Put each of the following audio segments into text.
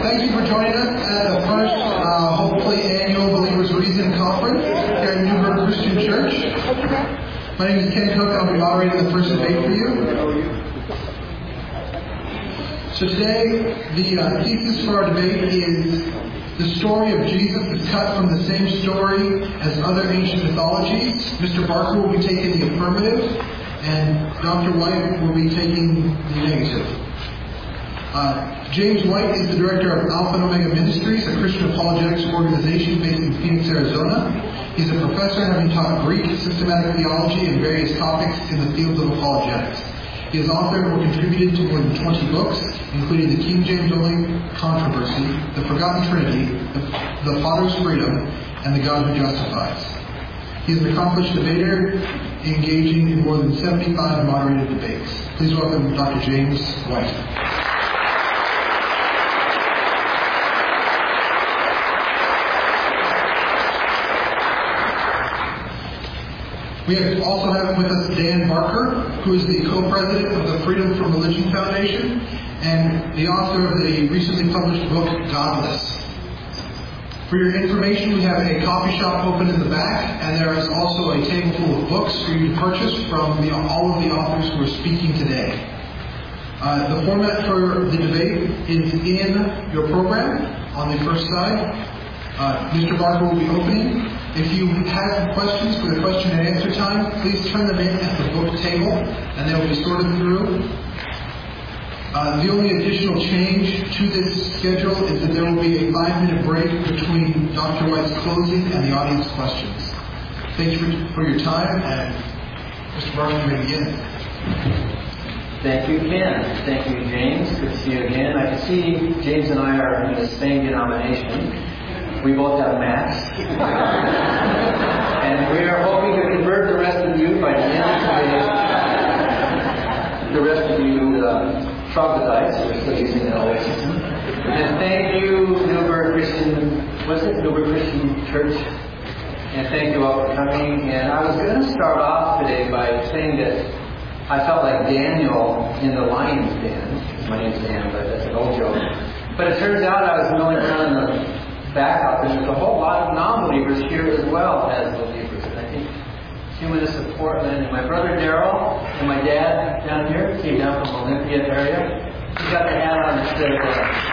Thank you for joining us at the first, hopefully, annual Believers Reason Conference here at Newburgh Christian Church. My name is Ken Cook, and I'll be moderating the first debate for you. So today, the thesis for our debate is the story of Jesus is cut from the same story as other ancient mythologies. Mr. Barker will be taking the affirmative, and Dr. White will be taking the negative. James White is the director of Alpha and Omega Ministries, a Christian apologetics organization based in Phoenix, Arizona. He's a professor having taught Greek, systematic theology, and various topics in the fields of apologetics. He has authored or contributed to more than 20 books, including The King James Only Controversy, The Forgotten Trinity, The Potter's Freedom, and The God Who Justifies. He is an accomplished debater, engaging in more than 75 moderated debates. Please welcome Dr. James White. We also have with us Dan Barker, who is the co-president of the Freedom from Religion Foundation and the author of the recently published book, Godless. For your information, we have a coffee shop open in the back, and there is also a table full of books for you to purchase from all of the authors who are speaking today. The format for the debate is in your program on the first side. Mr. Barker will be opening. If you have questions for the question and answer time, please turn them in at the book table, and they will be sorted through. The only additional change to this schedule is that there will be a 5-minute break between Dr. White's closing and the audience questions. Thank you for your time, and Mr. Barker may begin. Thank you, Ken. Thank you, James. Good to see you again. I can see James and I are in the same denomination. We both have Macs. And we are hoping to convert the rest of you by the end of today. The rest of you troglodytes who are still using the old system. And thank you, Newburgh Christian Church. And thank you all for coming. And I was going to start off today by saying that I felt like Daniel in the lion's den. My name's Dan, but that's an old joke. But it turns out I was milling around the back up, and there's a whole lot of non-believers here as well as believers. And I think Humanists of Portland, and my brother Daryl, and my dad down here came down from Olympia area. He got the hat on that said,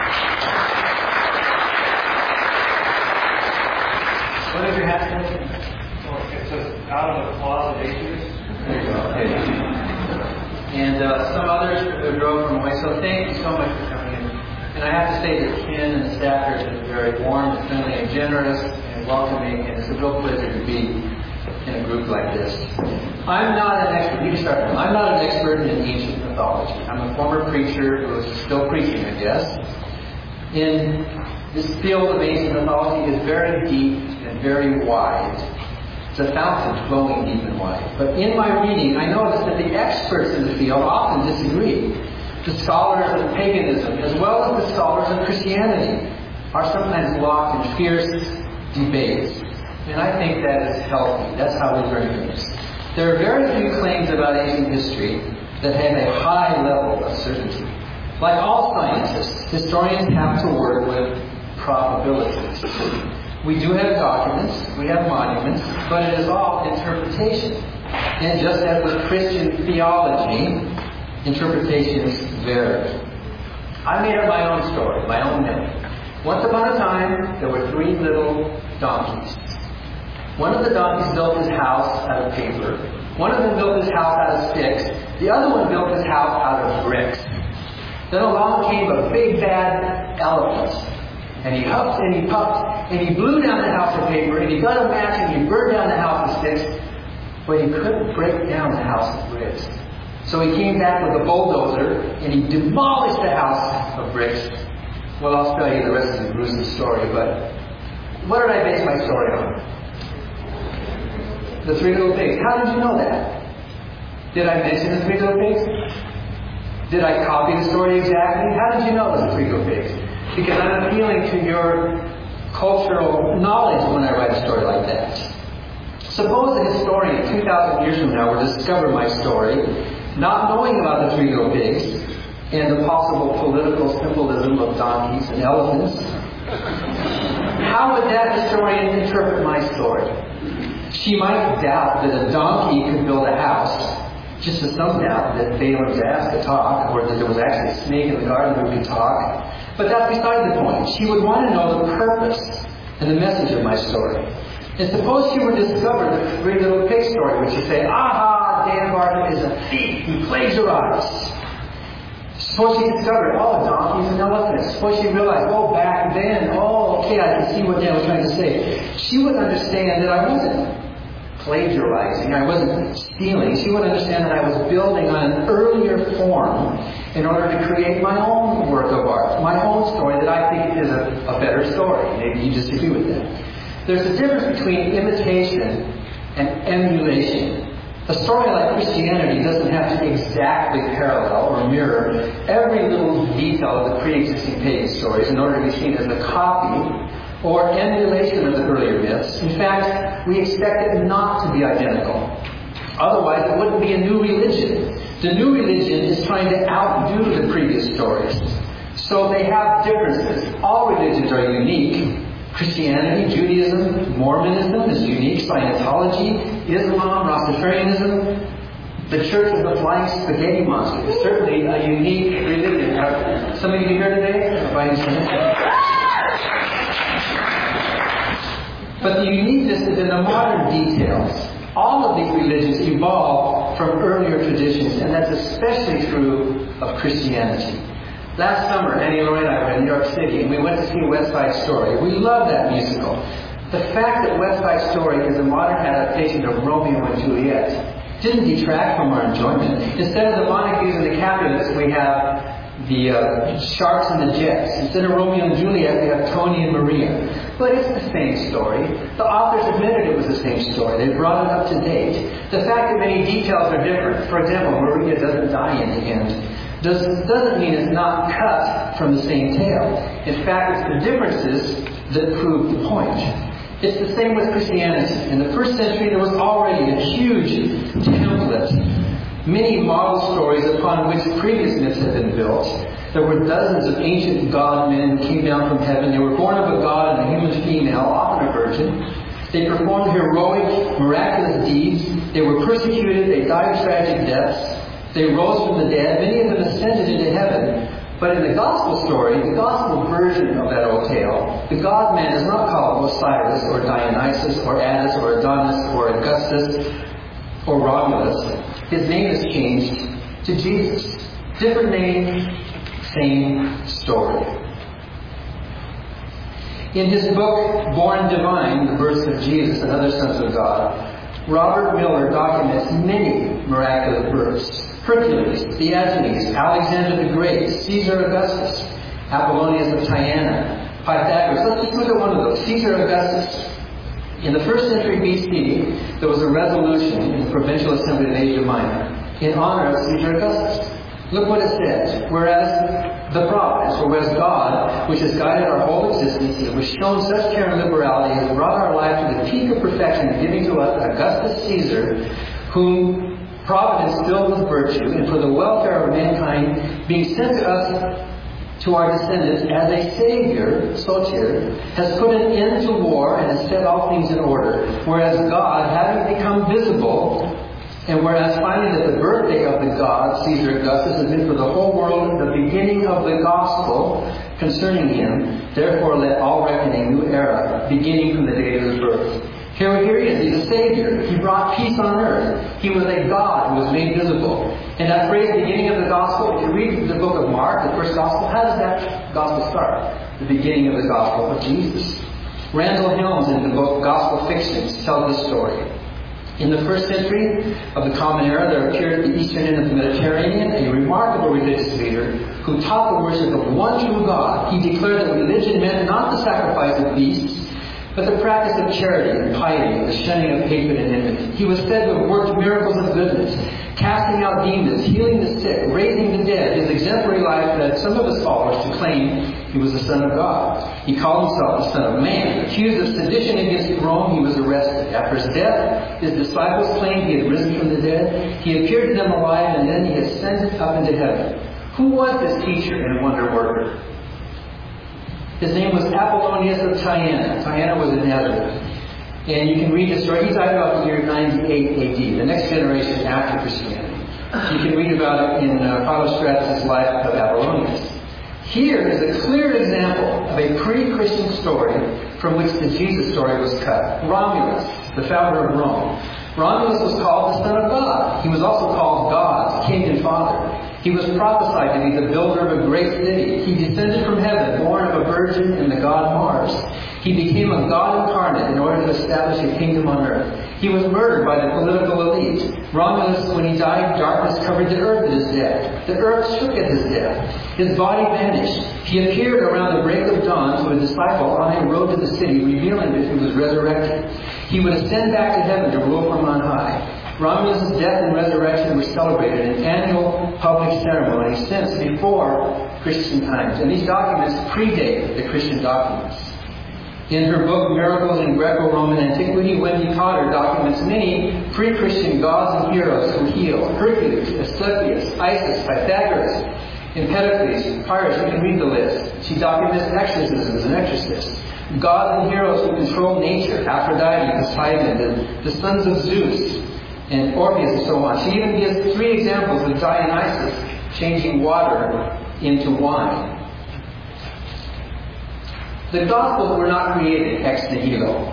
what is your hat say? It says, out of the closet atheist. There you go. Okay. And some others who drove from away. So thank you so much for coming in. And I have to say that Ken and the staff are just very warm and friendly and generous and welcoming, and it's a real pleasure to be in a group like this. I'm not an expert. I'm not an expert in ancient mythology. I'm a former preacher who is still preaching, I guess. In this field of ancient mythology is very deep and very wide. It's a fountain flowing deep and wide. But in my reading, I noticed that the experts in the field often disagree. The scholars of paganism, as well as the scholars of Christianity, are sometimes locked in fierce debates. And I think that is healthy. That's how we learn things. There are very few claims about ancient history that have a high level of certainty. Like all scientists, historians have to work with probabilities. We do have documents, we have monuments, but it is all interpretation. And just as with Christian theology, interpretations vary. I made up my own story, my own myth. Once upon a time, there were 3 little donkeys. One of the donkeys built his house out of paper. One of them built his house out of sticks. The other one built his house out of bricks. Then along came a big bad elephant. And he huffed and he puffed and he blew down the house of paper and he got a match and he burned down the house of sticks. But he couldn't break down the house of bricks. So he came back with a bulldozer and he demolished the house of bricks. Well, I'll tell you the rest of the gruesome story, but what did I base my story on? The 3 little pigs. How did you know that? Did I mention the 3 little pigs? Did I copy the story exactly? How did you know it was the 3 little pigs? Because I'm appealing to your cultural knowledge when I write a story like that. Suppose a historian 2,000 years from now were to discover my story, not knowing about the 3 little pigs, and the possible political symbolism of donkeys and elephants, how would that historian interpret my story? She might doubt that a donkey could build a house, just as some doubt that Balaam's ass could talk, or that there was actually a snake in the garden who could talk. But that's beside the point. She would want to know the purpose and the message of my story. And suppose she were to discover the Three Little Pigs story, which she'd say, aha, Dan Barker is a thief, he plagiarized. Suppose she discovered, donkeys and elephants. Suppose she realized, back then, okay, I can see what Dan was trying to say. She would understand that I wasn't plagiarizing, I wasn't stealing. She would understand that I was building on an earlier form in order to create my own work of art, my own story that I think is a better story. Maybe you disagree with that. There's a difference between imitation and emulation. A story like Christianity doesn't have to exactly parallel or mirror every little detail of the pre-existing pagan stories in order to be seen as a copy or emulation of the earlier myths. In fact, we expect it not to be identical. Otherwise, it wouldn't be a new religion. The new religion is trying to outdo the previous stories. So they have differences. All religions are unique. Christianity, Judaism, Mormonism is unique. Scientology, Islam, Rastafarianism, the Church of the Flying Spaghetti Monster is certainly a unique religion. Are some of you here today? But the uniqueness is in the modern details. All of these religions evolved from earlier traditions, and that's especially true of Christianity. Last summer, Annie Lloyd and I were in New York City, and we went to see West Side Story. We love that musical. The fact that West Side Story is a modern adaptation of Romeo and Juliet didn't detract from our enjoyment. Instead of the Montagues and the Capulets, we have the Sharks and the Jets. Instead of Romeo and Juliet, we have Tony and Maria. But it's the same story. The authors admitted it was the same story. They brought it up to date. The fact that many details are different. For example, Maria doesn't die in the end. Doesn't mean it's not cut from the same tale. In fact, it's the differences that prove the point. It's the same with Christianity. In the first century, there was already a huge template, many model stories upon which previous myths had been built. There were dozens of ancient god men who came down from heaven. They were born of a god and a human female, often a virgin. They performed heroic, miraculous deeds. They were persecuted. They died tragic deaths. They rose from the dead. Many of them ascended into heaven. But in the gospel story, the gospel version of that old tale, the God-man is not called Osiris or Dionysus or Attis or Adonis or Augustus or Romulus. His name is changed to Jesus. Different name, same story. In his book, Born Divine, The Birth of Jesus and Other Sons of God, Robert Miller documents many miraculous births. Hercules, Diogenes, Alexander the Great, Caesar Augustus, Apollonius of Tyana, Pythagoras. Let's just look at one of those. Caesar Augustus. In the 1st century BC, there was a resolution in the Provincial Assembly of Asia Minor in honor of Caesar Augustus. Look what it says. Whereas the providence, or whereas God, which has guided our whole existence, and was shown such care and liberality, has brought our life to the peak of perfection, giving to us Augustus Caesar, whom Providence filled with virtue, and for the welfare of mankind, being sent to us, to our descendants, as a Savior, Soter, has put an end to war and has set all things in order. Whereas God, having become visible, and whereas finding that the birthday of the God, Caesar Augustus, has been for the whole world the beginning of the gospel concerning him, therefore let all reckon a new era, beginning from the date of his birth. Here he is. He's a Savior. He brought peace on earth. He was a God who was made visible. And that phrase, beginning of the gospel, if you read the book of Mark, the first gospel, how does that gospel start? The beginning of the gospel of Jesus. Randall Helms in the book Gospel Fictions tells this story. In the 1st century of the Common Era, there appeared at the eastern end of the Mediterranean a remarkable religious leader who taught the worship of one true God. He declared that religion meant not the sacrifice of beasts, but the practice of charity and piety, the shunning of hatred and enmity. He was said to have worked miracles of goodness, casting out demons, healing the sick, raising the dead. His exemplary life led some of his followers to claim he was the Son of God. He called himself the Son of Man. Accused of sedition against Rome, he was arrested. After his death, his disciples claimed he had risen from the dead. He appeared to them alive, and then he ascended up into heaven. Who was this teacher and wonder worker? His name was Apollonius of Tyana. Tyana was in Nazareth. And you can read the story. He died about the year 98 AD, the next generation after Christianity. You can read about it in Philostratus' Life of Apollonius. Here is a clear example of a pre-Christian story from which the Jesus story was cut. Romulus, the founder of Rome. Romulus was called the Son of God. He was also called God's King and Father. He was prophesied to be the builder of a great city. He descended from heaven, born of a virgin and the god Mars. He became a god incarnate in order to establish a kingdom on earth. He was murdered by the political elite. Romulus, when he died, darkness covered the earth at his death. The earth shook at his death. His body vanished. He appeared around the break of dawn to a disciple on a road to the city, revealing that he was resurrected. He would ascend back to heaven to rule from on high. Romulus' death and resurrection were celebrated in annual public ceremonies since before Christian times. And these documents predate the Christian documents. In her book, Miracles in Greco-Roman Antiquity, Wendy Cotter documents many pre-Christian gods and heroes who healed. Hercules, Asclepius, Isis, Pythagoras, Empedocles, Pyrrhus, you can read the list. She documents exorcisms and exorcists. Gods and heroes who control nature, Aphrodite, Poseidon, the sons of Zeus, and Orpheus, and so on. She even gives 3 examples of Dionysus changing water into wine. The Gospels were not created ex nihilo.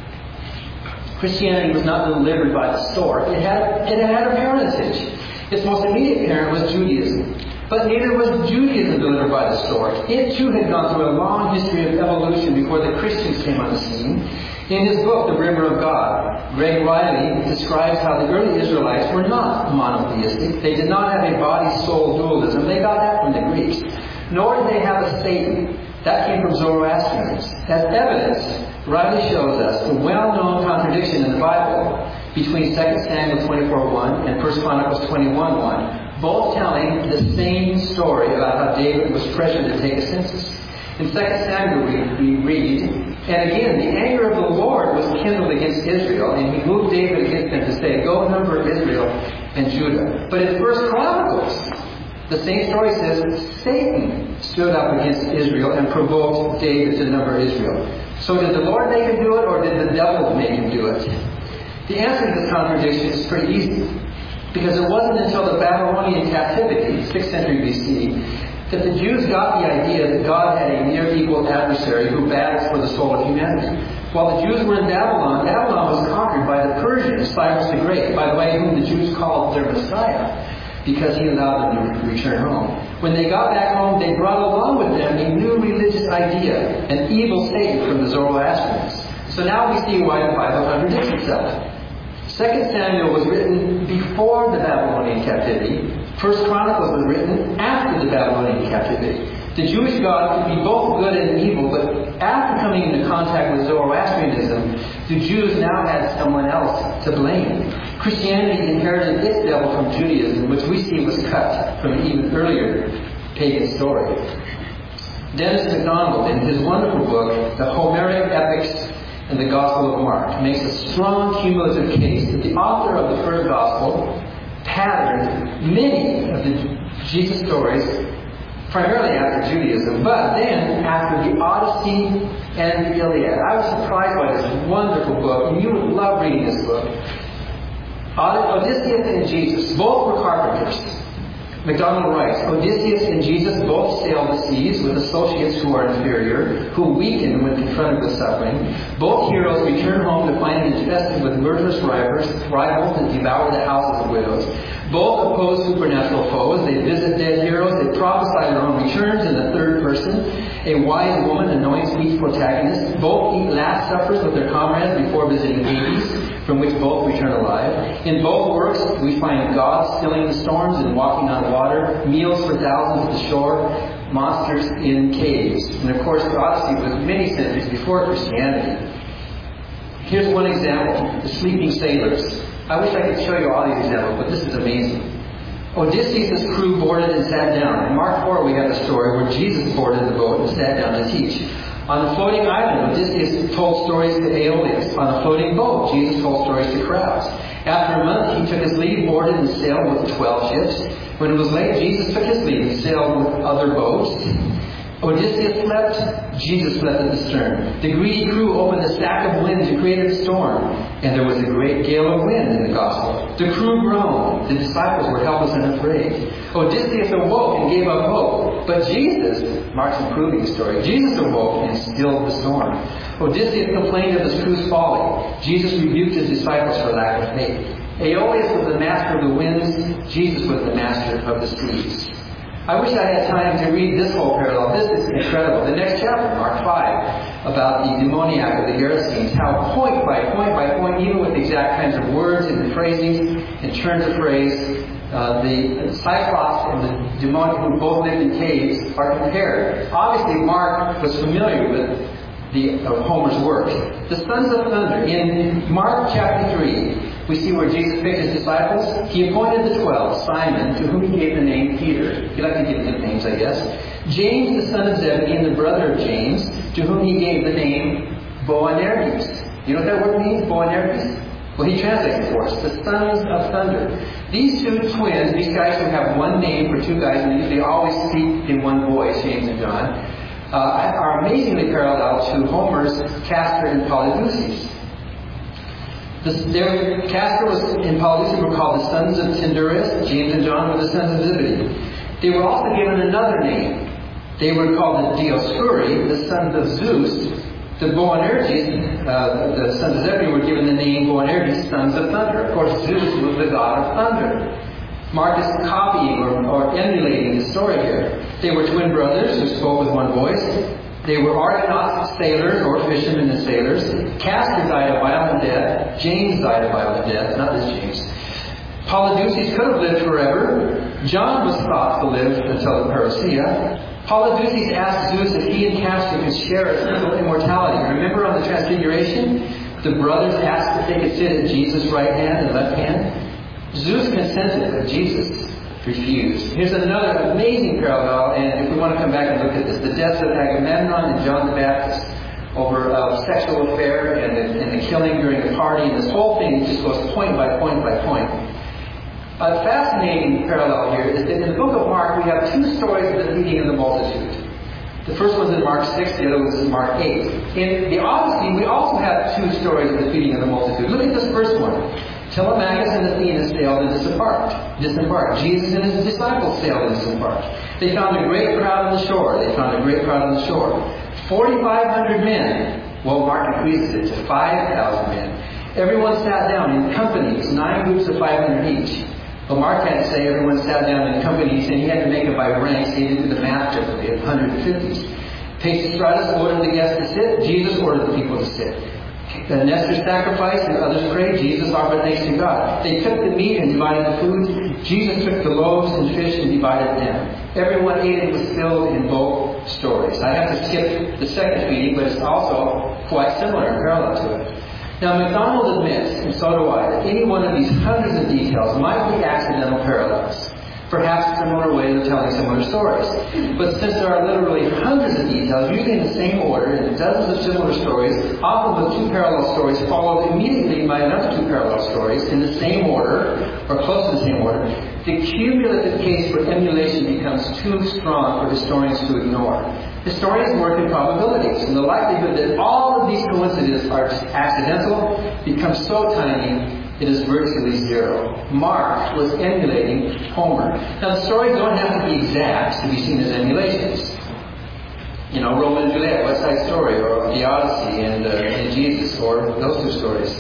Christianity was not delivered by the sword. It had a parentage. Its most immediate parent was Judaism. But neither was Judaism delivered by the sword. It too had gone through a long history of evolution before the Christians came on the scene. In his book, The River of God, Greg Riley describes how the early Israelites were not monotheistic. They did not have a body-soul dualism. They got that from the Greeks. Nor did they have a Satan. That came from Zoroastrians. As evidence, Riley shows us the well-known contradiction in the Bible between 2 Samuel 24:1 and 1 Chronicles 21:1, both telling the same story about how David was pressured to take a census. In 2 Samuel we read, "And again, the anger of the Lord was kindled against Israel, and he moved David against them to say, 'Go number Israel and Judah.'" But in 1 Chronicles, the same story says Satan stood up against Israel and provoked David to number Israel. So did the Lord make him do it, or did the devil make him do it? The answer to this contradiction is pretty easy. Because it wasn't until the Babylonian captivity, 6th century BC, that the Jews got the idea that God had a near equal adversary who battles for the soul of humanity. While the Jews were in Babylon, Babylon was conquered by the Persians, Cyrus the Great, by the way, whom the Jews called their Messiah, because he allowed them to return home. When they got back home, they brought along with them a new religious idea, an evil Satan from the Zoroastrians. So now we see why the Bible contradicts itself. 2 Samuel was written before the Babylonian captivity. 1 Chronicles was written after the Babylonian captivity. The Jewish God could be both good and evil, but after coming into contact with Zoroastrianism, the Jews now had someone else to blame. Christianity inherited its devil from Judaism, which we see was cut from an even earlier pagan story. Dennis MacDonald, in his wonderful book, The Homeric Epics and the Gospel of Mark, makes a strong cumulative case that the author of the first Gospel patterned many of the Jesus stories primarily after Judaism, but then after the Odyssey and the Iliad. I was surprised by this wonderful book, and you would love reading this book. Odysseus and Jesus, both were carpenters. MacDonald writes, Odysseus and Jesus both sail the seas with associates who are inferior, who weaken when confronted with suffering. Both heroes return home to find it infested with murderous rivals that devour the houses of widows. Both oppose supernatural foes. They visit dead heroes. They prophesy their own returns in the third person. A wise woman anoints each protagonist. Both eat last suppers with their comrades before visiting Hades, from which both return alive. In both works, we find God stilling the storms and walking on water, meals for thousands at the shore, monsters in caves. And of course, the Odyssey was many centuries before Christianity. Here's one example, the sleeping sailors. I wish I could show you all these examples, but this is amazing. Odysseus' crew boarded and sat down. In Mark 4, we have a story where Jesus boarded the boat and sat down to teach. On the floating island, Odysseus told stories to Aeolus. On the floating boat, Jesus told stories to crowds. After a month, he took his leave, boarded and sailed with 12 ships. When it was late, Jesus took his leave and sailed with other boats. Odysseus slept, Jesus slept at the stern. The greedy crew opened the sack of wind to create a storm, and there was a great gale of wind in the gospel. The crew groaned. The disciples were helpless and afraid. Odysseus awoke and gave up hope. But Jesus, Mark's improving the story, Jesus awoke and stilled the storm. Odysseus complained of his crew's folly. Jesus rebuked his disciples for lack of faith. Aeolus was the master of the winds. Jesus was the master of the seas. I wish I had time to read this whole parallel. This is incredible. The next chapter, Mark 5, about the demoniac of the Gerasenes, how point by point, even with exact kinds of words and phrasings and turns of phrase, the Cyclops and the demoniac who both lived in caves are compared. Obviously, Mark was familiar with Homer's work. The sons of thunder. In Mark chapter 3, we see where Jesus picked his disciples. He appointed the 12, Simon, to whom he gave the name Peter. He liked to give nicknames, I guess. James, the son of Zebedee, and the brother of James, to whom he gave the name Boanerges. You know what that word means, Boanerges? Well, he translates it for us. The sons of thunder. These two twins, these guys who have one name for two guys, and they always speak in one voice, James and John, are amazingly parallel to Homer's Castor and Polydeuces. Castor and Polydeuces were called the sons of Tyndarus. James and John were the sons of Zebedee. They were also given another name. They were called the Dioscuri, the sons of Zeus. The Boanerges, the sons of Zebedee, were given the name Boanerges, sons of thunder. Of course, Zeus was the god of thunder. Mark is copying or emulating the story here. They were twin brothers who spoke with one voice. They were Argonauts, sailors, or fishermen and sailors. Castor died a violent death. James died a violent death. Not this James. Polydeuces could have lived forever. John was thought to live until the parousia. Polydeuces asked Zeus if he and Castor could share a single immortality. Remember on the Transfiguration, the brothers asked if they could sit at Jesus' right hand and left hand. Zeus consented, but Jesus refused. Here's another amazing parallel, and if we want to come back and look at this, the deaths of Agamemnon and John the Baptist over a sexual affair and the killing during the party, and this whole thing just goes point by point by point. A fascinating parallel here is that in the book of Mark we have two stories of the feeding of the multitude. The first one's in Mark 6, the other one's in Mark 8. In the Odyssey, we also have two stories of the feeding of the multitude. Look at this first one. Telemachus and Athena sailed and disembarked. Jesus and his disciples sailed and disembarked. They found a great crowd on the shore. 4,500 men. Well, Mark increases it to 5,000 men. Everyone sat down in companies, 9 groups of 500 each. Well, Mark had to say everyone sat down in companies, and he had to make it by ranks. He didn't do the math differently of 150s. Pisistratus ordered the guests to sit. Jesus ordered the people to sit. Nestor sacrificed and others prayed. Jesus offered thanks to God. They took the meat and divided the food. Jesus took the loaves and fish and divided them. Everyone ate and was filled in both stories. I have to skip the second feeding, but it's also quite similar and parallel to it. Now, MacDonald admits, and so do I, that any one of these hundreds of details might be accidental parallels. Perhaps similar ways of telling similar stories. But since there are literally hundreds of details, usually in the same order, and dozens of similar stories, often the two parallel stories followed immediately by another two parallel stories in the same order, or close to the same order, the cumulative case for emulation becomes too strong for historians to ignore. Historians work in probabilities, and the likelihood that all of these coincidences are accidental becomes so tiny it is virtually zero. Mark was emulating Homer. Now, the stories don't have to be exact to be seen as emulations. You know, Romeo and Juliet, West Side Story, or the Odyssey and Jesus, or those two stories.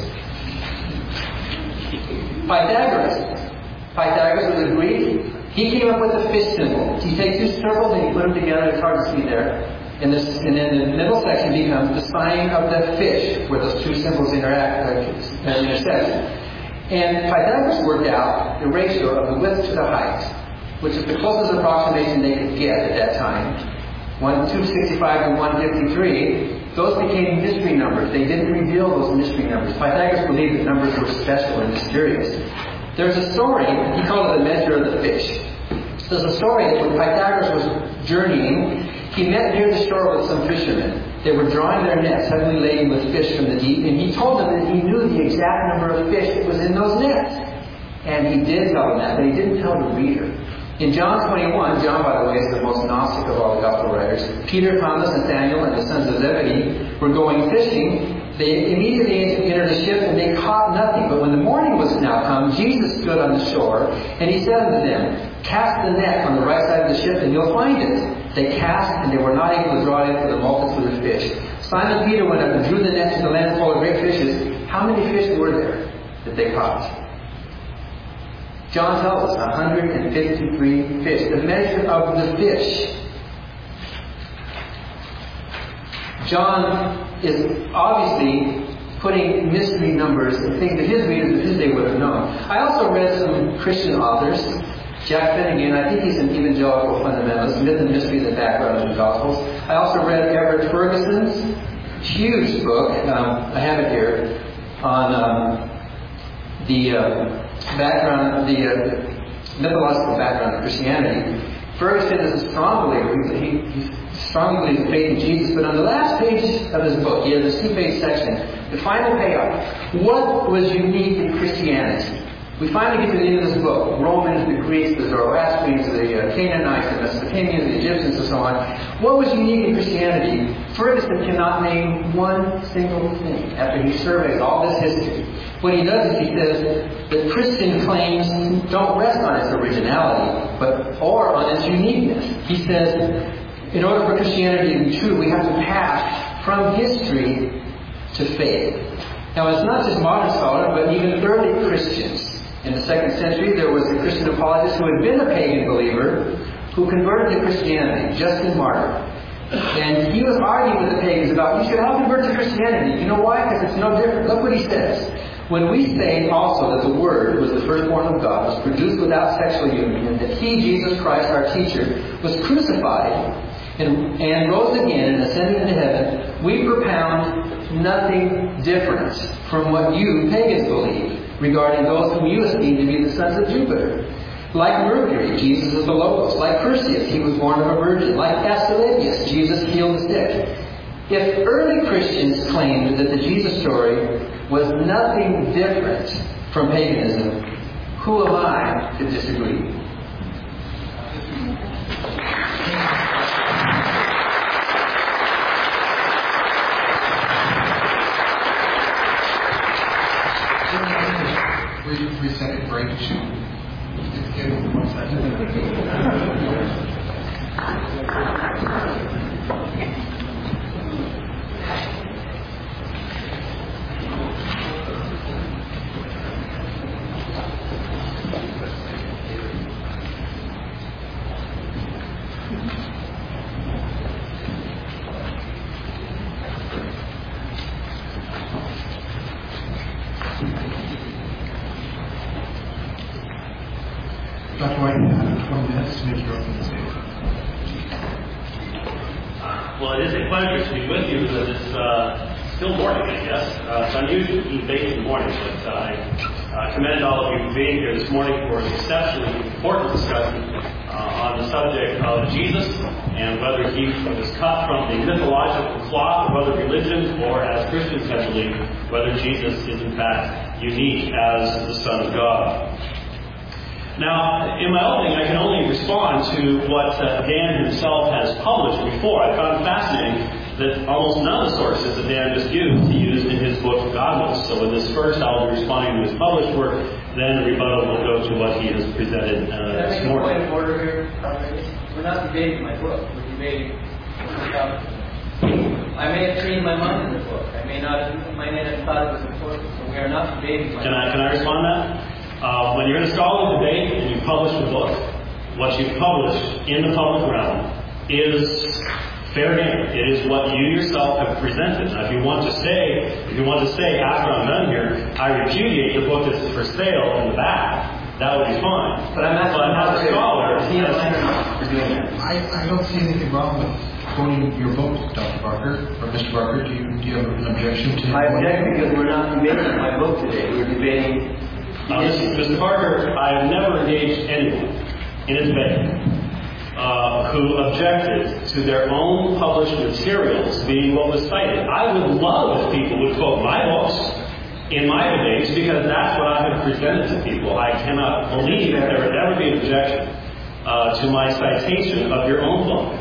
Pythagoras was a Greek. He came up with the fish symbol. You take two circles and you put them together. It's hard to see there. And then the middle section becomes the sign of the fish, where those two symbols intersect. And Pythagoras worked out the ratio of the width to the height, which is the closest approximation they could get at that time. 265 and 153, those became mystery numbers. They didn't reveal those mystery numbers. Pythagoras believed that numbers were special and mysterious. There's a story, he called it the measure of the fish. There's a story that when Pythagoras was journeying, He met near the shore with some fishermen. They were drawing their nets, heavily laden with fish from the deep, and he told them that he knew the exact number of fish that was in those nets. And he did tell them that, but he didn't tell the reader. In John 21, John, by the way, is the most Gnostic of all the Gospel writers. Peter, Thomas, Nathanael, and the sons of Zebedee were going fishing. They immediately entered a ship, and they caught nothing. But when the morning was now come, Jesus stood on the shore, and he said unto them, Cast the net on the right side of the ship, and you'll find it. They cast, and they were not able to draw it in for the multitude of fish. Simon Peter went up and drew the net to the land full of great fishes. How many fish were there that they caught? John tells us 153 fish, the measure of the fish. John is obviously putting mystery numbers and things that his readers of his day would have known. I also read some Christian authors. Jack Finnegan, I think he's an evangelical fundamentalist, myth and mystery in the background of the Gospels. I also read Everett Ferguson's huge book, I have it here, on the background, the mythological background of Christianity. Ferguson is a strong believer. He strongly believes in faith in Jesus. But on the last page of his book, he has a 2-page section, the final payoff. What was unique in Christianity? We finally get to the end of this book. Romans, the Greeks, the Zoroastrians, the Canaanites, the Mesopotamians, the Egyptians, and so on. What was unique in Christianity? Ferguson cannot name one single thing after he surveys all this history. What he does is he says that Christian claims don't rest on its originality, or on its uniqueness. He says, in order for Christianity to be true, we have to pass from history to faith. Now, it's not just modern scholars, but even early Christians. In the 2nd century, there was a Christian apologist who had been a pagan believer who converted to Christianity, Justin Martyr. And he was arguing with the pagans about, you should all convert to Christianity. You know why? Because it's no different. Look what he says. When we say also that the Word was the firstborn of God, was produced without sexual union, and that He, Jesus Christ, our teacher, was crucified and rose again and ascended into heaven, we propound nothing different from what you pagans believe regarding those whom you esteem to be the sons of Jupiter. Like Mercury, Jesus is the Logos. Like Perseus, he was born of a virgin. Like Asclepius, Jesus healed the sick. If early Christians claimed that the Jesus story was nothing different from paganism, who am I to disagree? Three-second break. Give it 1 second. Dr. White, you have 20 minutes to make your opening statement. Well, it is a pleasure to be with you because it's still morning, I guess. It's unusual to eat bacon in the morning, but I commend all of you for being here this morning for an exceptionally important discussion on the subject of Jesus and whether he was cut from the mythological cloth of other religions, or as Christians have believed, whether Jesus is in fact unique as the Son of God. Now, in my opening, I can only respond to what Dan himself has published before. I found it fascinating that almost none of the sources that Dan just used, he used in his book, Godless. So in this first, I'll be responding to his published work, then the rebuttal will go to what he has presented this morning. Can I make a point of order here? We're not debating my book. We're debating I may have changed my mind in the book. I may not have thought it was important. So we are not debating my book. Can I respond to that? When you're in a scholarly debate and you publish a book, what you've published in the public realm is fair game. It is what you yourself have presented. Now, if you want to say after I'm done here, I repudiate the book that's for sale in the back, that would be fine. But as a scholar, I don't see anything wrong with quoting your book, Dr. Barker, or Mr. Barker. Do you have an objection to? I object because we're not debating my book today. We're debating. Mr. Barker, I have never engaged anyone in a debate who objected to their own published materials being what was cited. I would love if people would quote my books in my debates, because that's what I have presented to people. I cannot believe that there would ever be an objection to my citation of your own book.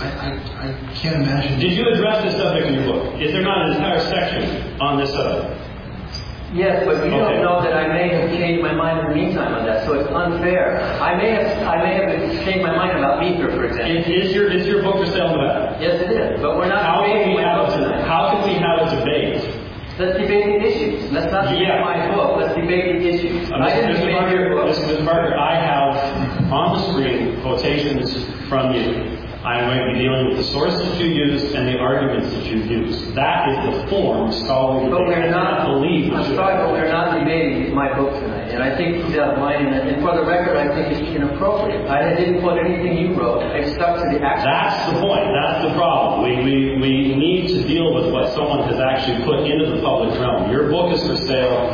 I can't imagine. Did you address this subject in your book? Is there not an entire section on this subject? Yes, but you don't know that I may have changed my mind in the meantime on that, so it's unfair. I may have changed my mind about Meeker, for example. Is your book for sale in Nevada? Yes, it is. But we're not debating my book tonight. How can we have a debate? Let's debate the issues. Let's not debate my book. Let's debate the issues. Mr. Barker, I have on the screen quotations from you. I'm going to be dealing with the sources you used and the arguments that you used. That is the form of scholarly debate. But we're not. I'm sorry, but we're not debating my book tonight. And I think he's out of line. And for the record, I think it's inappropriate. I didn't quote anything you wrote. I stuck to the actual. That's the point. That's the problem. We need to deal with what someone has actually put into the public realm. Your book is for sale.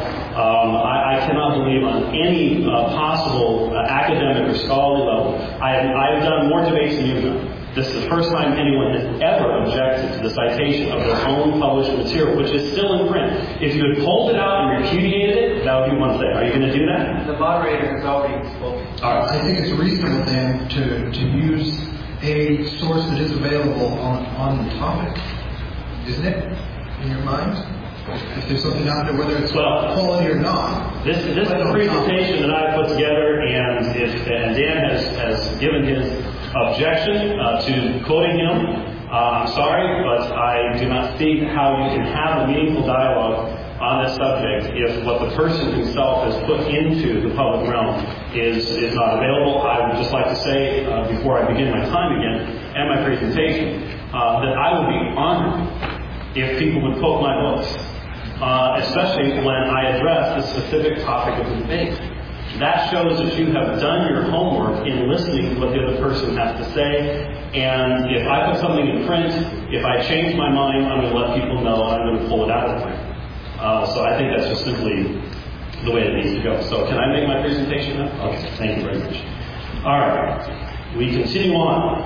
I cannot believe on any possible academic or scholarly level. I've done more debates than you've done. This is the first time anyone has ever objected to the citation of their own published material, which is still in print. If you had pulled it out and repudiated it, that would be one thing. Are you going to do that? The moderator has already spoken. All right. I think it's reasonable, Dan, to use a source that is available on the topic, isn't it? In your mind? If there's something out there, whether it's quality or not. This is a presentation that I put together, and Dan has given his objection to quoting him. I'm sorry, but I do not see how you can have a meaningful dialogue on this subject if what the person himself has put into the public realm is not available. I would just like to say, before I begin my time again and my presentation, that I would be honored if people would quote my books, especially when I address the specific topic of the debate. That shows that you have done your homework in listening to what the other person has to say. And if I put something in print, if I change my mind, I'm going to let people know and I'm going to pull it out of print. So I think that's just simply the way it needs to go. So can I make my presentation now? Okay, thank you very much. All right, we continue on.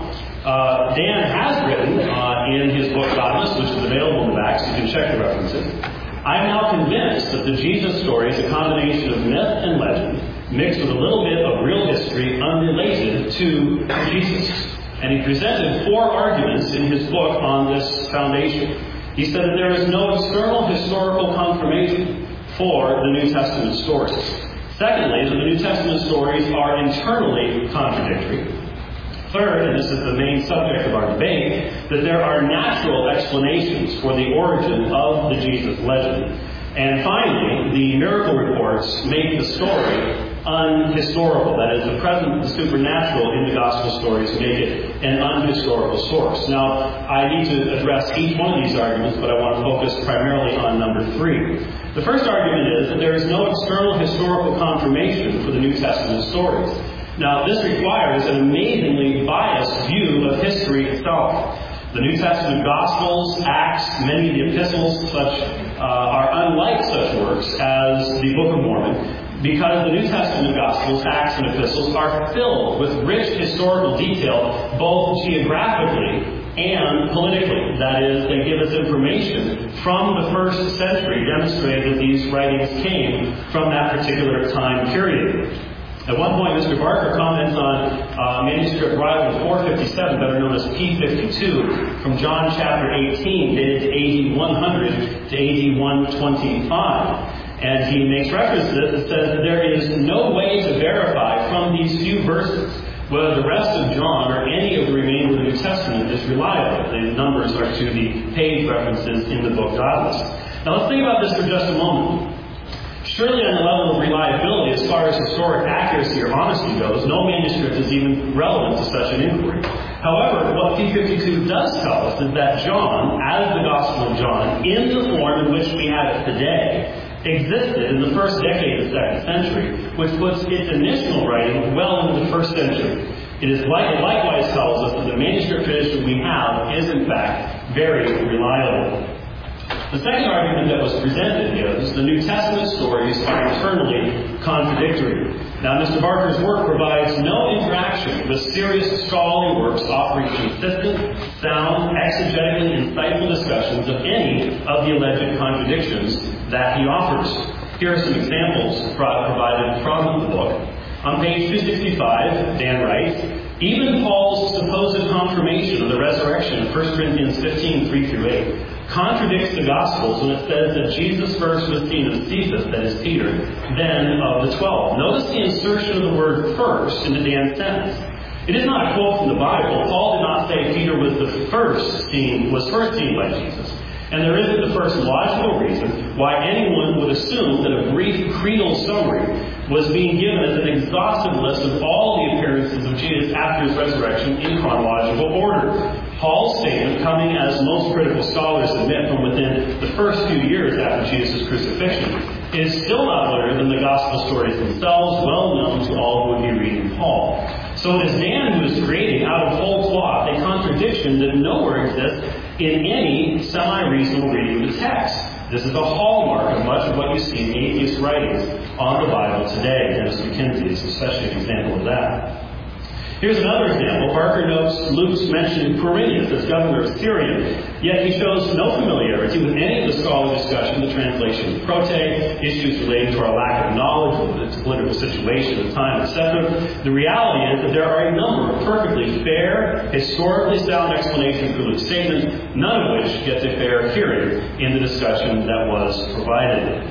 Dan has written in his book, Godless, which is available in the back, so you can check the references. I'm now convinced that the Jesus story is a combination of myth and legend, mixed with a little bit of real history unrelated to Jesus. And he presented 4 arguments in his book on this foundation. He said that there is no external historical confirmation for the New Testament stories. Secondly, that the New Testament stories are internally contradictory. Third, and this is the main subject of our debate, that there are natural explanations for the origin of the Jesus legend. And finally, the miracle reports make the story unhistorical. That is, the present and supernatural in the gospel stories make it an unhistorical source. Now, I need to address each one of these arguments, but I want to focus primarily on number 3. The first argument is that there is no external historical confirmation for the New Testament stories. Now, this requires an amazingly biased view of history itself. The New Testament Gospels, Acts, many of the epistles, are unlike such works as the Book of Mormon, because the New Testament Gospels, Acts, and epistles are filled with rich historical detail, both geographically and politically. That is, they give us information from the first century, demonstrating that these writings came from that particular time period. At one point, Mr. Barker comments on manuscript Rival 457, better known as P52, from John chapter 18, dated AD 100 to AD 125. And he makes reference to this and says that there is no way to verify from these few verses whether the rest of John or any of the remainder of the New Testament is reliable. The numbers are to the page references in the book Godless. Now let's think about this for just a moment. Surely on the level of reliability, as far as historic accuracy or honesty goes, no manuscript is even relevant to such an inquiry. However, what P52 does tell us is that John, as the Gospel of John, in the form in which we have it today, existed in the first decade of the 2nd century, which puts its initial writing well into the 1st century. It likewise tells us that the manuscript tradition we have is, in fact, very reliable. The second argument that was presented is the New Testament stories are internally contradictory. Now, Mr. Barker's work provides no interaction with serious scholarly works offering consistent, sound, exegetically insightful discussions of any of the alleged contradictions that he offers. Here are some examples provided from the book. On page 265, Dan writes, even Paul's supposed confirmation of the resurrection in 1 Corinthians 15, 3-8, contradicts the Gospels when it says that Jesus first was seen of Cephas, that is Peter, then of the 12. Notice the insertion of the word first into Dan's sentence. It is not a quote from the Bible. Paul did not say Peter was first seen by Jesus. And there isn't the first logical reason why anyone would assume that a brief creedal summary was being given as an exhaustive list of all the appearances of Jesus after his resurrection in chronological order. Paul's statement, coming as most critical scholars admit from within the first few years after Jesus' crucifixion, is still not other than the gospel stories themselves, well known to all who would be reading Paul. So it is Dan who is creating out of whole cloth a contradiction that nowhere exists in any semi-reasonable reading of the text. This is a hallmark of much of what you see in atheist writings on the Bible today. Dennis McKenzie is especially an example of that. Here's another example. Barker notes Luke's mention of Quirinius as governor of Syria, yet he shows no familiarity with any of the scholarly discussion of the translation of Prote, issues relating to our lack of knowledge of its political situation, the time, etc. The reality is that there are a number of perfectly fair, historically sound explanations for Luke's statements, none of which gets a fair hearing in the discussion that was provided.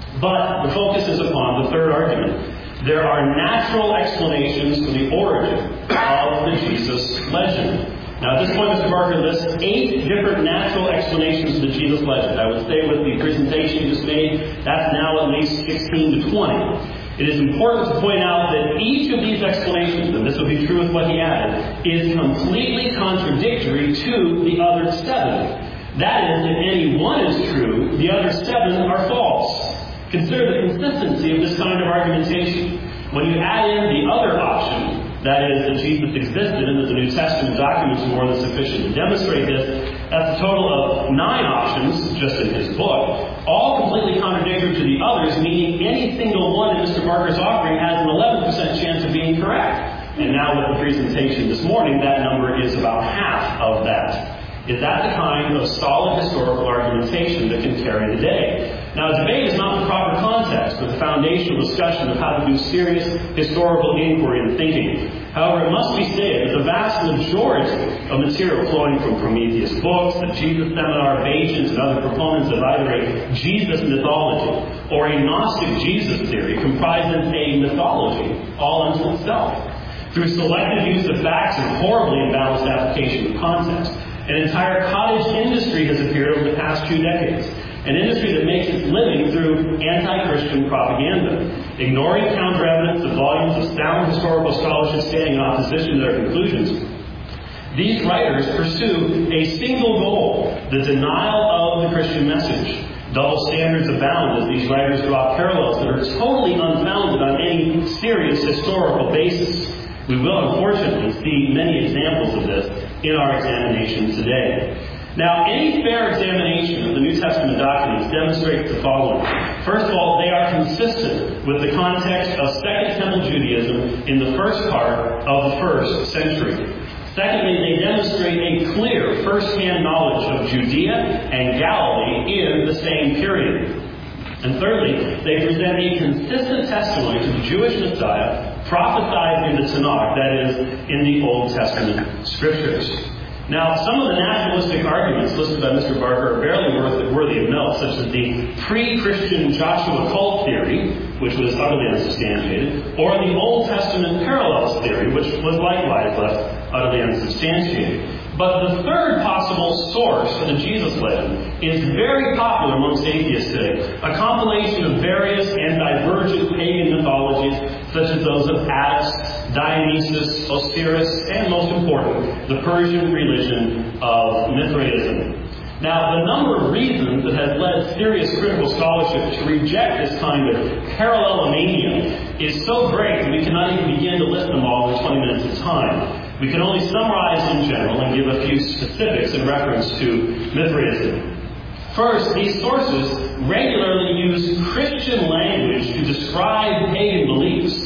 But the focus is upon the third argument. There are natural explanations for the origin of the Jesus legend. Now, at this point, Mr. Barker lists 8 different natural explanations for the Jesus legend. I would say with the presentation you just made, that's now at least 16 to 20. It is important to point out that each of these explanations, and this will be true with what he added, is completely contradictory to the other 7. That is, if any one is true, the other 7 are false. Consider the consistency of this kind of argumentation. When you add in the other option, that is, that Jesus existed and that the New Testament documents are more than sufficient to demonstrate this, that's a total of 9 options, just in his book, all completely contradictory to the others, meaning any single one in Mr. Barker's offering has an 11% chance of being correct. And now with the presentation this morning, that number is about half of that. Is that the kind of solid historical argumentation that can carry the day? Now, debate is not the proper context for the foundational discussion of how to do serious historical inquiry and thinking. However, it must be said that the vast majority of material flowing from Prometheus books, the Jesus Seminar, Bayesians, and other proponents of either a Jesus mythology or a Gnostic Jesus theory comprises a mythology all unto itself. Through selective use of facts and horribly imbalanced application of context, an entire cottage industry has appeared over the past 2 decades. An industry that makes its living through anti-Christian propaganda, ignoring counter-evidence of volumes of sound historical scholarship standing in opposition to their conclusions. These writers pursue a single goal, the denial of the Christian message. Double standards abound as these writers draw parallels that are totally unfounded on any serious historical basis. We will, unfortunately, see many examples of this in our examination today. Now, any fair examination of the New Testament documents demonstrates the following. First of all, they are consistent with the context of Second Temple Judaism in the first part of the first century. Secondly, they demonstrate a clear first-hand knowledge of Judea and Galilee in the same period. And thirdly, they present a consistent testimony to the Jewish Messiah prophesied in the Tanakh, that is, in the Old Testament Scriptures. Now, some of the naturalistic arguments listed by Mr. Barker are barely worthy of note, such as the pre-Christian Joshua cult theory, which was utterly unsubstantiated, or the Old Testament parallels theory, which was likewise left utterly unsubstantiated. But the third possible source for the Jesus legend is very popular amongst atheists today, a compilation of various and divergent pagan mythologies, such as those of Attis, Dionysus, Osiris, and most important, the Persian religion of Mithraism. Now, the number of reasons that has led serious critical scholarship to reject this kind of parallelomania is so great that we cannot even begin to list them all in 20 minutes of time. We can only summarize in general and give a few specifics in reference to Mithraism. First, these sources regularly use Christian language to describe pagan beliefs.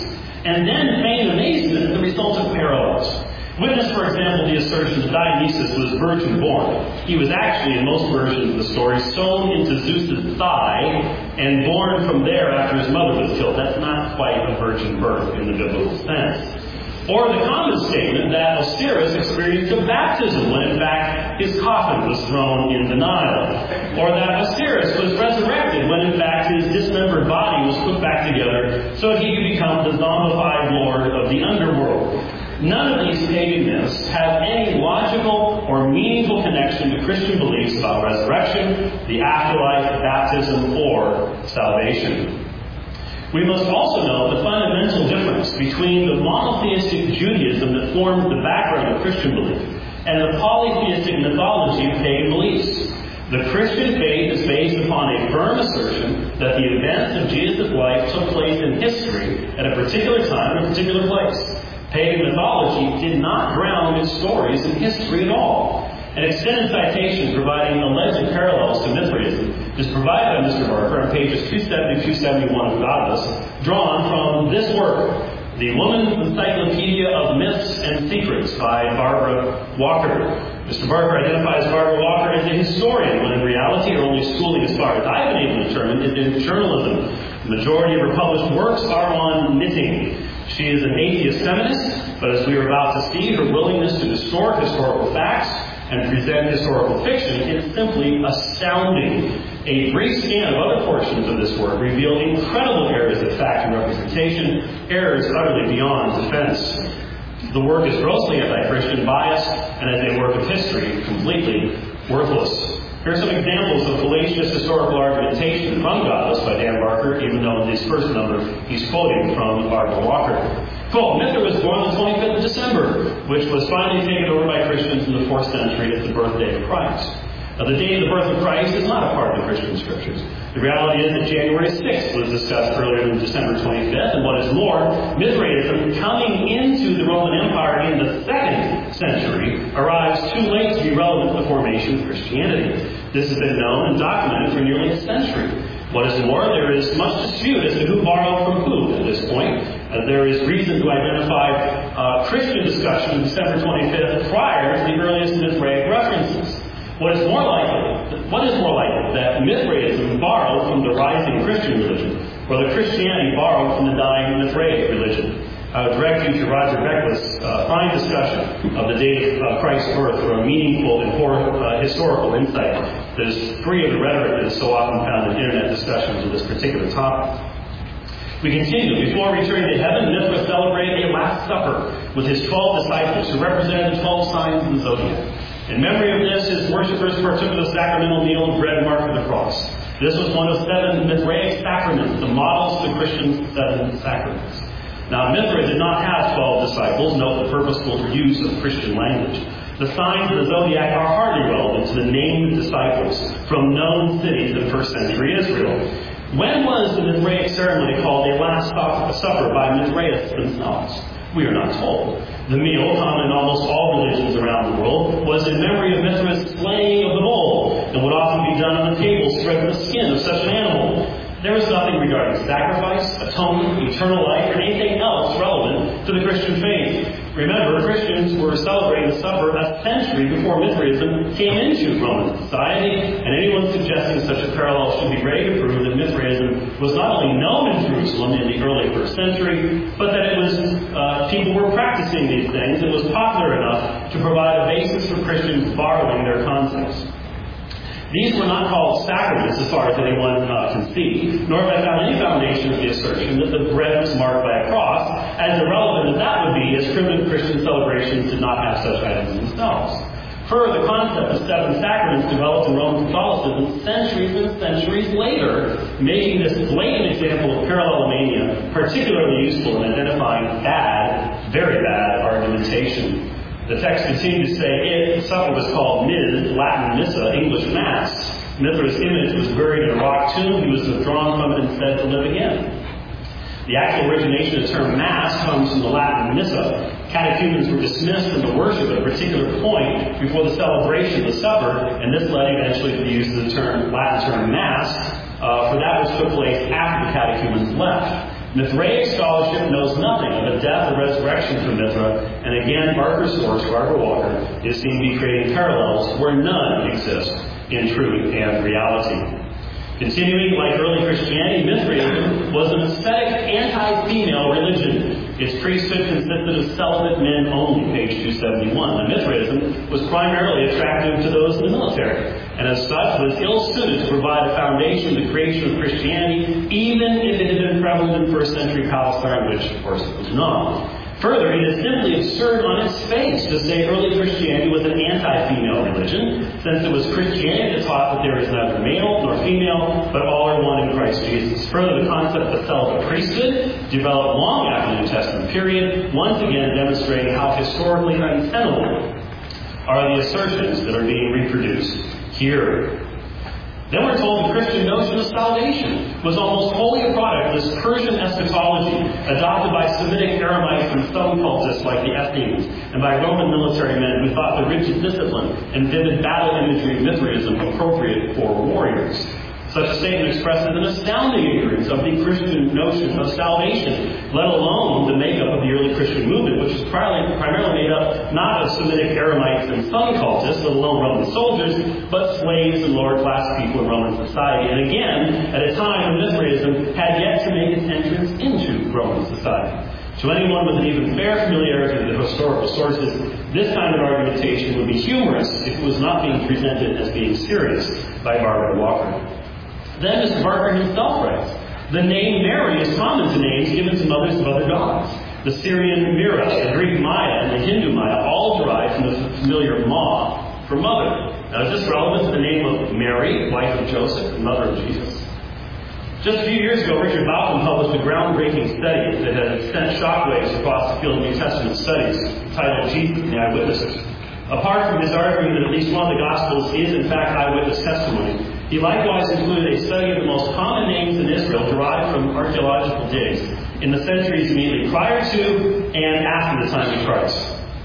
and then feign amazement at the resultant parallels. Witness, for example, the assertion that Dionysus was virgin-born. He was actually, in most versions of the story, sewn into Zeus's thigh and born from there after his mother was killed. That's not quite a virgin birth in the biblical sense. Or the common statement that Osiris experienced a baptism when in fact his coffin was thrown in the Nile. Or that Osiris was resurrected when in fact his dismembered body was put back together so that he could become the zombified lord of the underworld. None of these pagan myths have any logical or meaningful connection to Christian beliefs about resurrection, the afterlife, baptism, or salvation. We must also know the fundamental difference between the monotheistic Judaism that formed the background of Christian belief and the polytheistic mythology of pagan beliefs. The Christian faith is based upon a firm assertion that the events of Jesus' life took place in history at a particular time in a particular place. Pagan mythology did not ground its stories in history at all. An extended citation providing alleged parallels to Mithraism is provided by Mr. Barker on pages 270-271 of Godless, drawn from this work, The Woman's Encyclopedia of Myths and Secrets by Barbara Walker. Mr. Barker identifies Barbara Walker as a historian, when in reality her only schooling, as far as I've been able to determine, is in journalism. The majority of her published works are on knitting. She is an atheist feminist, but as we are about to see, her willingness to distort historical facts and present historical fiction is simply astounding. A brief scan of other portions of this work reveal incredible errors of fact and representation, errors utterly beyond defense. The work is grossly anti-Christian, biased, and as a work of history, completely worthless. Here are some examples of fallacious historical argumentation from Godless by Dan Barker, even though in this first number he's quoting from Barbara Walker. Quote, Mithra was born the 25th of December, which was finally taken over by Christians in the 4th century as the birthday of Christ. Now, the day of the birth of Christ is not a part of the Christian scriptures. The reality is that January 6th was discussed earlier than December 25th, and what is more, Mithraism, coming into the Roman Empire in the 2nd century, arrives too late to be relevant to the formation of Christianity. This has been known and documented for nearly a century. What is more, there is much dispute as to who borrowed from who at this point. There is reason to identify Christian discussion of December 25th prior to the earliest Mithraic references. What is more likely, that Mithraism borrowed from the rising Christian religion, or that Christianity borrowed from the dying Mithraic religion? I would direct you to Roger Beckwith's fine discussion of the date of Christ's birth for a meaningful and historical insight that is free of the rhetoric that is so often found in internet discussions of this particular topic. We continue. Before returning to heaven, Mithra celebrated a Last Supper with his 12 disciples who represented the 12 signs of the zodiac. In memory of this, his worshippers partook of the sacramental meal of bread marked with the cross. This was one of 7 Mithraic sacraments, the models of the Christian 7 sacraments. Now, Mithra did not have 12 disciples. Note the purposeful use of Christian language. The signs of the zodiac are hardly relevant to the named disciples from known cities of 1st century Israel. When was the Mithraic ceremony called a Last Supper by Mithraists themselves? We are not told. The meal, common in almost all religions around the world, was in memory of Mithra's slaying of the bull, and would often be done on a table spread with the skin of such an animal. There is nothing regarding sacrifice, atonement, eternal life, or anything else relevant to the Christian faith. Remember, Christians were celebrating the supper a century before Mithraism came into Roman society, and anyone suggesting such a parallel should be ready to prove that Mithraism was not only known in Jerusalem in the early 1st century, but that it was people were practicing these things and was popular enough to provide a basis for Christians borrowing their concepts. These were not called sacraments as far as anyone can see, nor have I found any foundation of the assertion that the bread was marked by a cross, as irrelevant as that would be, as primitive Christian celebrations did not have such items themselves. Further, the concept of 7 sacraments developed in Roman Catholicism centuries and centuries later, making this blatant example of parallelomania particularly useful in identifying bad, very bad argumentation. The text continues to say, the supper was called Ms, Latin Missa, English Mass. Mithra's image was buried in a rock tomb. He was withdrawn from it and said to live again. The actual origination of the term Mass comes from the Latin Missa. Catechumens were dismissed from the worship at a particular point before the celebration of the supper, and this led eventually to the use of the Latin term Mass, for that which took place after the catechumens left. Mithraic scholarship knows nothing of a death or resurrection from Mithra, and again, Barker's source, Barbara Walker, is seen to be creating parallels where none exist in truth and reality. Continuing, like early Christianity, Mithraism was an ascetic anti-female religion. Its priesthood consisted of celibate men only, page 271. And Mithraism was primarily attractive to those in the military, and as such was ill-suited to provide a foundation to the creation of Christianity, even if it had been prevalent in first century Palestine, which, of course, it was not. Further, it is simply absurd on its face to say early Christianity was an anti-female religion, since it was Christianity that taught that there is neither male nor female, but all are one in Christ Jesus. Further, the concept of celibate priesthood developed long after the New Testament period, once again demonstrating how historically untenable are the assertions that are being reproduced here. Then we're told the Christian notion of salvation was almost wholly a product of this Persian eschatology adopted by Semitic Aramites and some cultists like the Essenes, and by Roman military men who thought the rigid discipline and vivid battle imagery of Mithraism appropriate for warriors. Such a statement expresses an astounding ignorance of the Christian notion of salvation, let alone the makeup of the early Christian movement, which is primarily made up not of Semitic Aramites and some cultists, let alone Roman soldiers, but slaves and lower-class people in Roman society. And again, at a time when Mithraism had yet to make its entrance into Roman society. To anyone with an even fair familiarity with the historical sources, this kind of argumentation would be humorous if it was not being presented as being serious by Barbara Walker. Then Mr. Barker himself writes, the name Mary is common to names given to mothers of other gods. The Syrian Mira, the Greek Maya, and the Hindu Maya all derive from the familiar Ma for mother. Now, is this relevant to the name of Mary, wife of Joseph, and mother of Jesus? Just a few years ago, Richard Bauckham published a groundbreaking study that has sent shockwaves across the field of New Testament studies, titled Jesus and the Eyewitnesses. Apart from his argument that at least one of the Gospels is in fact eyewitness testimony, he likewise included a study of the most common names in Israel derived from archaeological digs in the centuries immediately prior to and after the time of Christ.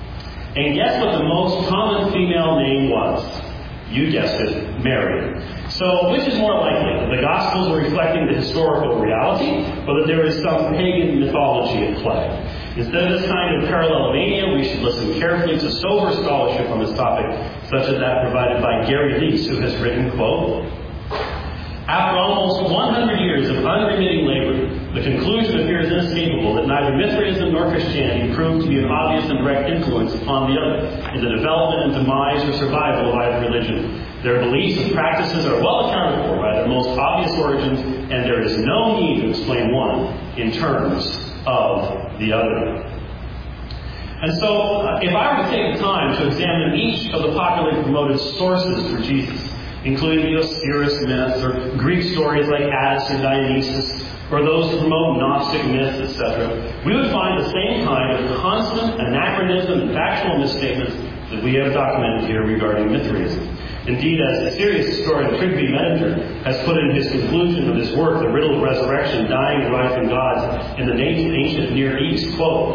And guess what the most common female name was? You guessed it, Mary. So, which is more likely? That the Gospels are reflecting the historical reality, or that there is some pagan mythology at play? Instead of this kind of parallelomania, we should listen carefully to sober scholarship on this topic, such as that provided by Gary Lease, who has written, quote, after almost 100 years of unremitting labor, the conclusion appears inescapable that neither Mithraism nor Christianity proved to be an obvious and direct influence upon the other in the development and demise or survival of either religion. Their beliefs and practices are well accounted for by their most obvious origins, and there is no need to explain one in terms of the other. And so, if I were to take the time to examine each of the popularly promoted sources for Jesus, including the Osiris myths or Greek stories like Attis and Dionysus, or those who promote Gnostic myths, etc., we would find the same kind of constant anachronism and factual misstatements that we have documented here regarding Mithraism. Indeed, as the serious historian Trygve Medinger has put in his conclusion of his work, The Riddle of Resurrection, Dying and Rising Gods in the Ancient Near East, quote,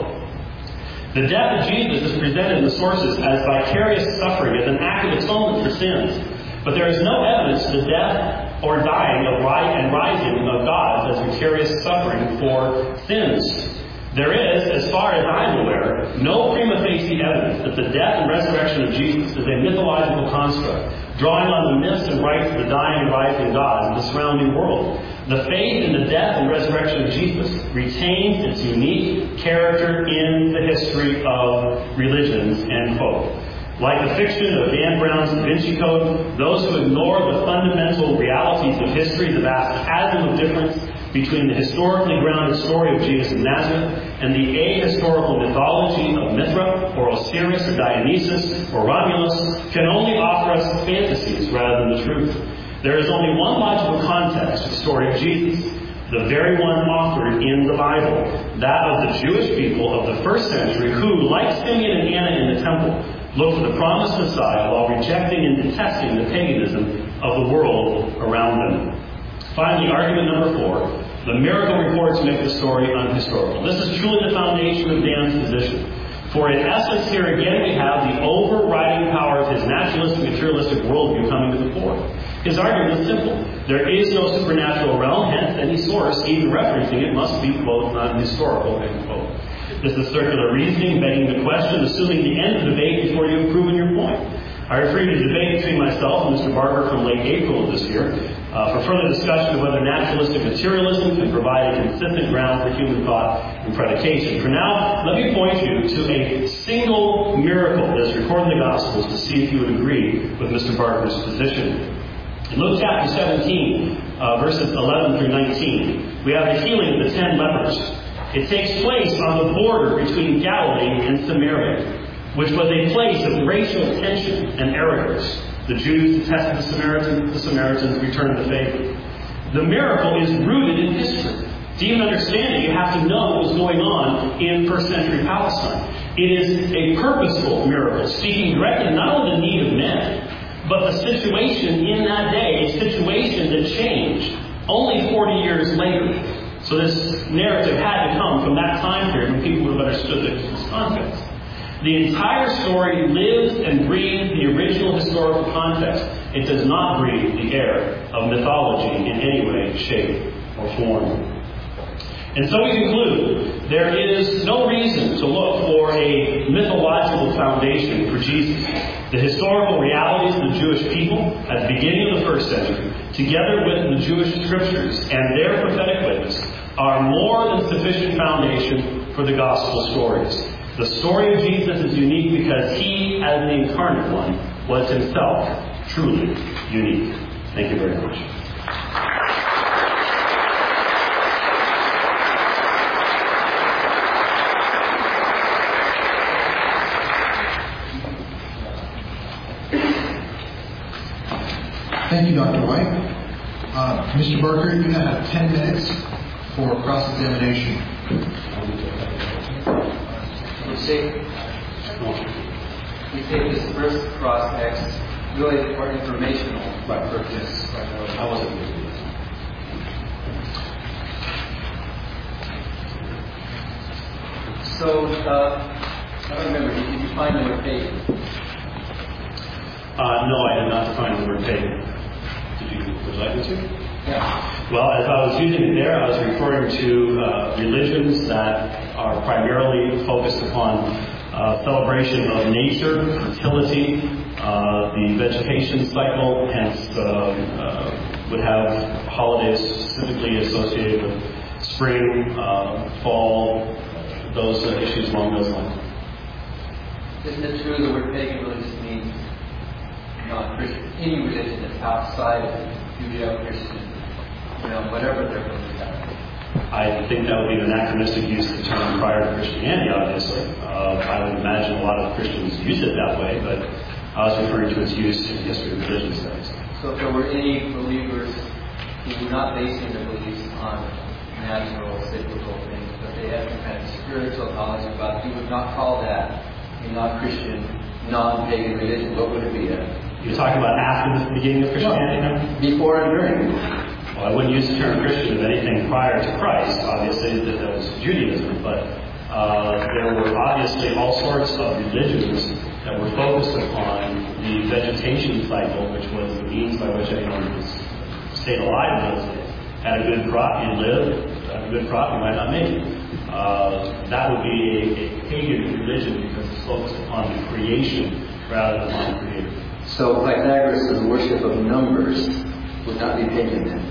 the death of Jesus is presented in the sources as vicarious suffering, as an act of atonement for sins. But there is no evidence of the death or dying and rising of gods as vicarious suffering for sins. There is, as far as I'm aware, no prima facie evidence that the death and resurrection of Jesus is a mythological construct, drawing on the myths and rites of the dying and rising gods of the surrounding world. The faith in the death and resurrection of Jesus retains its unique character in the history of religions, end quote. Like the fiction of Dan Brown's Da Vinci Code, those who ignore the fundamental realities of history, the vast chasm of difference between the historically grounded story of Jesus of Nazareth and the ahistorical mythology of Mithra, or Osiris, or Dionysus, or Romulus, can only offer us fantasies rather than the truth. There is only one logical context to the story of Jesus, the very one offered in the Bible, that of the Jewish people of the first century who, like Simeon and Anna in the temple, looked for the promised Messiah while rejecting and detesting the paganism of the world around them. Finally, argument number 4. The miracle reports make the story unhistorical. This is truly the foundation of Dan's position. For in essence, here again we have the overriding power of his naturalistic, materialistic worldview coming to the fore. His argument is simple. There is no supernatural realm, hence any source, even referencing it, must be, quote, non-historical, end quote. This is circular reasoning, begging the question, assuming the end of the debate before you have proven your point. I refer you to the debate between myself and Mr. Barker from late April of this year for further discussion of whether naturalistic materialism can provide a consistent ground for human thought and predication. For now, let me point you to a single miracle that is recorded in the Gospels to see if you would agree with Mr. Barker's position. In Luke chapter 17, verses 11 through 19, we have the healing of the 10 lepers. It takes place on the border between Galilee and Samaria, which was a place of racial tension and arrogance. The Jews detested the Samaritans returned the favor. The miracle is rooted in history. To even understand it, you have to know what was going on in first century Palestine. It is a purposeful miracle, speaking directly not only the need of men, but the situation in that day, a situation that changed only 40 years later. So this narrative had to come from that time period when people would have understood this context. The entire story lives and breathes the original historical context. It does not breathe the air of mythology in any way, shape, or form. And so we conclude, there is no reason to look for a mythological foundation for Jesus. The historical realities of the Jewish people at the beginning of the first century, together with the Jewish scriptures and their prophetic witness, are more than sufficient foundation for the gospel stories. The story of Jesus is unique because he, as the incarnate one, was himself truly unique. Thank you very much. Thank you, Dr. White. Mr. Barker, you now have 10 minutes for cross-examination. You take this first cross-ex really for informational purposes. I wasn't using this. So, I don't remember, did you find the word pagan? No, I did not find the word pagan. Would you like me to? Yeah. Well, as I was using it there, I was referring to religions that are primarily focused upon celebration of nature, fertility, the vegetation cycle, hence would have holidays specifically associated with spring, fall, those issues along those lines. Isn't it true the word pagan really just means non-Christian? Any religion that's outside of Judeo-Christian, whatever their beliefs are. I think that would be an anachronistic use of the term prior to Christianity, obviously. I would imagine a lot of Christians use it that way, but I was referring to its use in the history of religion studies. So if there were any believers who were not basing their beliefs on natural, cyclical things, but they had some kind of spiritual knowledge about it, you would not call that a non-Christian, non-pagan religion. What would it be? You're talking about after the beginning of Christianity now? Before and during. Well, I wouldn't use the term Christian of anything prior to Christ. Obviously, that was Judaism, but there were obviously all sorts of religions that were focused upon the vegetation cycle, which was the means by which anyone stayed alive in those days. Had a good crop, you lived. Had a good crop, you might not make it. That would be a pagan religion because it's focused upon the creation rather than on the creator. So Pythagoras' worship of numbers would not be pagan then?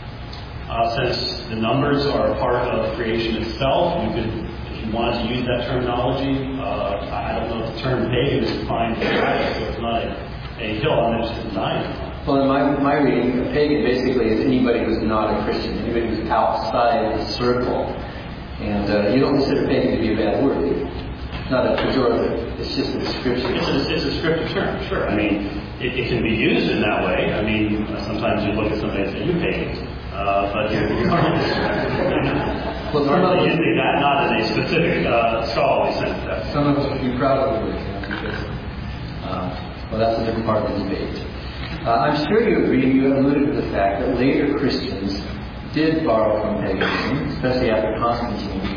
Since the numbers are a part of creation itself, you could, if you wanted to use that terminology, I don't know if the term pagan is defined in the Bible, so it's not a hill I'm interested in denying. Well, in my reading, a pagan basically is anybody who's not a Christian, anybody who's outside the circle. And you don't consider pagan to be a bad word. It's not a pejorative. It's just a description. It's a descriptive term, sure. I mean, it can be used in that way. I mean, sometimes you look at somebody and say, "You pagan." But you're normally using that not in a specific scholarly sense. Some of us would be proud of the word, because, well, that's a different part of the debate. I'm sure you agree, you alluded to the fact that later Christians did borrow from paganism, especially after Constantine,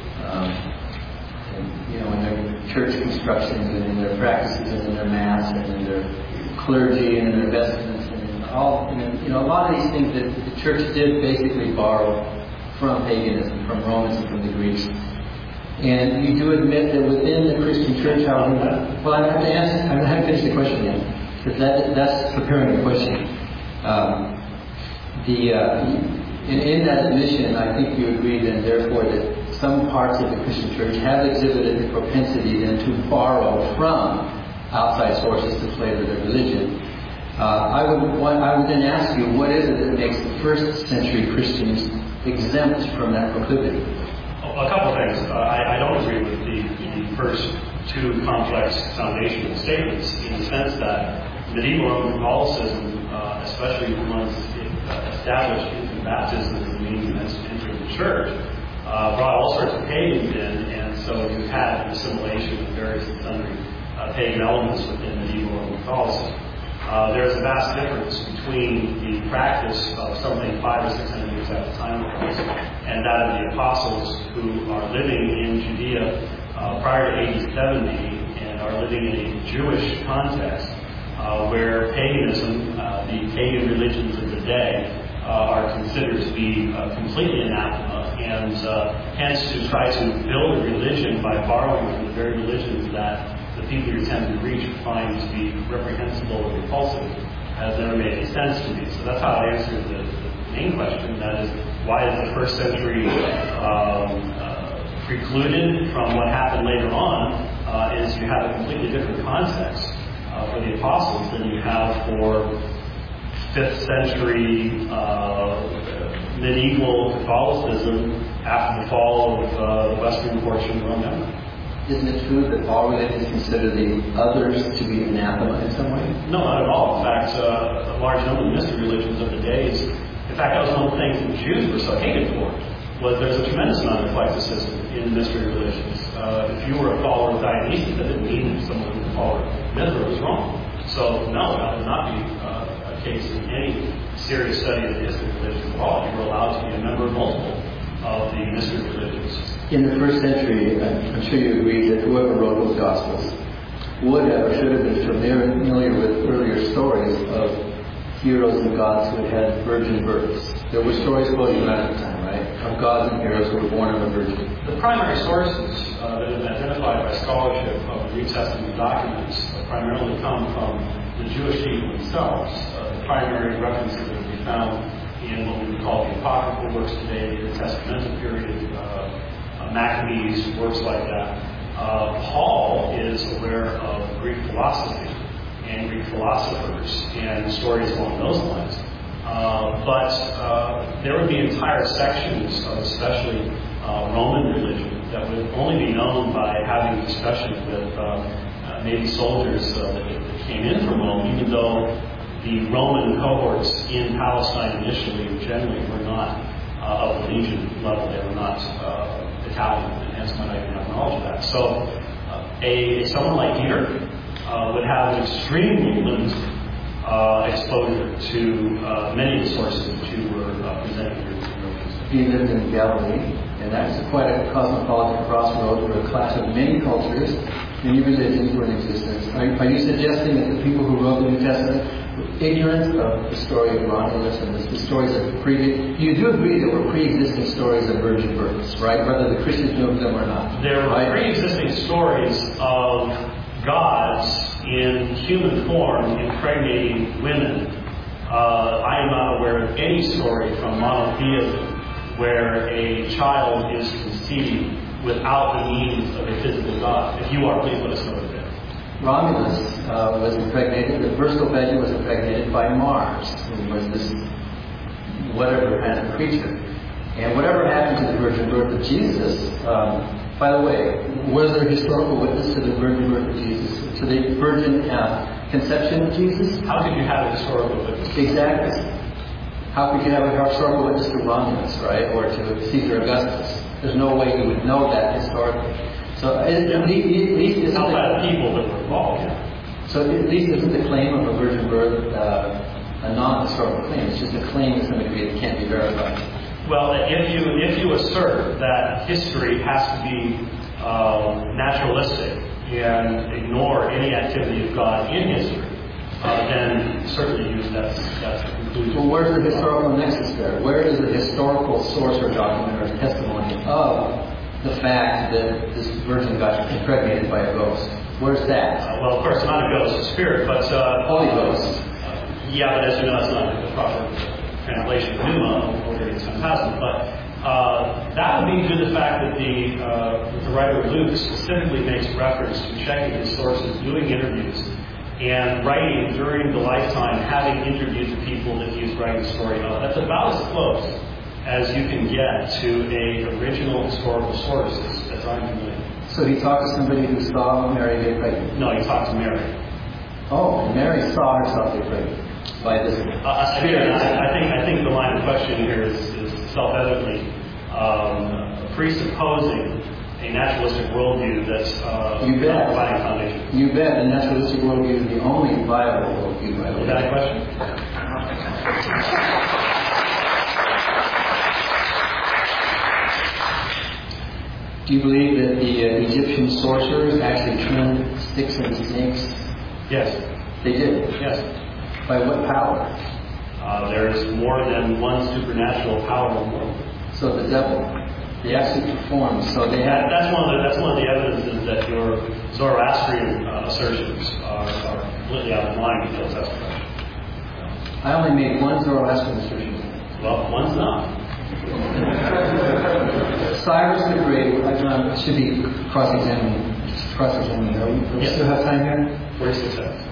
in their church constructions and in their practices and in their mass and in their clergy and in their vestments and in all a lot of these things that the church did basically borrow from paganism, from Romans and from the Greeks. And you do admit that within the Christian church, however, well, I have to answer, I haven't finished the question yet, because that's preparing the question. In that admission, I think you agree then, therefore, that some parts of the Christian church have exhibited the propensity then to borrow from outside sources to flavor their religion. I would then ask you, what is it that makes the first century Christians exempt from that proclivity? A couple of things. I don't agree with the first two complex foundational statements in the sense that medieval Roman Catholicism, especially once it established infant baptism as the means of entering the church, brought all sorts of pagans in, and so you had an assimilation of various and sundry pagan elements within medieval Roman Catholicism. There is a vast difference between the practice of something 500 or 600 years after time of Christ and that of the apostles who are living in Judea prior to AD 70 and are living in a Jewish context where paganism, the pagan religions of the day, are considered to be completely anathema, and hence to try to build a religion by borrowing from the very religions that the people you tend to reach find to be reprehensible or repulsive has never made any sense to me. So that's how I answered the main question, that is, why is the first century precluded from what happened later on, is you have a completely different context for the apostles than you have for 5th century medieval Catholicism after the fall of the western portion of Roman Empire. Isn't it true that all religions consider the others to be anathema in some way? No, not at all. In fact, a large number of mystery religions of the days, in fact, that was one of the things that the Jews were so hated for, was there's a tremendous amount of eclecticism in mystery religions. If you were a follower of Dionysus, that didn't mean that someone who was a follower of Mithra was wrong. So, no, that would not be a case in any serious study of the history of religions at all. You were allowed to be a member of multiple of the mystery religions. In the first century, I'm sure you agree that whoever wrote those Gospels would have or should have been familiar with earlier stories of heroes and gods who had had virgin births. There were stories floating around at the time, right, of gods and heroes who were born of a virgin. The primary sources that have been identified by scholarship of the New Testament documents primarily come from the Jewish people themselves. The primary references that we found in what we would call the apocryphal works today, the Testamental period, Maccabees, works like that. Paul is aware of Greek philosophy and Greek philosophers and stories along those lines. But there would be entire sections of especially Roman religion that would only be known by having discussions with maybe soldiers that came in from Rome, even though the Roman cohorts in Palestine initially generally were not of the legion level. They were not Italian, and hence might not even have knowledge of that. So someone like Peter would have an extremely limited exposure to many of the sources that you were presenting here. He lived in Galilee, and that was quite a cosmopolitan crossroads where a clash of many cultures, many religions were in existence. Are you suggesting that the people who wrote the New Testament were ignorant of the story of Romulus and the stories of previous? You do agree there were pre-existing stories of virgin births, right? Whether the Christians knew of them or not. There were pre-existing stories of gods in human form impregnating women. I am not aware of any story from monotheism where a child is conceived without the means of a physical god. If you are, please let us know that. Romulus was impregnated, the first Ophelia was impregnated by Mars, who was this whatever kind of creature. And whatever happened to the virgin birth of Jesus, by the way, was there historical witness to the virgin birth of Jesus, to the virgin conception of Jesus? How could you have a historical witness? Exactly. How could you have a historical witness to Romulus, right, or to Caesar Augustus? There's no way you would know that historically. So at least outside of people that were involved. Yeah. So at least isn't the claim of a virgin birth a non-historical claim? It's just a claim to some degree that can't be verified. Well, if you assert that history has to be naturalistic and ignore any activity of God in history, then certainly that's a conclusion. Well, where's the historical nexus there? Where is the historical source or document or testimony of the fact that this virgin got impregnated by a ghost? Where's that? Well, of course, not a ghost, a spirit, but... Holy Ghost. Yeah, but as you know, that's not the proper translation of pneuma, or it's phantasm. But that would be to the fact that the writer Luke specifically makes reference to checking his sources, doing interviews, and writing during the lifetime, having interviewed the people that he is writing the story of. That's about as close as you can get to a original historical source as I'm familiar. So he talked to somebody who saw Mary get pregnant? No, he talked to Mary. Oh, and Mary saw herself get pregnant by this spirit. I think the line of question here is self-evidently presupposing a naturalistic worldview that's you bet. providing foundation. You bet. The naturalistic worldview is the only viable worldview, by the way. Is that a question? Do you believe that the Egyptian sorcerers actually turned sticks into snakes? Yes. They did? Yes. By what power? There's more than one supernatural power in the world. So the devil. They actually performed. So they had. That's one of the evidences that your Zoroastrian assertions are completely out of line because that's correct. I only made one Zoroastrian assertion. Well, one's not. Cyrus the Great, should be cross-examining. We still have time here? 46 seconds.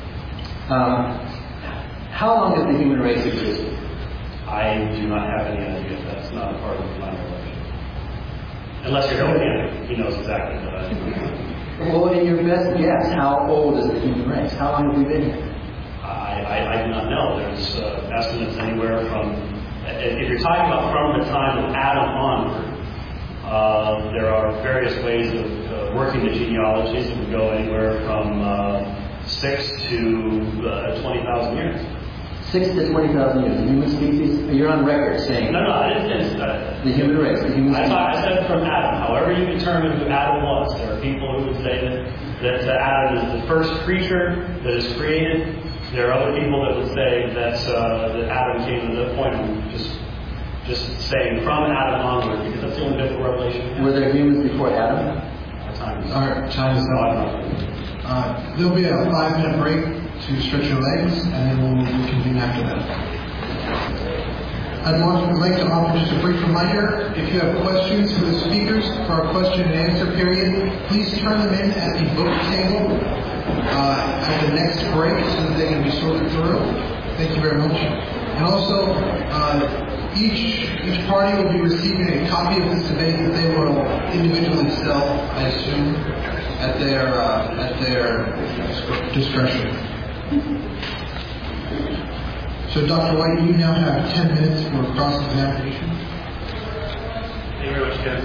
How long has the human race existed? I do not have any idea. That's not a part of my revelation. Unless you're looking at it, he knows exactly what I do. Well, in your best guess, how old is the human race? How long have we been here? I do not know. There's estimates anywhere from, if you're talking about from the time of Adam onward, there are various ways of working the genealogies. It would go anywhere from 6 to 20,000 years. 6 to 20,000 years. The human species? You're on record saying... No, I didn't say the human race. The human species. I said from Adam. However you determine who Adam was. There are people who would say that Adam is the first creature that is created. There are other people that would say that Adam came to the point of just saying from Adam onward, because that's the only biblical revelation. Were there humans before Adam? Our time is up. There'll be a 5-minute break to stretch your legs, and then we'll reconvene after that. I'd like to offer just a brief reminder. If you have questions for the speakers for our question and answer period, please turn them in at the book table at the next break so that they can be sorted through. Thank you very much. And also, each party will be receiving a copy of this debate that they will individually sell, I assume, at their discretion. So, Dr. White, you now have 10 minutes for cross-examination. Thank you very much, Ken.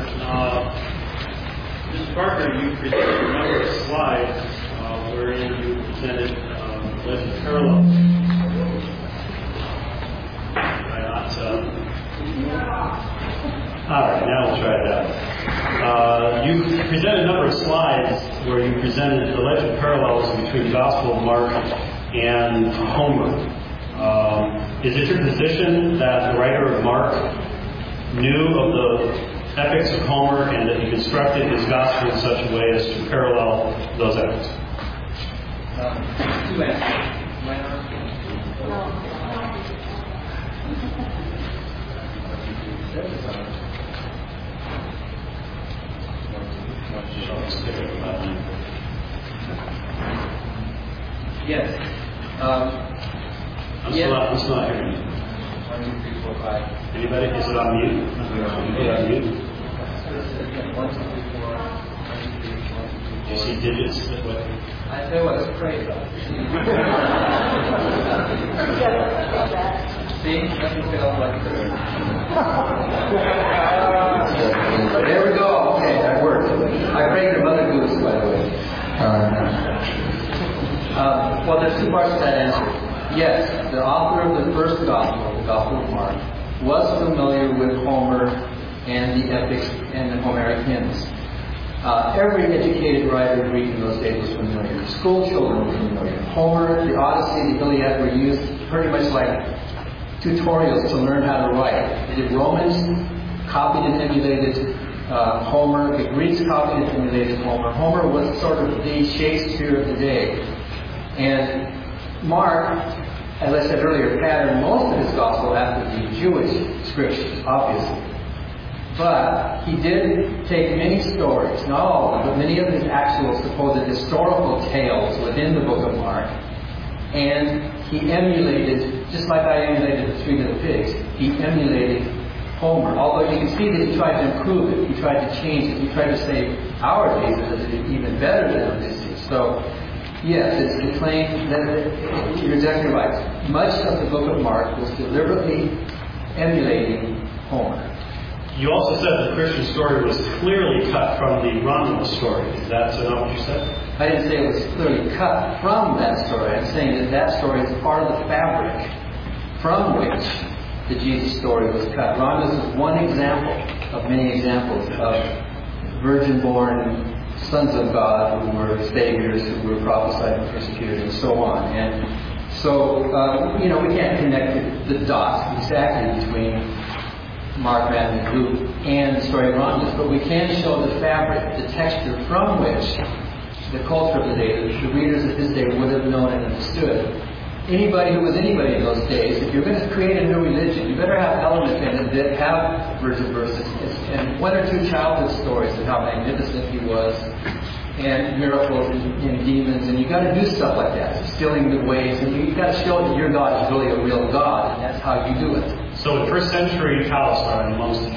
Mr. Parker, you presented a number of slides wherein you presented legend parallels. All right, now we'll try that. You presented a number of slides where you presented the legend parallels between the Gospel of Mark and Homer. Is it your position that the writer of Mark knew of the epics of Homer and that he constructed his Gospel in such a way as to parallel those epics? Two answers. Yes. I'm still not hearing you. 1, 2, 3, 4, 5. Anybody? Is it on mute? Is it on mute? 1, 2, 3, 4. 1, 2, 3, 4. Do you see digits? I tell you what, it's crazy. See? Nothing fails like this. There we go. Okay, that worked. I prayed to Mother Goose, by the way. Well, there's two parts to that answer. Yes, the author of the first Gospel, the Gospel of Mark, was familiar with Homer and the epics and the Homeric hymns. Every educated writer of Greek in those days was familiar. School children were familiar. Homer, the Odyssey, the Iliad were used pretty much like tutorials to learn how to write. They did Romans, copied and emulated Homer. The Greeks copied and emulated Homer. Homer was sort of the Shakespeare of the day. And Mark, as I said earlier, patterned most of his gospel after the Jewish scriptures, obviously. But he did take many stories, not all of them, but many of his actual supposed historical tales within the book of Mark, and he emulated, just like I emulated the Three Little Pigs, he emulated Homer. Although you can see that he tried to improve it, he tried to change it, he tried to say our Jesus is even better than Odysseus. So, yes, it's claimed that you're exactly right. Much of the book of Mark was deliberately emulating Homer. You also said the Christian story was clearly cut from the Romulus story. Is that not what you said? I didn't say it was clearly cut from that story. I'm saying that that story is part of the fabric from which the Jesus story was cut. Romulus is one example of many examples of virgin-born sons of God who were saviors, who were prophesied and persecuted, and so on. And so, we can't connect the dots exactly between Mark, Matthew, and Luke, and the story of Romulus, but we can show the fabric, the texture from which the culture of the day, the readers of his day would have known and understood. Anybody who was anybody in those days, if you're going to create a new religion, you better have elements in it that have virgin verses and one or two childhood stories of how magnificent he was, and miracles and demons, and you got to do stuff like that, stealing the ways, and you got to show that your God is really a real God, and that's how you do it. So in first century Palestine, amongst the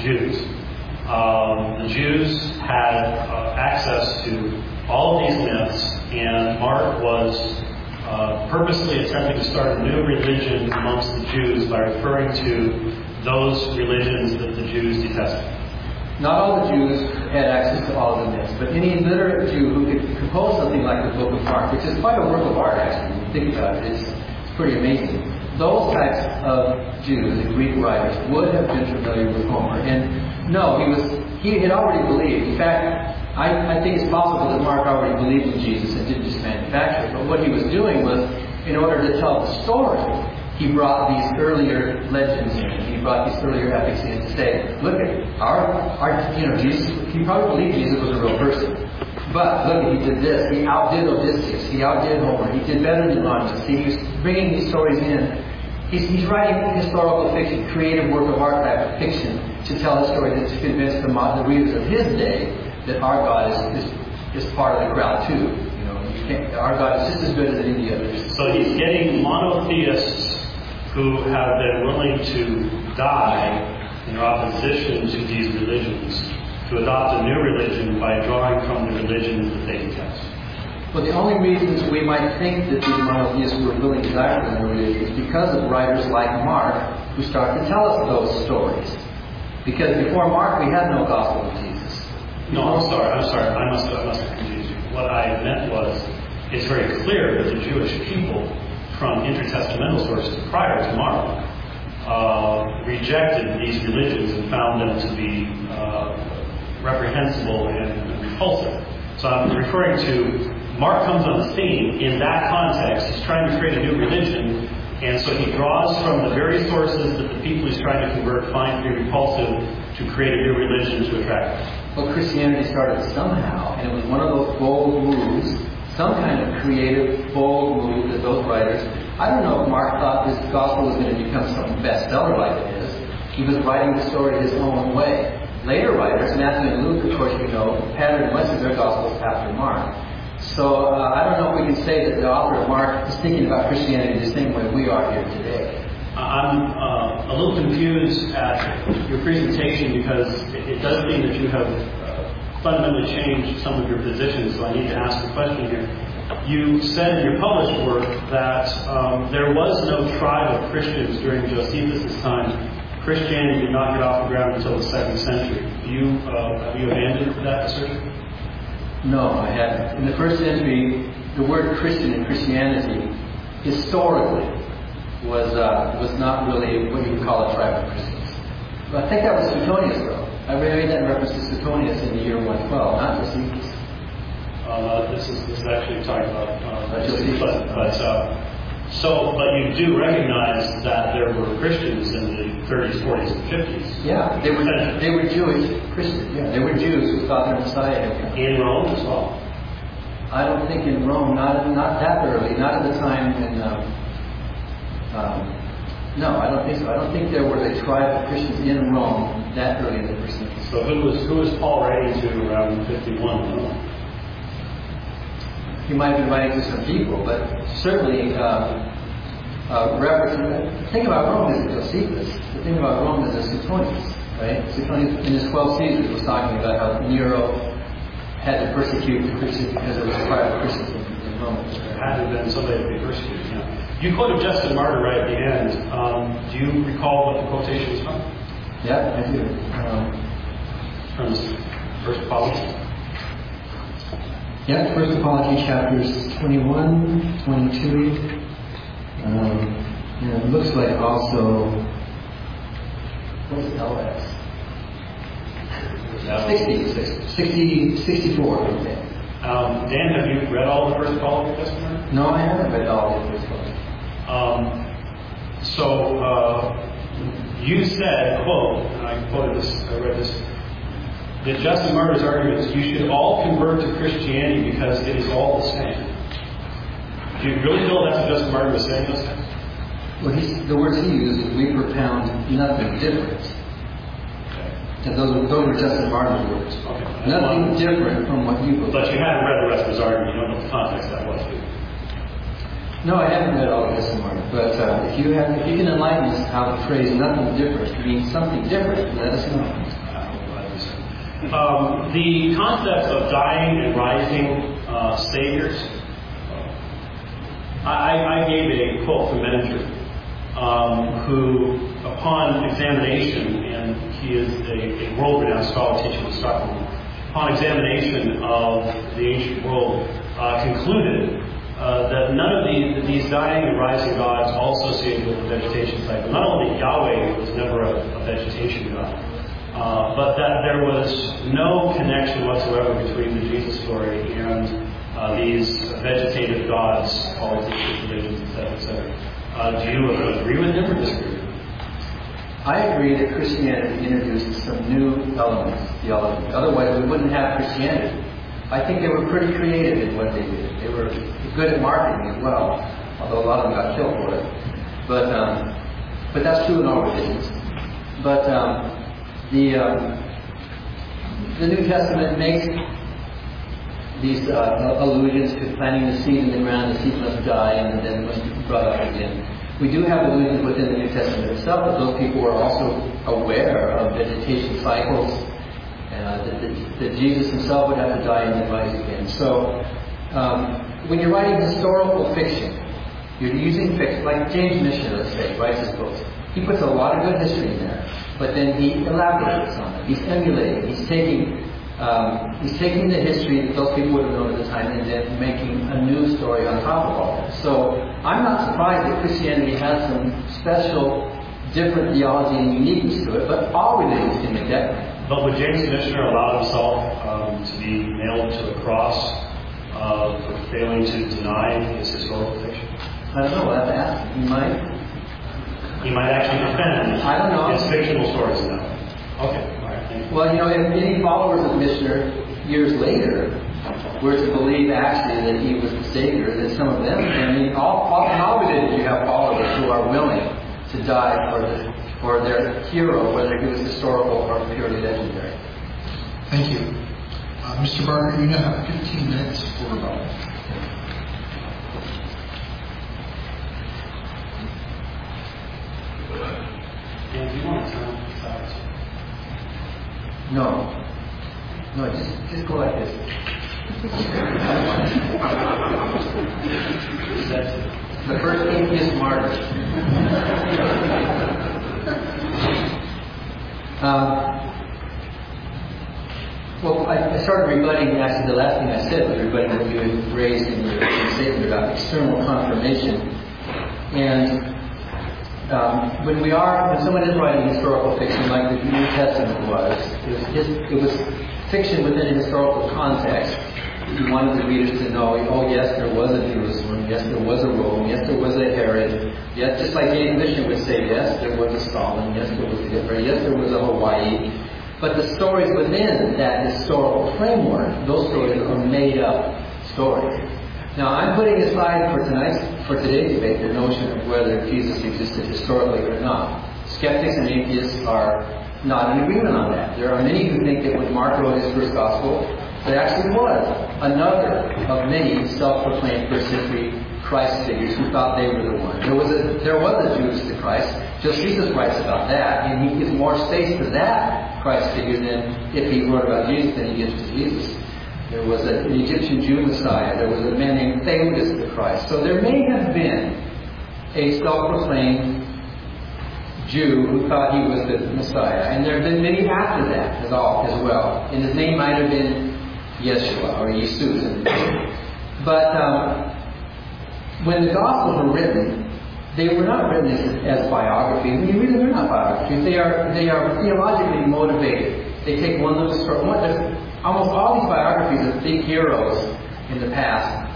Jews had access to all of these myths, and Mark was purposely attempting to start a new religion amongst the Jews by referring to those religions that the Jews detested. Not all the Jews had access to all of the myths, but any literate Jew who could compose something like the Book of Mark, which is quite a work of art, actually, when you think about it, it's pretty amazing. Those types of Jews, the Greek writers, would have been familiar with Homer. And no, he had already believed. In fact, I think it's possible that Mark already believed in Jesus and didn't just manufacture it. But what he was doing was, in order to tell the story, he brought these earlier legends in. He brought these earlier epics in to say, look at our Jesus. He probably believed Jesus was a real person. But look, he did this. He outdid Odysseus. He outdid Homer. He did better than Romulus. He was bringing these stories in. He's writing historical fiction, creative work of art type of fiction, to tell a story that's convinced the readers of his day that our God is part of the crowd too. Our God is just as good as any of the others. So he's getting monotheists who have been willing to die in their opposition to these religions to adopt a new religion by drawing from the religions that they detest. Well, the only reasons we might think that these monotheists were willing to die for the new religion is because of writers like Mark who start to tell us those stories. Because before Mark, we had no gospel of Jesus. No, I'm sorry. I must have confused you. What I meant was, it's very clear that the Jewish people from intertestamental sources prior to Mark rejected these religions and found them to be reprehensible and repulsive. So I'm referring to Mark comes on the scene in that context. He's trying to create a new religion, and so he draws from the very sources that the people he's trying to convert find to be repulsive to create a new religion to attract them. Well, Christianity started somehow, and it was one of those bold moves, some kind of creative, bold move that those writers. I don't know if Mark thought this gospel was going to become some bestseller like it is. He was writing the story his own way. Later writers, Matthew and Luke, of course, patterned much of their gospels after Mark. So I don't know if we can say that the author of Mark is thinking about Christianity the same way we are here today. I'm a little confused at your presentation because it does seem that you have fundamentally changed some of your positions, so I need to ask a question here. You said in your published work that there was no tribe of Christians during Josephus' time. Christianity did not get off the ground until the 2nd century. Have you abandoned that assertion? No, I haven't. In the 1st century, the word Christian and Christianity historically was not really what you would call a tribe of Christians. But I think that was Suetonius, though. I made that in reference to Suetonius in the year 112, not Josephus. This is actually talking about Josephus. So, but you do recognize that there were Christians in the 30s, 40s, and 50s. Yeah, they were Jewish Christians. Yeah, they were Jews who thought their Messiah had come. In Rome as well. I don't think in Rome, not that early, not at the time when. No, I don't think so. I don't think there was a tribe of Christians in Rome that early in the first century. So who was Paul writing to around 51? No? He might have been writing to some people, but certainly reference. The thing about Rome is Josephus. The thing about Rome is Suetonius, right? Suetonius in his 12 Caesars was talking about how Nero had to persecute the Christians because there was a tribe of Christians in Rome. There had to have been somebody to be persecuted. Yeah. You quoted Justin Martyr right at the end. Do you recall what the quotation was from? Yeah, I do. From First Apology? Yeah, First Apology, chapters 21, 22. And it looks like also, what's LX? 64. Okay. Dan, have you read all the First Apology of Justin Martyr? No, I haven't read all of First Apology. You said, quote, and I quoted this, I read this, that Justin Martyr's argument is you should all convert to Christianity because it is all the same. Do you really feel that's what Justin Martyr was saying those times? Well, the words he used is we propound nothing different. Okay. And those were Justin Martyr's words. Okay. Nothing different from what you believe. But you haven't read the rest of his argument. You don't know the context that was. No, I haven't read all of Justin Martyr. But if you can enlighten us how the phrase "nothing different" means something different, let us know. The concept of dying and rising saviors. I gave a quote from Meninger, who, upon examination, and he is a world-renowned scholar teaching in Stockholm, upon examination of the ancient world, concluded that none of these dying and rising gods all associated with the vegetation cycle. Not only Yahweh was never a vegetation god, but that there was no connection whatsoever between the Jesus story and these vegetative gods, politics, religions, etc., etc. Do you agree with him or disagree with him? I agree that Christianity introduced some new elements to theology. Otherwise, we wouldn't have Christianity. I think they were pretty creative in what they did. They were good at marketing as well, although a lot of them got killed for it. But that's true in all religions. But the New Testament makes these allusions to planting the seed in the ground. The seed must die and then must be brought up again. We do have allusions within the New Testament itself that those people were also aware of vegetation cycles. That Jesus himself would have to die and then rise again. So, when you're writing historical fiction, you're using fiction, like James Michener, let's say, writes his books. He puts a lot of good history in there, but then he elaborates on it. He's emulating. He's taking the history that those people would have known at the time and then making a new story on top of all that. So, I'm not surprised that Christianity has some special, different theology and uniqueness to it, but all religions can make that claim. But would James Michener allow himself to be nailed to a cross for failing to deny his historical fiction? I don't know. We'll have to ask him. He might. He might actually defend I don't know. his fictional stories now. Okay. All right. Thank you. Well, if any followers of Michener years later were to believe actually that he was the Savior, then some of them, I mean, all religions you have followers who are willing to die for their hero, whether he was historical or purely legendary. Thank you. Mr. Barker, you now have 15 minutes for rebuttal. Dan, do you want to turn sides? No, just go like this. The first atheist martyr. Well, I started rebutting, actually the last thing I said was rebutting what you had raised in your statement about external confirmation. And when someone is writing historical fiction like the New Testament was, it was fiction within a historical context. You wanted the readers to know, oh yes, there was a Jerusalem, Jerusalem. Yes, there was a Rome. Yes, there was a Herod. Yes, just like any Christian would say, yes, there was a Stalin. Yes, there was a Hitler. Yes, there was a Hawaii. But the stories within that historical framework, those stories are made up stories. Now, I'm putting aside for today's debate the notion of whether Jesus existed historically or not. Skeptics and atheists are not in agreement on that. There are many who think that when Mark wrote his first gospel, there actually was another of many self-proclaimed first century Christ figures who thought they were the one. There was a Judas the Christ. Josephus writes about that, and he gives more space to that Christ figure than if he wrote about Jesus than he gives to Jesus. There was an Egyptian Jew Messiah. There was a man named Theudas the Christ. So there may have been a self-proclaimed Jew who thought he was the Messiah. And there have been many after that as well. And his name might have been Yeshua or Jesus. But when the Gospels were written, they were not written as biographies. When you read them, they're not biographies. They are theologically motivated. They take one little story. Almost all these biographies of big heroes in the past,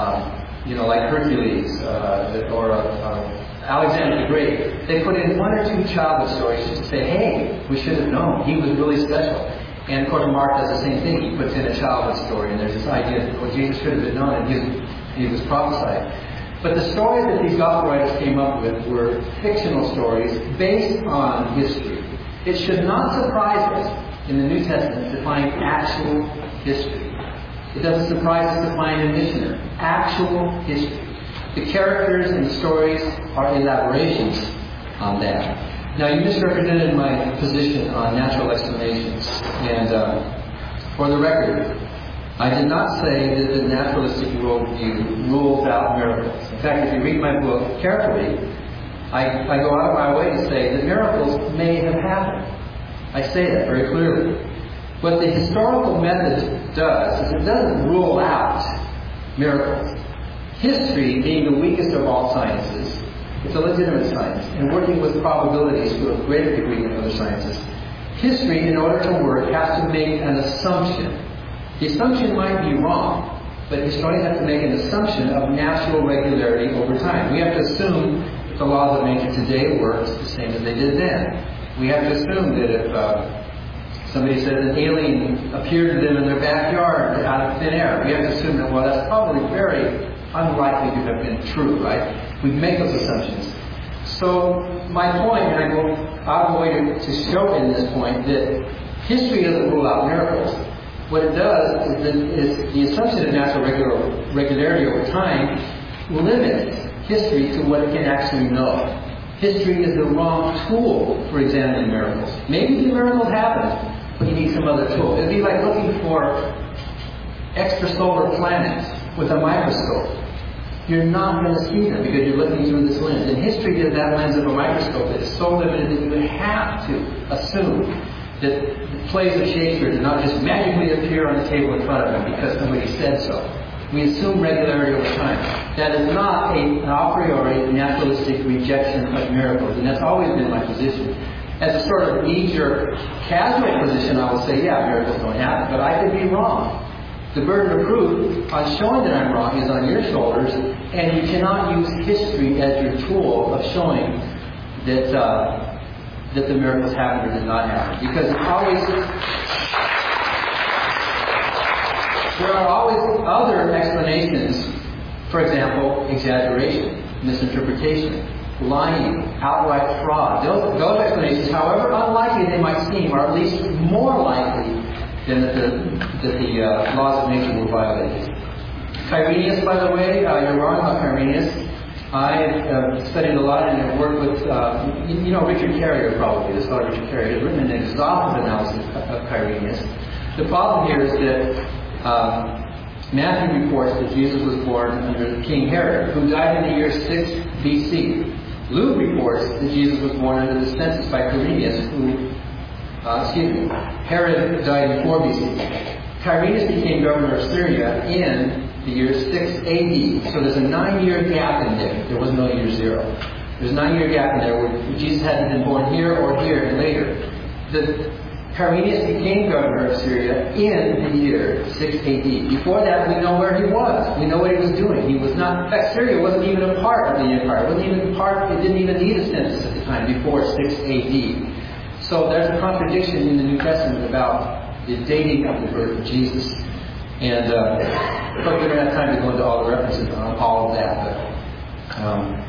like Hercules or Alexander the Great, they put in one or two childhood stories just to say, hey, we should have known. He was really special. And of course, Mark does the same thing. He puts in a childhood story, and there's this idea that, well, Jesus should have been known, and he was prophesied. But the stories that these gospel writers came up with were fictional stories based on history. It should not surprise us in the New Testament to find actual history. It doesn't surprise us to find a missionary. Actual history. The characters and the stories are elaborations on that. Now, you misrepresented my position on natural explanations. And for the record, I did not say that the naturalistic worldview rules out miracles. In fact, if you read my book carefully, I go out of my way to say that miracles may have happened. I say that very clearly. What the historical method does is it doesn't rule out miracles. History, being the weakest of all sciences, it's a legitimate science, and working with probabilities to a greater degree than other sciences. History, in order to work, has to make an assumption. The assumption might be wrong, but historians have to make an assumption of natural regularity over time. We have to assume that the laws of nature today work the same as they did then. We have to assume that if somebody says an alien appeared to them in their backyard out of thin air, we have to assume that, well, that's probably very unlikely to have been true, right? We make those assumptions. So my point, and I go out of the way to show in this point, that history doesn't rule out miracles. What it does is the assumption of natural regularity over time limits history to what it can actually know. History is the wrong tool for examining miracles. Maybe the miracle happened, but you need some other tool. It'd be like looking for extrasolar planets with a microscope. You're not going to see them because you're looking through this lens. And history is that lens of a microscope that is so limited that you have to assume that plays of Shakespeare did not just magically appear on the table in front of them because somebody said so. We assume regularity over time. That is not an a priori naturalistic rejection of miracles, and that's always been my position. As a sort of knee-jerk, casual position, I will say, yeah, miracles don't happen, but I could be wrong. The burden of proof on showing that I'm wrong is on your shoulders, and you cannot use history as your tool of showing that the miracles happened or did not happen. Because there are always other explanations. For example, exaggeration, misinterpretation, lying, outright fraud. Those explanations, however unlikely they might seem, are at least more likely than that the laws of nature were violated. Quirinius, by the way, you're wrong about Quirinius. I studied a lot and have worked with, Richard Carrier probably, the scholar Richard Carrier, has written an exhaustive analysis of Quirinius. The problem here is that Matthew reports that Jesus was born under King Herod, who died in the year 6 BC. Luke reports that Jesus was born under the census by Quirinius, Herod died in 4 BC. Quirinius became governor of Syria in the year 6 AD. So there's a 9-year gap in there. There was no year 0. There's a 9-year gap in there where Jesus hadn't been born here or here and later. Quirinius became governor of Syria in the year 6 AD. Before that, we know where he was. We know what he was doing. He was not, in fact, Syria wasn't even a part of the empire. It didn't even need a census at the time, before 6 AD. So there's a contradiction in the New Testament about the dating of the birth of Jesus. And, but we don't have time to go into all the references on all of that. But,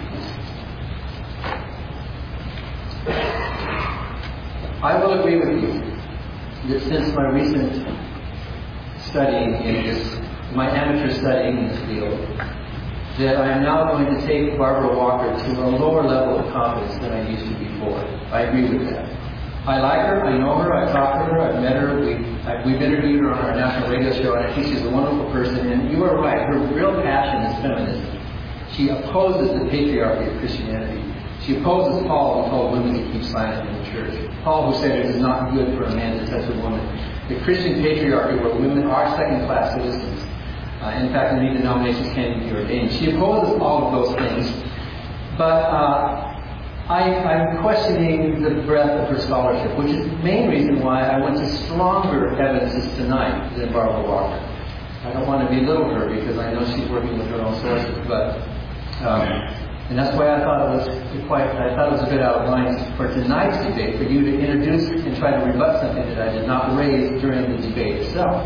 I will agree with you that since my recent studying in this, my amateur studying in this field, that I am now going to take Barbara Walker to a lower level of confidence than I used to before. I agree with that. I like her, I know her, I've talked to her, I've met her, we've interviewed her on our national radio show, and I think she's a wonderful person, and you are right, her real passion is feminism. She opposes the patriarchy of Christianity. She opposes Paul, who told women to keep silent in the church. Paul, who said it is not good for a man to touch a woman. The Christian patriarchy, where women are second-class citizens. In fact, many denominations can't even be ordained. She opposes all of those things. But I'm questioning the breadth of her scholarship, which is the main reason why I went to stronger evidences tonight than Barbara Walker. I don't want to belittle her because I know she's working with her own sources, but and that's why I thought it was a bit out of line for tonight's debate, for you to introduce and try to rebut something that I did not raise during the debate itself.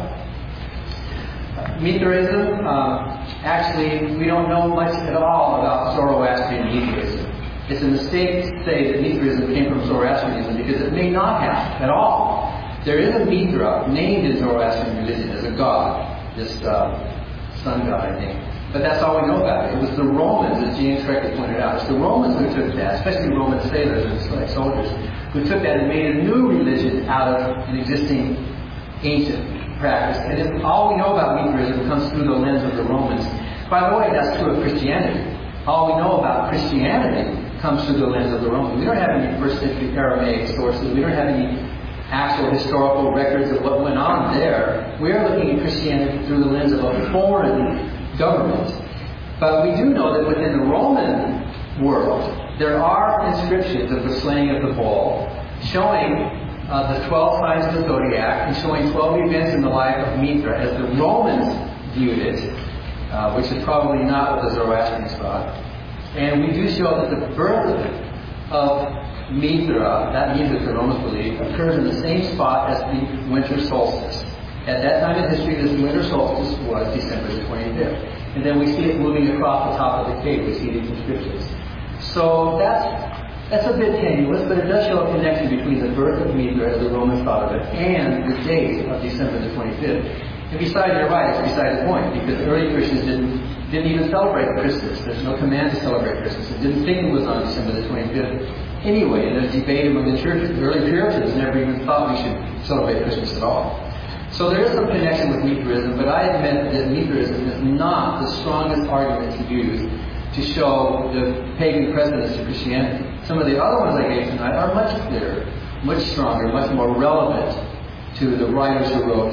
Mithraism, actually, we don't know much at all about Zoroastrian Mithraism. It's a mistake to say that Mithraism came from Zoroastrianism because it may not have at all. There is a Mithra named in Zoroastrian religion as a god, this sun god, I think. But that's all we know about it. It was the Romans, as James correctly pointed out. It's the Romans who took that, especially Roman sailors and soldiers, who took that and made a new religion out of an existing ancient practice. And all we know about Mithraism comes through the lens of the Romans. By the way, that's true of Christianity. All we know about Christianity comes through the lens of the Romans. We don't have any first century Aramaic sources. We don't have any actual historical records of what went on there. We're looking at Christianity through the lens of a foreign government. But we do know that within the Roman world, there are inscriptions of the slaying of the bull showing the 12 signs of the zodiac and showing 12 events in the life of Mithra as the Romans viewed it, which is probably not what the Zoroastrians thought. And we do show that the birth of Mithra, that Mithra the Romans believe, occurs in the same spot as the winter solstice. At that time in history, this winter solstice was December the 25th. And then we see it moving across the top of the cave. We see these inscriptions. So that's a bit tenuous, but it does show a connection between the birth of Mithra, as the Romans thought of it, and the date of December the 25th. And besides, you're right, it's beside the point, because early Christians didn't even celebrate Christmas. There's no command to celebrate Christmas. They didn't think it was on December the 25th. Anyway, and there's debate among the churches. The early Puritans never even thought we should celebrate Christmas at all. So there is some connection with Mithraism, but I admit that Mithraism is not the strongest argument to use to show the pagan precedents of Christianity. Some of the other ones I gave tonight are much clearer, much stronger, much more relevant to the writers who wrote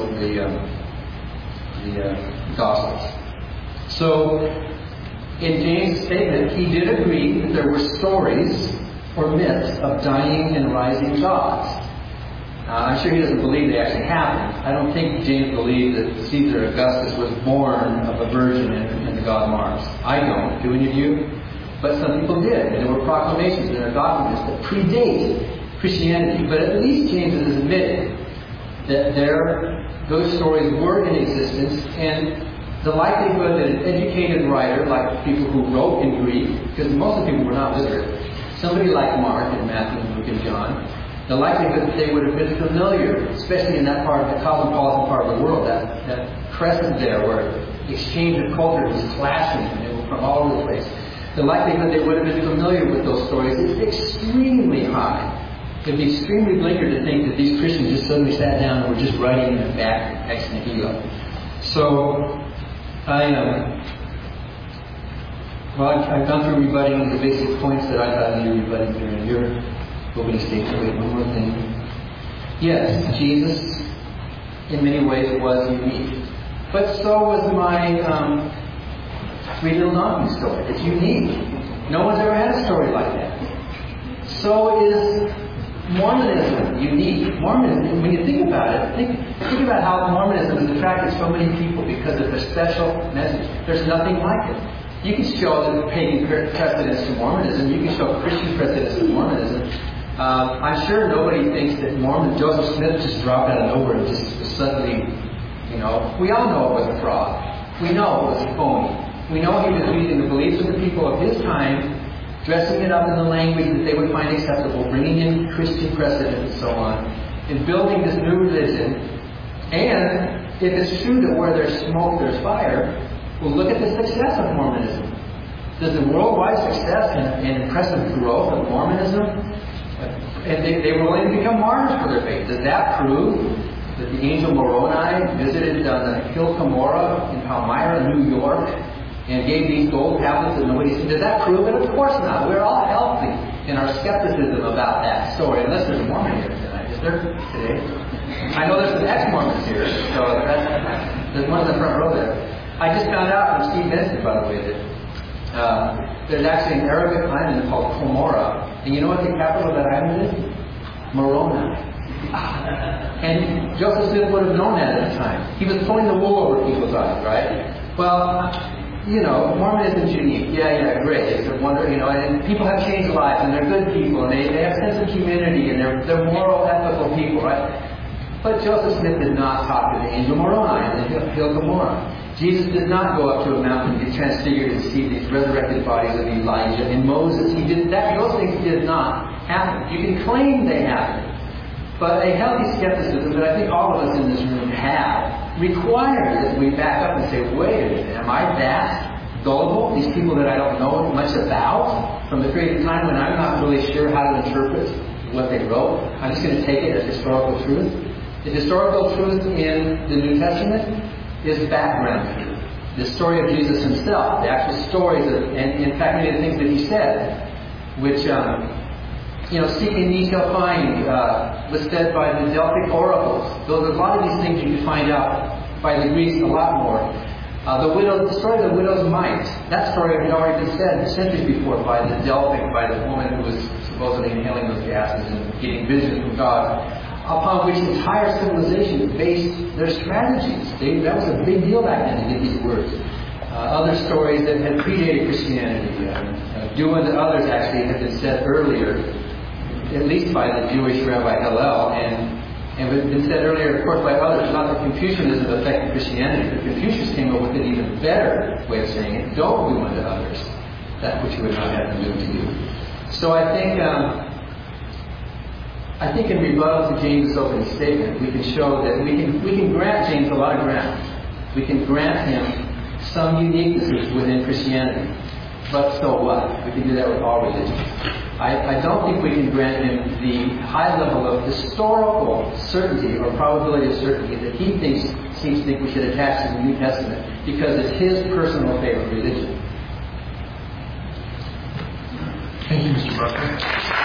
the Gospels. So, in James' statement, he did agree that there were stories or myths of dying and rising gods. I'm sure he doesn't believe they actually happened. I don't think James believed that Caesar Augustus was born of a virgin in the god Mars. I don't. Do any of you? But some people did. And there were proclamations in their documents that predate Christianity. But at least James has admitted that those stories were in existence, and the likelihood that an educated writer, like people who wrote in Greek, because most of the people were not literate, somebody like Mark and Matthew and Luke and John, the likelihood that they would have been familiar, especially in that part of the cosmopolitan part of the world, that crescent there where the exchange of culture was clashing and they were from all over the place. The likelihood they would have been familiar with those stories is extremely high. It would be extremely blinkered to think that these Christians just suddenly sat down and were just writing in the back ex nihilo. So, I've gone through rebutting the basic points that I thought you were rebutting during your opening statement. Wait, one more thing. Yes, Jesus, in many ways, was unique. But so was my Three Little Donkeys story. It's unique. No one's ever had a story like that. So is Mormonism, unique. Mormonism, when you think about it, think about how Mormonism has attracted so many people because of their special message. There's nothing like it. You can show the pagan precedents to Mormonism. You can show Christian precedents to Mormonism. I'm sure nobody thinks that Joseph Smith just dropped out of nowhere and just suddenly, we all know it was a fraud. We know it was phony. We know he was using the beliefs of the people of his time, dressing it up in the language that they would find acceptable, bringing in Christian precedent and so on, and building this new religion. And if it's true that where there's smoke, there's fire, well, look at the success of Mormonism. Does the worldwide success and impressive growth of Mormonism, and they were willing to become martyrs for their faith, does that prove that the angel Moroni visited Hill Cumorah in Palmyra, New York, and gave these gold tablets that nobody seen? Does that prove it? Of course not. We're all healthy in our skepticism about that story, unless there's a Mormon here tonight. Is there today? I know there's some ex-Mormons here, so there's one in the front row there. I just found out from Steve Benson, by the way, that there's actually an Arabic island called Cumorah, and you know what the capital of that island is? Moroni. And Joseph Smith would have known that at the time. He was pulling the wool over people's eyes, right? Well, Mormonism's unique. Yeah, great. It's a wonder, and people have changed lives, and they're good people, and they have a sense of community, and they're moral, ethical people, right? But Joseph Smith did not talk to the angel Moroni in Hill Cumorah. Jesus did not go up to a mountain and get transfigured and see these resurrected bodies of Elijah and Moses. He did that. Those things did not happen. You can claim they happened. But a healthy skepticism that I think all of us in this room have requires that we back up and say, wait a minute, am I that gullible? These people that I don't know much about from the period of time when I'm not really sure how to interpret what they wrote. I'm just going to take it as historical truth. The historical truth in the New Testament is background truth. The story of Jesus himself, the actual stories of, and in fact many of the things that he said, which seek and ye shall find, was said by the Delphic oracles. There's a lot of these things you can find out by the Greeks a lot more. The story of the widow's mite, that story had already been said centuries before by the Delphic, by the woman who was supposedly inhaling those gases and getting visions from God, upon which entire civilization based their strategies. That was a big deal back then to get these words. Other stories that had predated Christianity, do unto others actually had been said earlier, at least by the Jewish Rabbi Hillel, and had been said earlier, of course, by others. Not that Confucianism affected Christianity, but Confucius came up with an even better way of saying it: don't do unto others that which you would not have them do to you. So I think in rebuttal to James' opening statement, we can show that we can grant James a lot of ground. We can grant him some uniquenesses within Christianity. But so what? We can do that with all religions. I don't think we can grant him the high level of historical certainty or probability of certainty that he seems to think we should attach to the New Testament, because it's his personal favorite religion. Thank you, Mr. Barker.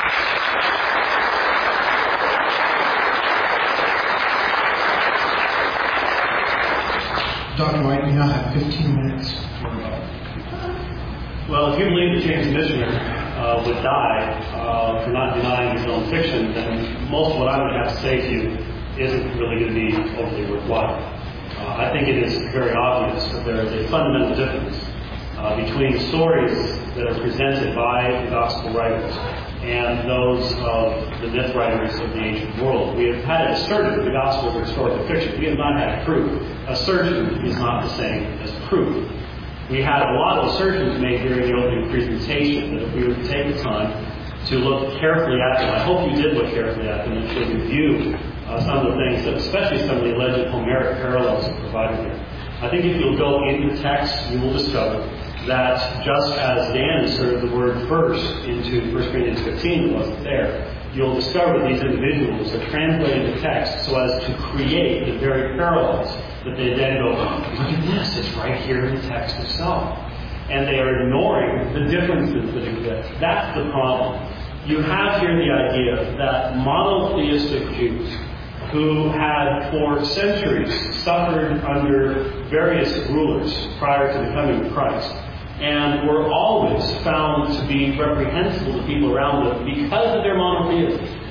Dr. White, you now have 15 minutes for rebuttal. Well, if you believe that James Michener would die for not denying his own fiction, then most of what I'm going to have to say to you isn't really going to be overly worthwhile. I think it is very obvious that there is a fundamental difference between the stories that are presented by the gospel writers and those of the myth writers of the ancient world. We have had it asserted that the gospel is historical fiction. We have not had proof. Assertion is not the same as proof. We had a lot of assertions made during the opening presentation that if we were to take the time to look carefully at them, I hope you did look carefully at them and to review some of the things, especially some of the alleged Homeric parallels provided here. I think if you'll go into the text, you will discover that just as Dan inserted the word first into 1 Corinthians 15 that wasn't there, you'll discover that these individuals are translating the text so as to create the very parallels that they then go, look at this, it's right here in the text itself. And they are ignoring the differences that exist. That's the problem. You have here the idea that monotheistic Jews who had for centuries suffered under various rulers prior to the coming of Christ, and were always found to be reprehensible to people around them because of their monotheism,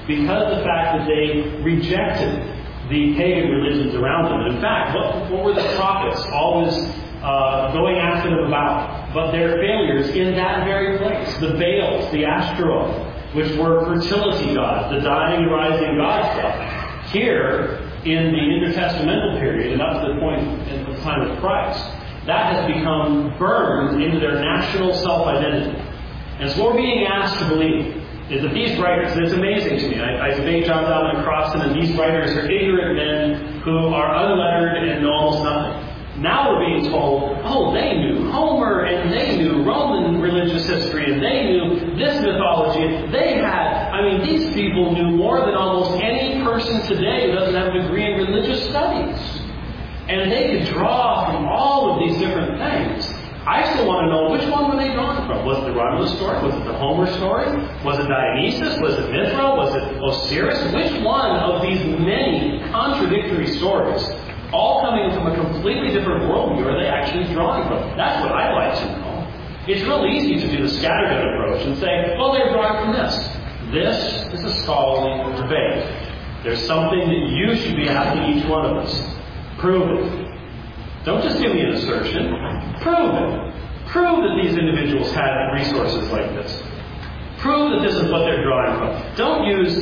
because of the fact that they rejected the pagan religions around them. In fact, what were the prophets always going after them about? But their failures in that very place. The Baals, the Ashtaroth, which were fertility gods, the dying, rising god stuff. Here, in the intertestamental period, and up to the point in the time of Christ, that has become burned into their national self-identity. And so what we're being asked to believe is that these writers, and it's amazing to me, I debate John Dominic Crossan, and these writers are ignorant men who are unlettered and know almost nothing. Now we're being told, oh, they knew Homer, and they knew Roman religious history, and they knew this mythology. These people knew more than almost any person today who doesn't have a degree in religious studies. And they could draw from all of these different things. I still want to know, which one were they drawing from? Was it the Romulus story? Was it the Homer story? Was it Dionysus? Was it Mithra? Was it Osiris? Which one of these many contradictory stories, all coming from a completely different worldview, are they actually drawing from? That's what I like to know. It's real easy to do the scattergun approach and say, well, they're drawing from this. This is a scholarly debate. There's something that you should be asking each one of us. Prove it. Don't just give me an assertion. Prove it. Prove that these individuals had resources like this. Prove that this is what they're drawing from. Don't use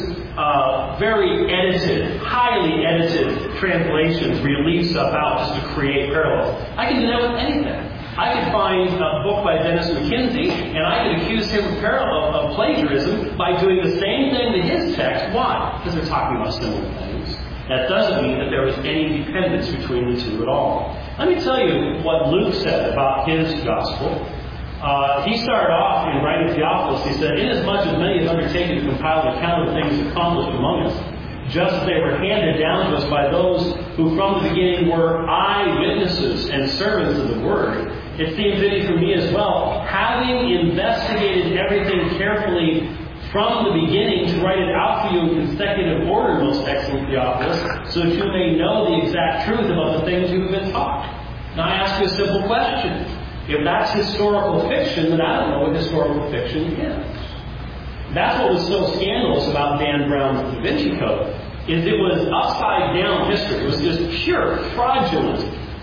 very edited, highly edited translations where you leave stuff out just to create parallels. I can do that with anything. I could find a book by Dennis McKinsey, and I could accuse him of plagiarism by doing the same thing to his text. Why? Because they're talking about similar things. That doesn't mean that there was any dependence between the two at all. Let me tell you what Luke said about his gospel. He started off in writing Theophilus. He said, inasmuch as many have undertaken to compile an account of things accomplished among us, just as they were handed down to us by those who from the beginning were eyewitnesses and servants of the word, it seems fitting for me as well, having investigated everything carefully from the beginning, to write it out for you in consecutive order, most excellent Theophilus, so that you may know the exact truth about the things you have been taught. Now I ask you a simple question. If that's historical fiction, then I don't know what historical fiction is. That's what was so scandalous about Dan Brown's Da Vinci Code, is it was upside down history. It was just pure, fraudulent,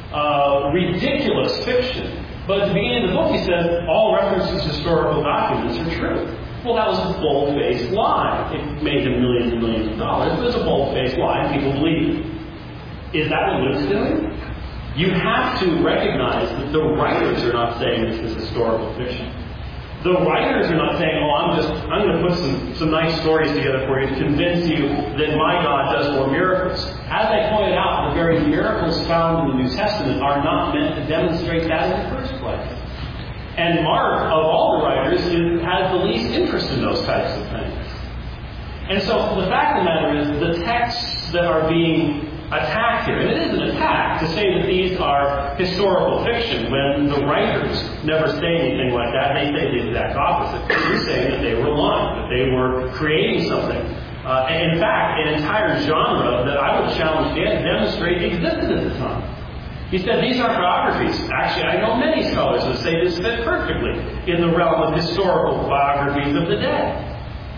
ridiculous fiction. But at the beginning of the book, he said, all references to historical documents are true. Well, that was a bold-faced lie. It made him millions and millions of dollars. It was a bold-faced lie, and people believe it. Is that what Luke's doing? You have to recognize that the writers are not saying this is historical fiction. The writers are not saying, I'm going to put some nice stories together for you to convince you that my God does more miracles. As I pointed out, the very miracles found in the New Testament are not meant to demonstrate that in the first place. And Mark, of all the writers, has the least interest in those types of things. And so the fact of the matter is, the texts that are being attacked here, and it is an attack to say that these are historical fiction when the writers never say anything like that. They say the exact opposite. They're saying that they were lying, that they were creating something. And in fact, an entire genre that I would challenge Dan to demonstrate existed at the time. He said these aren't biographies. Actually, I know many scholars who say this fit perfectly in the realm of historical biographies of the dead.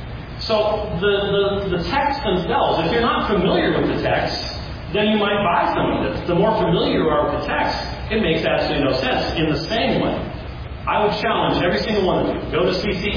So the texts themselves, if you're not familiar with the texts, then you might buy some of this. The more familiar you are with the text, it makes absolutely no sense. In the same way, I would challenge every single one of you. Go to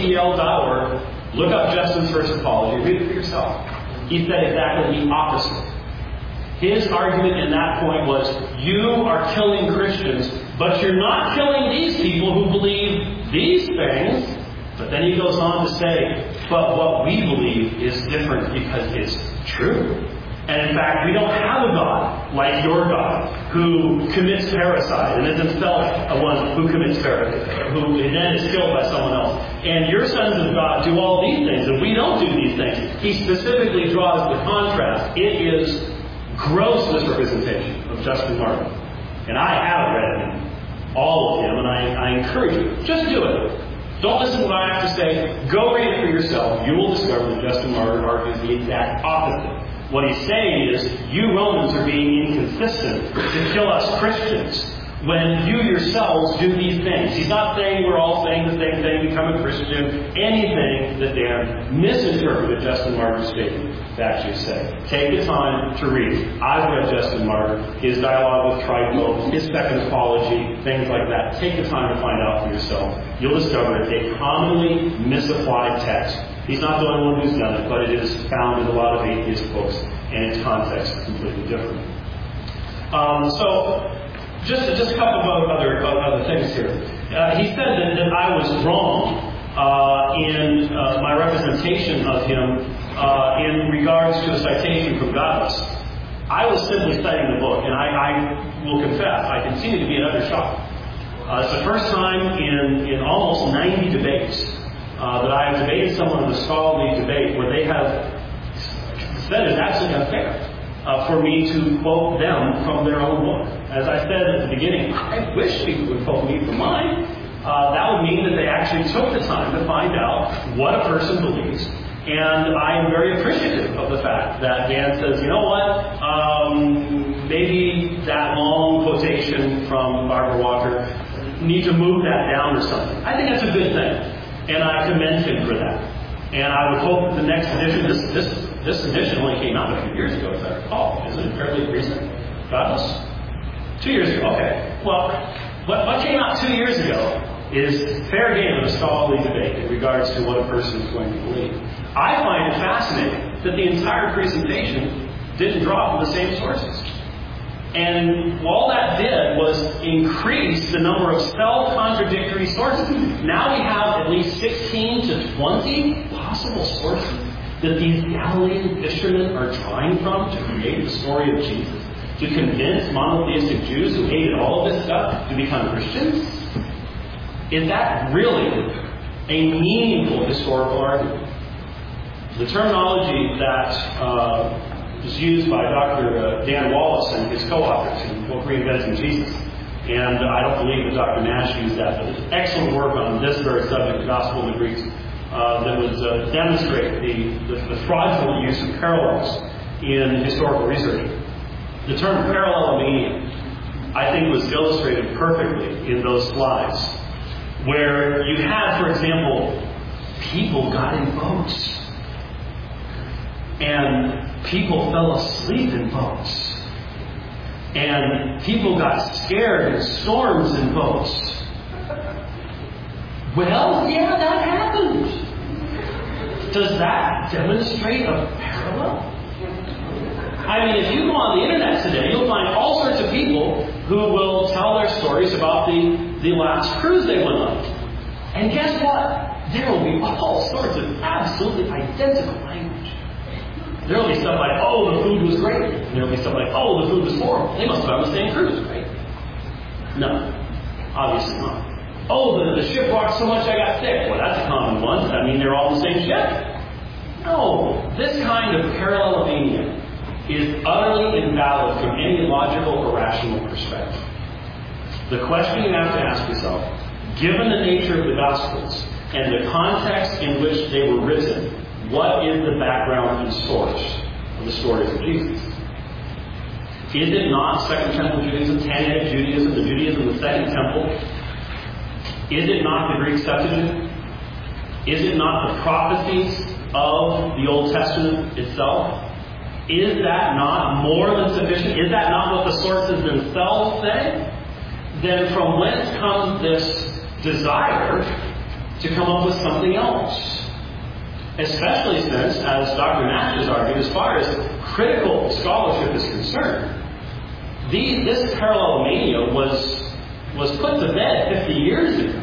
ccel.org, look up Justin's First Apology, read it for yourself. He said exactly the opposite. His argument in that point was, you are killing Christians, but you're not killing these people who believe these things. But then he goes on to say, but what we believe is different because it's true. And in fact, we don't have a God like your God who commits parricide and is himself a one who commits parricide, who then is killed by someone else. And your sons of God do all these things, and we don't do these things. He specifically draws the contrast. It is gross misrepresentation of Justin Martyr. And I have read him, all of him, and I encourage you, just do it. Don't listen to what I have to say. Go read it for yourself. You will discover that Justin Martyr argues the exact opposite. What he's saying is, you Romans are being inconsistent to kill us Christians. when you yourselves do these things. He's not saying we're all saying the same thing, become a Christian, anything that Dan misinterpreted Justin Martyr's statement to actually say. Take the time to read. I've read Justin Martyr, his dialogue with Trypho, his second apology, things like that. Take the time to find out for yourself. You'll discover it's a commonly misapplied text. He's not the only one who's done it, but it is found in a lot of atheist books, and its context is completely different. Just a couple of other things here. He said that I was wrong in my representation of him in regards to a citation from Godless. I was simply citing the book, and I will confess, I continue to be in utter shock. It's the first time in almost 90 debates that I have debated someone in a scholarly debate where they have said it's absolutely unfair for me to quote them from their own book. As I said at the beginning, I wish people would quote me from mine. That would mean that they actually took the time to find out what a person believes. And I am very appreciative of the fact that Dan says, you know what, maybe that long quotation from Barbara Walker, need to move that down or something. I think that's a good thing. And I commend him for that. And I would hope that the next edition, this edition only came out a few years ago, as I recall. Isn't it fairly recent? Godless? 2 years ago. Okay. Well, what came out 2 years ago is fair game in a scholarly debate in regards to what a person is going to believe. I find it fascinating that the entire presentation didn't draw from the same sources. And all that did was increase the number of self-contradictory sources. Now we have at least 16 to 20 possible sources that these Galilean fishermen are drawing from to create the story of Jesus, to convince monotheistic Jews who hated all of this stuff to become Christians. Is that really a meaningful historical argument? The terminology that was used by Dr. Dan Wallace and his co-authors in the book Reinventing Jesus. And I don't believe that Dr. Nash used that, but there's excellent work on this very subject, the Gospel of the Greeks, that would demonstrate the fraudulent use of parallels in historical research. The term parallelomania, I think, was illustrated perfectly in those slides, where you had, for example, people got in boats. And people fell asleep in boats. And people got scared in storms in boats. Well, yeah, that happened. Does that demonstrate a parallel? I mean, if you go on the internet today, you'll find all sorts of people who will tell their stories about the last cruise they went on. And guess what? There will be all sorts of absolutely identical language. There will be stuff like, oh, the food was great. And there will be stuff like, oh, the food was horrible. They must have been on the same cruise, right? No, obviously not. Oh, the ship rocked so much I got sick. Well, that's a common one. Does that mean they're all on the same ship? No. This kind of parallelomania is utterly invalid from any logical or rational perspective. The question you have to ask yourself, given the nature of the Gospels and the context in which they were written, what is the background and source of the stories of Jesus? Is it not Second Temple Judaism, Tannaitic Judaism, the Judaism of the Second Temple? Is it not the Greek Septuagint? Is it not the prophecies of the Old Testament itself? Is that not more than sufficient? Is that not what the sources themselves say? Then from whence comes this desire to come up with something else? Especially since, as Dr. Nash has argued, as far as critical scholarship is concerned, this parallelomania was put to bed 50 years ago.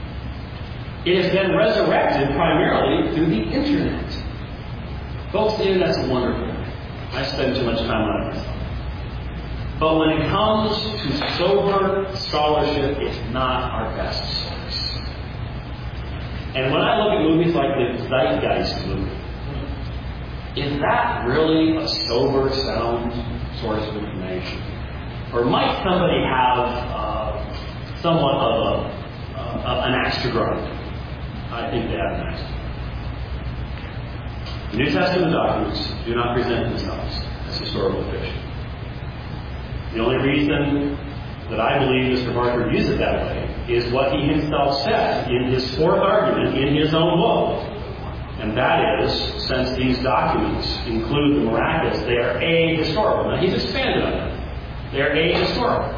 It has been resurrected primarily through the internet. Folks, the internet's wonderful. I spend too much time on it myself. But when it comes to sober scholarship, it's not our best source. And when I look at movies like the Zeitgeist movie, is that really a sober, sound source of information? Or might somebody have somewhat of an axe to grind? I think they have an axe. The New Testament documents do not present themselves as historical fiction. The only reason that I believe Mr. Barker views it that way is what he himself said in his fourth argument in his own book. And that is, since these documents include the miraculous, they are ahistorical. Now, he's expanded on that. They are ahistorical.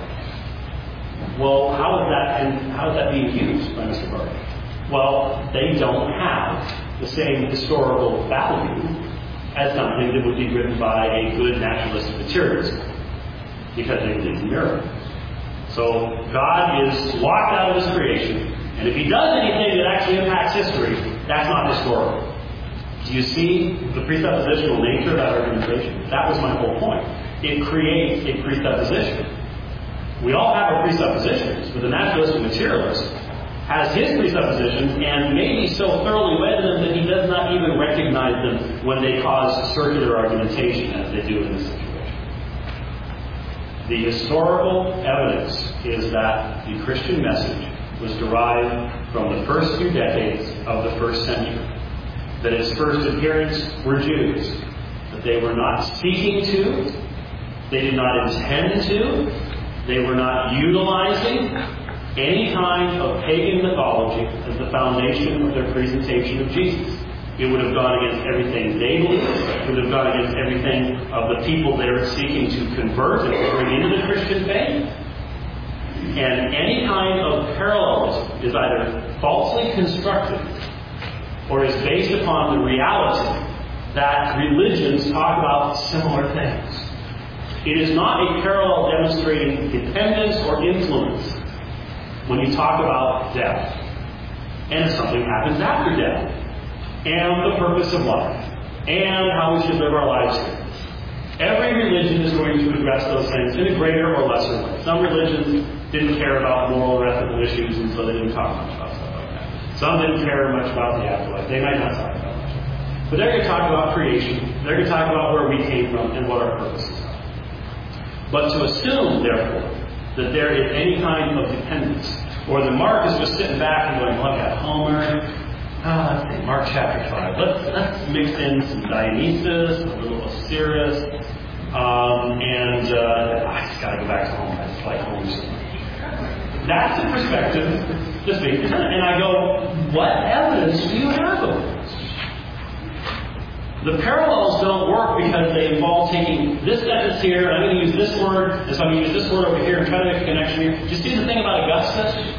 Well, how is that being used by Mr. Barker? Well, they don't have the same historical value as something that would be written by a good naturalistic materialist, because they believe in miracles. So God is locked out of His creation, and if He does anything that actually impacts history, that's not historical. Do you see the presuppositional nature of that argumentation? That was my whole point. It creates a presupposition. We all have our presuppositions, but the naturalistic materialist has his presuppositions and may be so thoroughly wed to them that he does not even recognize them when they cause circular argumentation as they do in this situation. The historical evidence is that the Christian message was derived from the first few decades of the first century. That its first adherents were Jews. That they were not seeking to, they did not intend to, they were not utilizing any kind of pagan mythology as the foundation of their presentation of Jesus. It would have gone against everything they believed. It would have gone against everything of the people they were seeking to convert and bring into the Christian faith. And any kind of parallelism is either falsely constructed or is based upon the reality that religions talk about similar things. It is not a parallel demonstrating dependence or influence when you talk about death and something happens after death and the purpose of life and how we should live our lives here. Every religion is going to address those things in a greater or lesser way. Some religions didn't care about moral or ethical issues, and so they didn't talk much about stuff like that. Some didn't care much about the afterlife. They might not talk about much. But they're going to talk about creation. They're going to talk about where we came from and what our purposes are. But to assume, therefore, that there is any kind of dependence, or that Mark is just sitting back and going, look at Homer, let's see, Mark chapter 5. Let's mix in some Dionysus, a little Osiris, I just got to go back to Homer. I just like Homer so much. That's a perspective that's being presented. And I go, what evidence do you have of this? The parallels don't work because they involve taking this sentence here, and I'm going to use this word, and so I'm going to use this word over here and try to make a connection here. Do you see the thing about Augustus?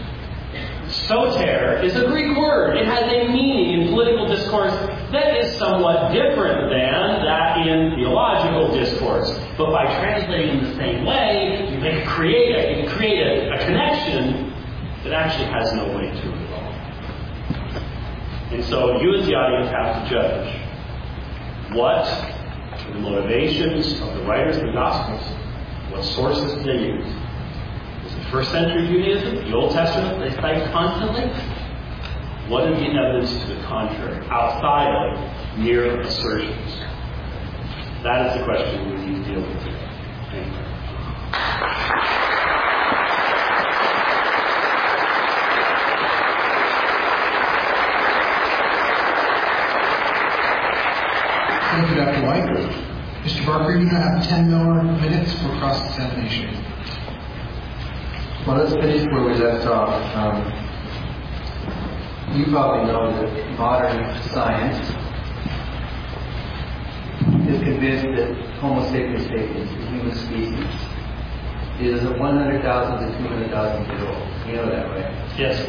Soter is a Greek word. It has a meaning in political discourse that is somewhat different than that in theological discourse. But by translating in the same way, you can create a connection that actually has no weight to it at all. And so you as the audience have to judge what are the motivations of the writers of the Gospels, what sources do they use. Is it first century Judaism, the Old Testament, they cite constantly? What is the evidence to the contrary, outside of mere assertions? That is the question we need to deal with today. Thank you. Thank you, Dr. White. Mr. Barker, you now have 10 more minutes for cross-examination. Well, let's finish where we left off. You probably know that modern science is convinced that Homo sapiens sapiens, the human species, is 100,000 to 200,000 years old. You know that, right? Yes.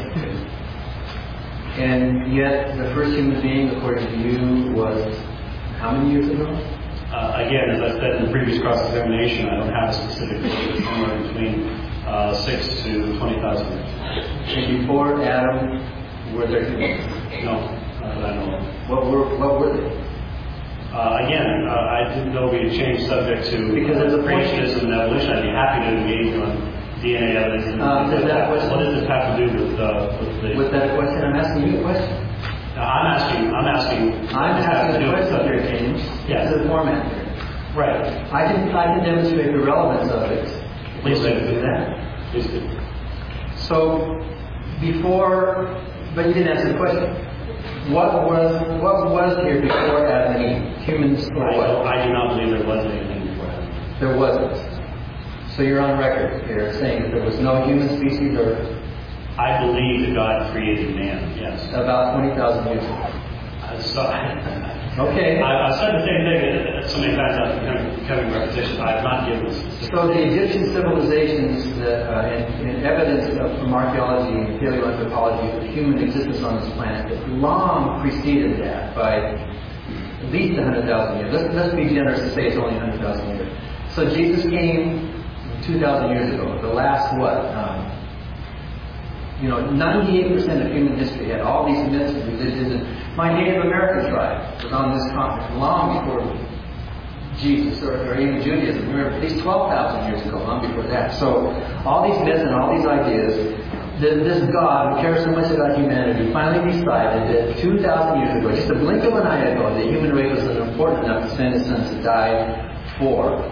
And yet, the first human being, according to you, was how many years ago? Again, as I said in the previous cross-examination, I don't have a specific date. It's somewhere between 6 to 20,000 years. And before Adam, were there humans? No, not that I know of. What were they? Again, I didn't know we'd change subject to Because there's a creationism and evolution. I'd be happy to engage on DNA evidence. And what does this have to do with the... With that question, I'm asking you a question. I'm asking a question here, James. Yes. This is the format here. Right. I can demonstrate the relevance of it. Please do that. Please do. So, but you didn't answer the question. What was here before Adam and Eve? Humans or what? I do not believe there was anything before Adam. There wasn't. So you're on record here saying that there was no human species or I believe that God created man, yes. about 20,000 years ago. Okay. I've said the same thing so many times I'm becoming repetition. I have not given this specific. So the Egyptian civilizations and evidence from archaeology and paleoanthropology of human existence on this planet that long preceded that by at least 100,000 years. Let's be generous and say it's only 100,000 years. So Jesus came 2,000 years ago. The last 98% of human history had all these myths and religions. And my Native American tribe was on this continent long before Jesus or even Judaism. We were at least 12,000 years ago, long before that. So all these myths and all these ideas, this God who cares so much about humanity finally decided that 2,000 years ago, just a blink of an eye ago, the human race was important enough to send his son to die for.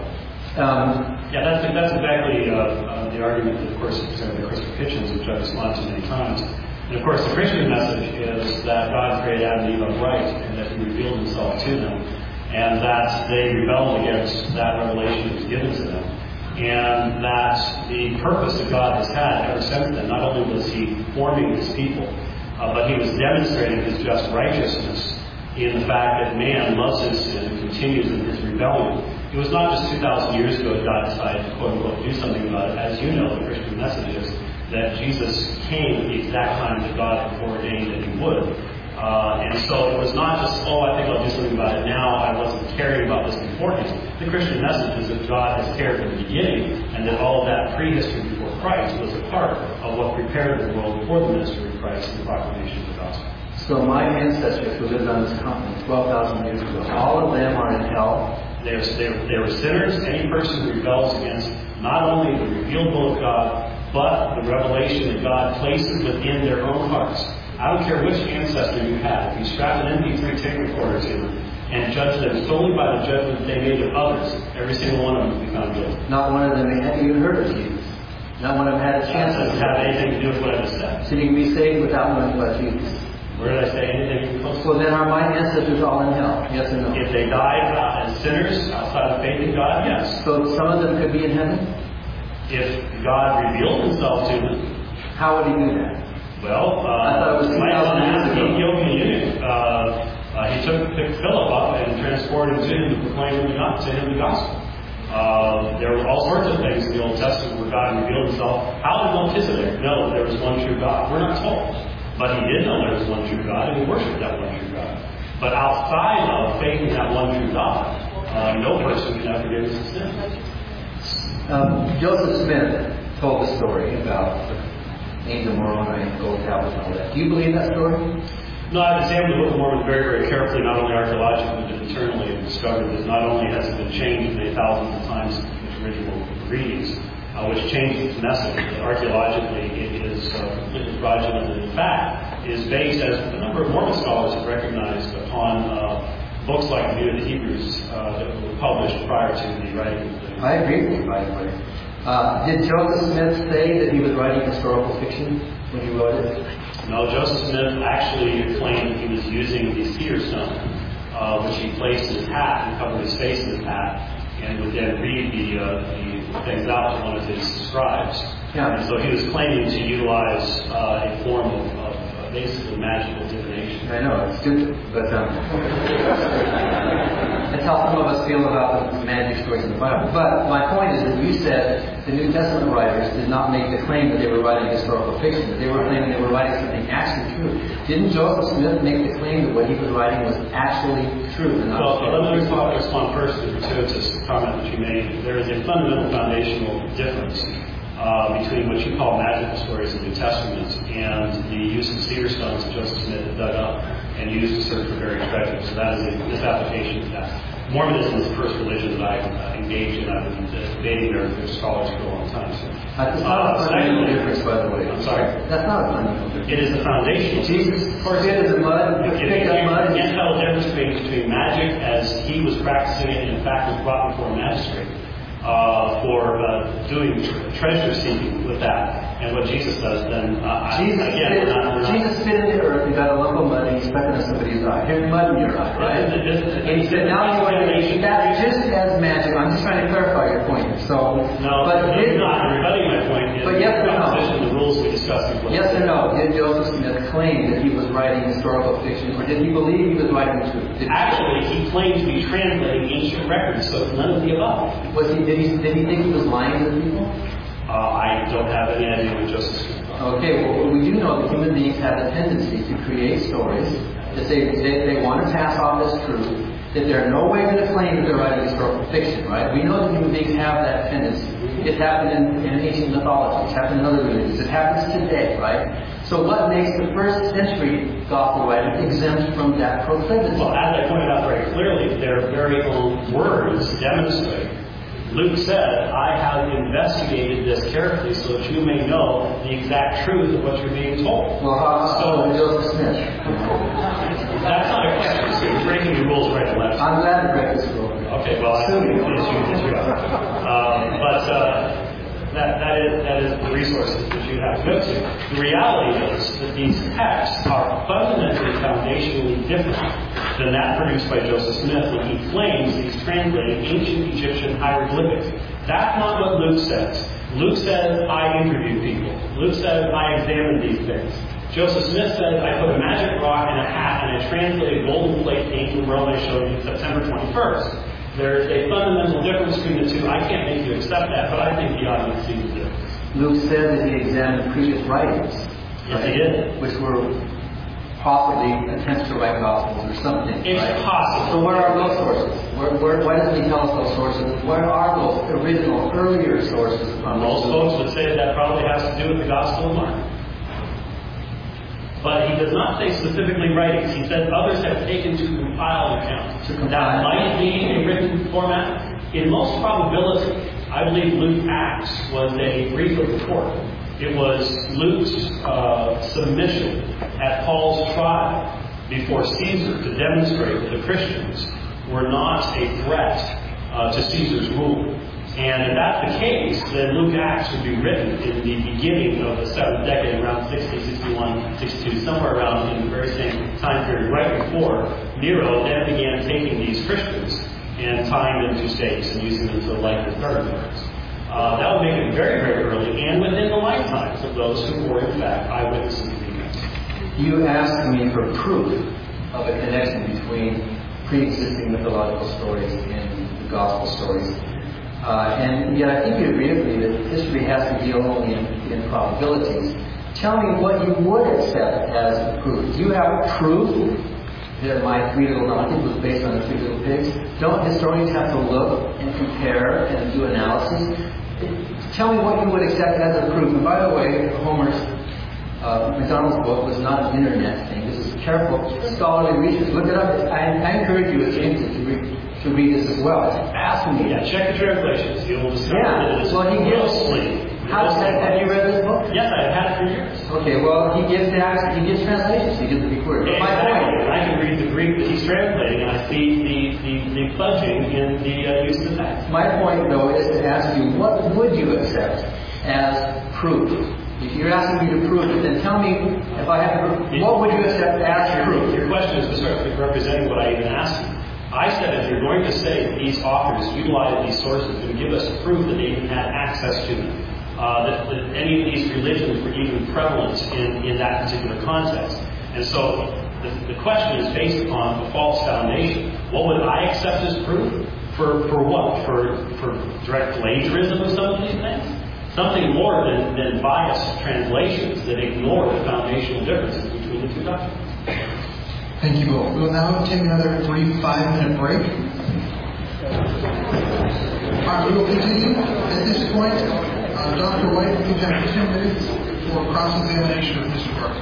That's exactly the argument that, of course, is the Christopher Hitchens, which I've responded to many times. And of course, the Christian message is that God created Adam and Eve upright, and that He revealed Himself to them, and that they rebelled against that revelation that was given to them, and that the purpose that God has had ever since then, not only was He forming His people, but He was demonstrating His just righteousness in the fact that man loves his sin and continues in his rebellion. It was not just 2,000 years ago that God decided to, quote-unquote, do something about it. As you know, the Christian message is that Jesus came at the exact time that God had foreordained that He would. And so it was not just, I think I'll do something about it now. I wasn't caring about this beforehand. The Christian message is that God has cared from the beginning, and that all of that prehistory before Christ was a part of what prepared the world for the ministry of Christ and the proclamation of the gospel. So my ancestors who lived on this continent 12,000 years ago, all of them are in hell. They were sinners. Any person who rebels against not only the revealed will of God, but the revelation that God places within their own hearts. I don't care which ancestor you have. If you strap an MP3 tape recorder to them and judge them solely by the judgment they made of others, every single one of them will be found guilty. Not one of them had even heard of Jesus. Not one of them had a chance. That doesn't have anything to do with what I just said. So you can be saved without knowing about Jesus. Where did I say anything? So then are my ancestors all in hell? Yes or no? If they died as sinners outside of faith in God, yes. So some of them could be in heaven? If God revealed Himself to them. How would He do that? Well, I thought it was 2,000 years ago. He picked Philip up and transported him to him to proclaim to him the gospel. There were all sorts of things in the Old Testament where God revealed Himself. How did Melchizedek know there was one true God? We're not told. But he did know there was one true God, and he worshipped that one true God. But outside of faith in that one true God, no person can ever forgive his sin. Joseph Smith told the story about the angel Moroni and gold tablets and all that. Do you believe that story? No, I've examined the Book of Mormon very, very carefully, not only archaeologically, but internally, and discovered that not only has it been changed many thousands of times in its original readings, which changes its message, but archaeologically it is completely fraudulent, and in fact is based, as a number of Mormon scholars have recognized, upon books like the View of the Hebrews that were published prior to the writing of the... I agree with you, by the way. Did Joseph Smith say that he was writing historical fiction when he wrote it? No, Joseph Smith actually claimed that he was using the seer stone, which he placed in his hat and covered his face in his hat, and would then read the things out to one of his scribes. Yeah. And so he was claiming to utilize a form of basically magical divination. I know, it's stupid, but that's how some of us feel about the magic stories in the Bible. But my point is that you said the New Testament writers did not make the claim that they were writing historical fiction, that they were claiming they were writing something actually true. Didn't Joseph Smith make the claim that what he was writing was actually true? And not let me respond first to the gratuitous comment that you made. There is a fundamental foundational difference between what you call magical stories in the New Testament and the use of seer stones that Joseph Smith had dug up and used to search for buried treasure. So that is a misapplication of that. Mormonism is the first religion that I engage in. I've been debating there with scholars for a long time. So. That's not a fundamental difference, by the way. I'm sorry? That's not a fundamental difference. It is a foundational. Jesus spit in the mud, picked up mud. You can't tell the difference between magic as he was practicing it and in fact was brought before a magistrate for doing treasure seeking with that. And what Jesus does, then Jesus spit in the earth and got a lump of mud and he stuck it in somebody's eye. Here's mud in your eye, right? And he said, now you want to make that just as magic. I'm just trying to clarify your point. So, No, you're not. You're rebutting my point. But yes or no? Proposition, the rules we discussed before. Yes or no? Did Joseph Smith claim that he was writing historical fiction, or did he believe he was writing the truth? Actually, he claimed to be translating ancient records, so it's none of the above. Did he think he was lying to people? I don't have any idea what Joseph Smith thought. Okay, well, we do know that human beings have a tendency to create stories, to say they want to pass off as truth, that they're no way going to claim that they're writing historical fiction, right? We know that human beings have that tendency. It happened in ancient mythology. It's happened in other religions. It happens today, right? So what makes the first century gospel writing exempt from that proclivity? Well, as I pointed out very clearly, their very own words demonstrate. Luke said, I have investigated this carefully so that you may know the exact truth of what you're being told. Well, how Joseph Smith? That's not a question. So you're breaking the rules right and left. I'm glad to break this rule. Okay, well, I think it's you. That is the resources that you have to go to. The reality is that these texts are fundamentally foundationally different than that produced by Joseph Smith when he claims he's translating ancient Egyptian hieroglyphics. That's not what Luke says. Luke says, I interviewed people. Luke says, I examined these things. Joseph Smith says, I put a magic rock in a hat and I translated golden plate came from Rome I showed you September 21st. There's a fundamental difference between the two. I can't make you accept that, but I think the audience sees the difference. Luke said that he examined previous writings. Yes, he did. Which were possibly attempts to write gospels or something. It's right? possible. So where are those sources? Why doesn't he tell us those sources? Where are those original, earlier sources from? Most folks would say that probably has to do with the Gospel of Mark. But he does not say specifically writings. He said others have taken to compile an account. That might be a written format. In most probability, I believe Luke Acts was a brief of the court. It was Luke's submission at Paul's trial before Caesar to demonstrate that the Christians were not a threat to Caesar's rule. And if that's the case, then Luke Acts would be written in the beginning of the 7th decade, around 60, 61, 62, somewhere around in the very same time period, right before Nero then began taking these Christians and tying them to stakes and using them to light their thoroughfares. That would make it very, very early and within the lifetimes of those who were, in fact, eyewitnesses of the events. You asked me for proof of a connection between pre-existing mythological stories and the gospel stories. And yet I think you agree with me that history has to deal only in probabilities. Tell me what you would accept as proof. Do you have proof that my three little donkeys was based on the three little pigs? Don't historians have to look and compare and do analysis? Tell me what you would accept as a proof. And by the way, Homer's McDonald's book was not an internet thing. This is careful scholarly research. Look it up. I encourage you as James to read this as well. It's fascinating. Yeah, check the translations. You will discover that it is well, he gives. Have you read this book? Yes, I've had it for years. Okay, well, he gives translations. He gives the Greek word. Exactly. I can read the Greek that he's translating, and I see the pledging in the use of the text. My point, though, is to ask you, what would you accept as proof? If you're asking me to prove it, then tell me if I have to. What would you accept as proof? Your question is specifically representing what I even asked you. I said if you're going to say that these authors utilized these sources and give us proof that they even had access to them, that any of these religions were even prevalent in that particular context. And so the question is based upon a false foundation. What would I accept as proof? For what? For direct plagiarism of some of these things? Something more than biased translations that ignore the foundational differences between the two doctrines. Thank you both. We will now take another brief 5-minute break. All right, we will continue. At this point, Dr. White, you have 10 minutes for cross-examination of Mr. Parker.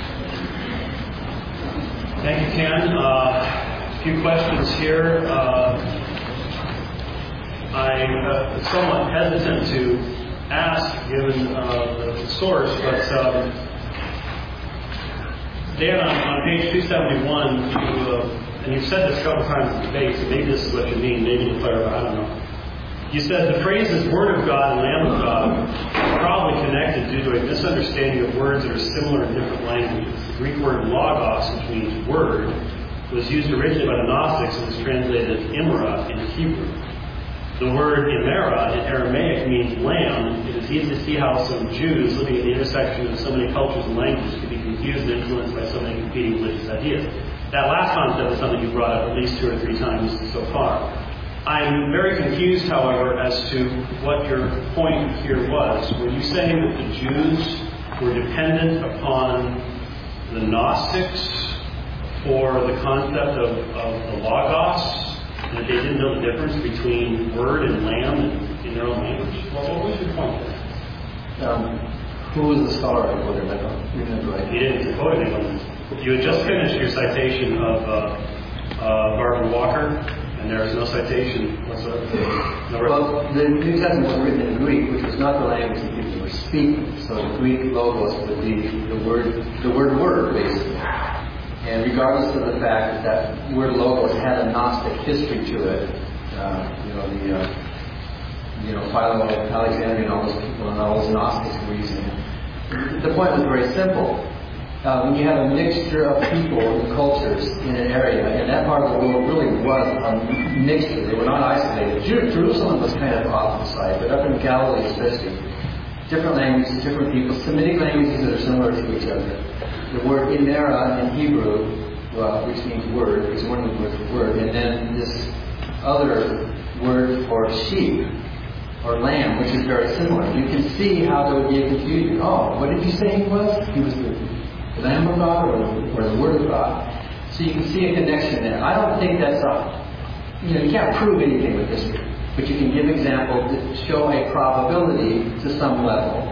Thank you, Ken. A few questions here. I'm somewhat hesitant to ask, given the source, but Dan, on page 271, and you've said this a couple times in debate, so maybe this is what you mean, maybe you'll clarify, I don't know. You said the phrases Word of God and Lamb of God are probably connected due to a misunderstanding of words that are similar in different languages. The Greek word logos, which means word, was used originally by the Gnostics and was translated as imra in Hebrew. The word Imera in Aramaic means lamb. It is easy to see how some Jews living at the intersection of so many cultures and languages could be confused and influenced by so many competing religious ideas. That last concept is something you brought up at least 2 or 3 times so far. I'm very confused, however, as to what your point here was. Were you saying that the Jews were dependent upon the Gnostics for the concept of the Logos? And that they didn't know the difference between word and lamb in their own language? Well, what was your point there? Who was the scholar who quoted that? Remember, right? You didn't quote anyone. You had just finished your citation of Barbara Walker, and there is no citation whatsoever. Well, the New Testament was written in Greek, which was not the language that people were speaking. So the Greek logos would be the word, basically. And regardless of the fact that that word logos had a Gnostic history to it, Philo, Alexander, and all those people and all those Gnostics were using it. The point was very simple. When you have a mixture of people and cultures in an area, and that part of the world really was a mixture. They were not isolated. Jerusalem was kind of off the side, but up in Galilee especially, different languages, different people, Semitic languages that are similar to each other. The word Imera in Hebrew, which means word, is one of the words for word, and then this other word for sheep or lamb, which is very similar. You can see how there would be a confusion. Oh, what did you say he was? He was the Lamb of God or the Word of God. So you can see a connection there. I don't think that's you can't prove anything with history, but you can give examples that show a probability to some level.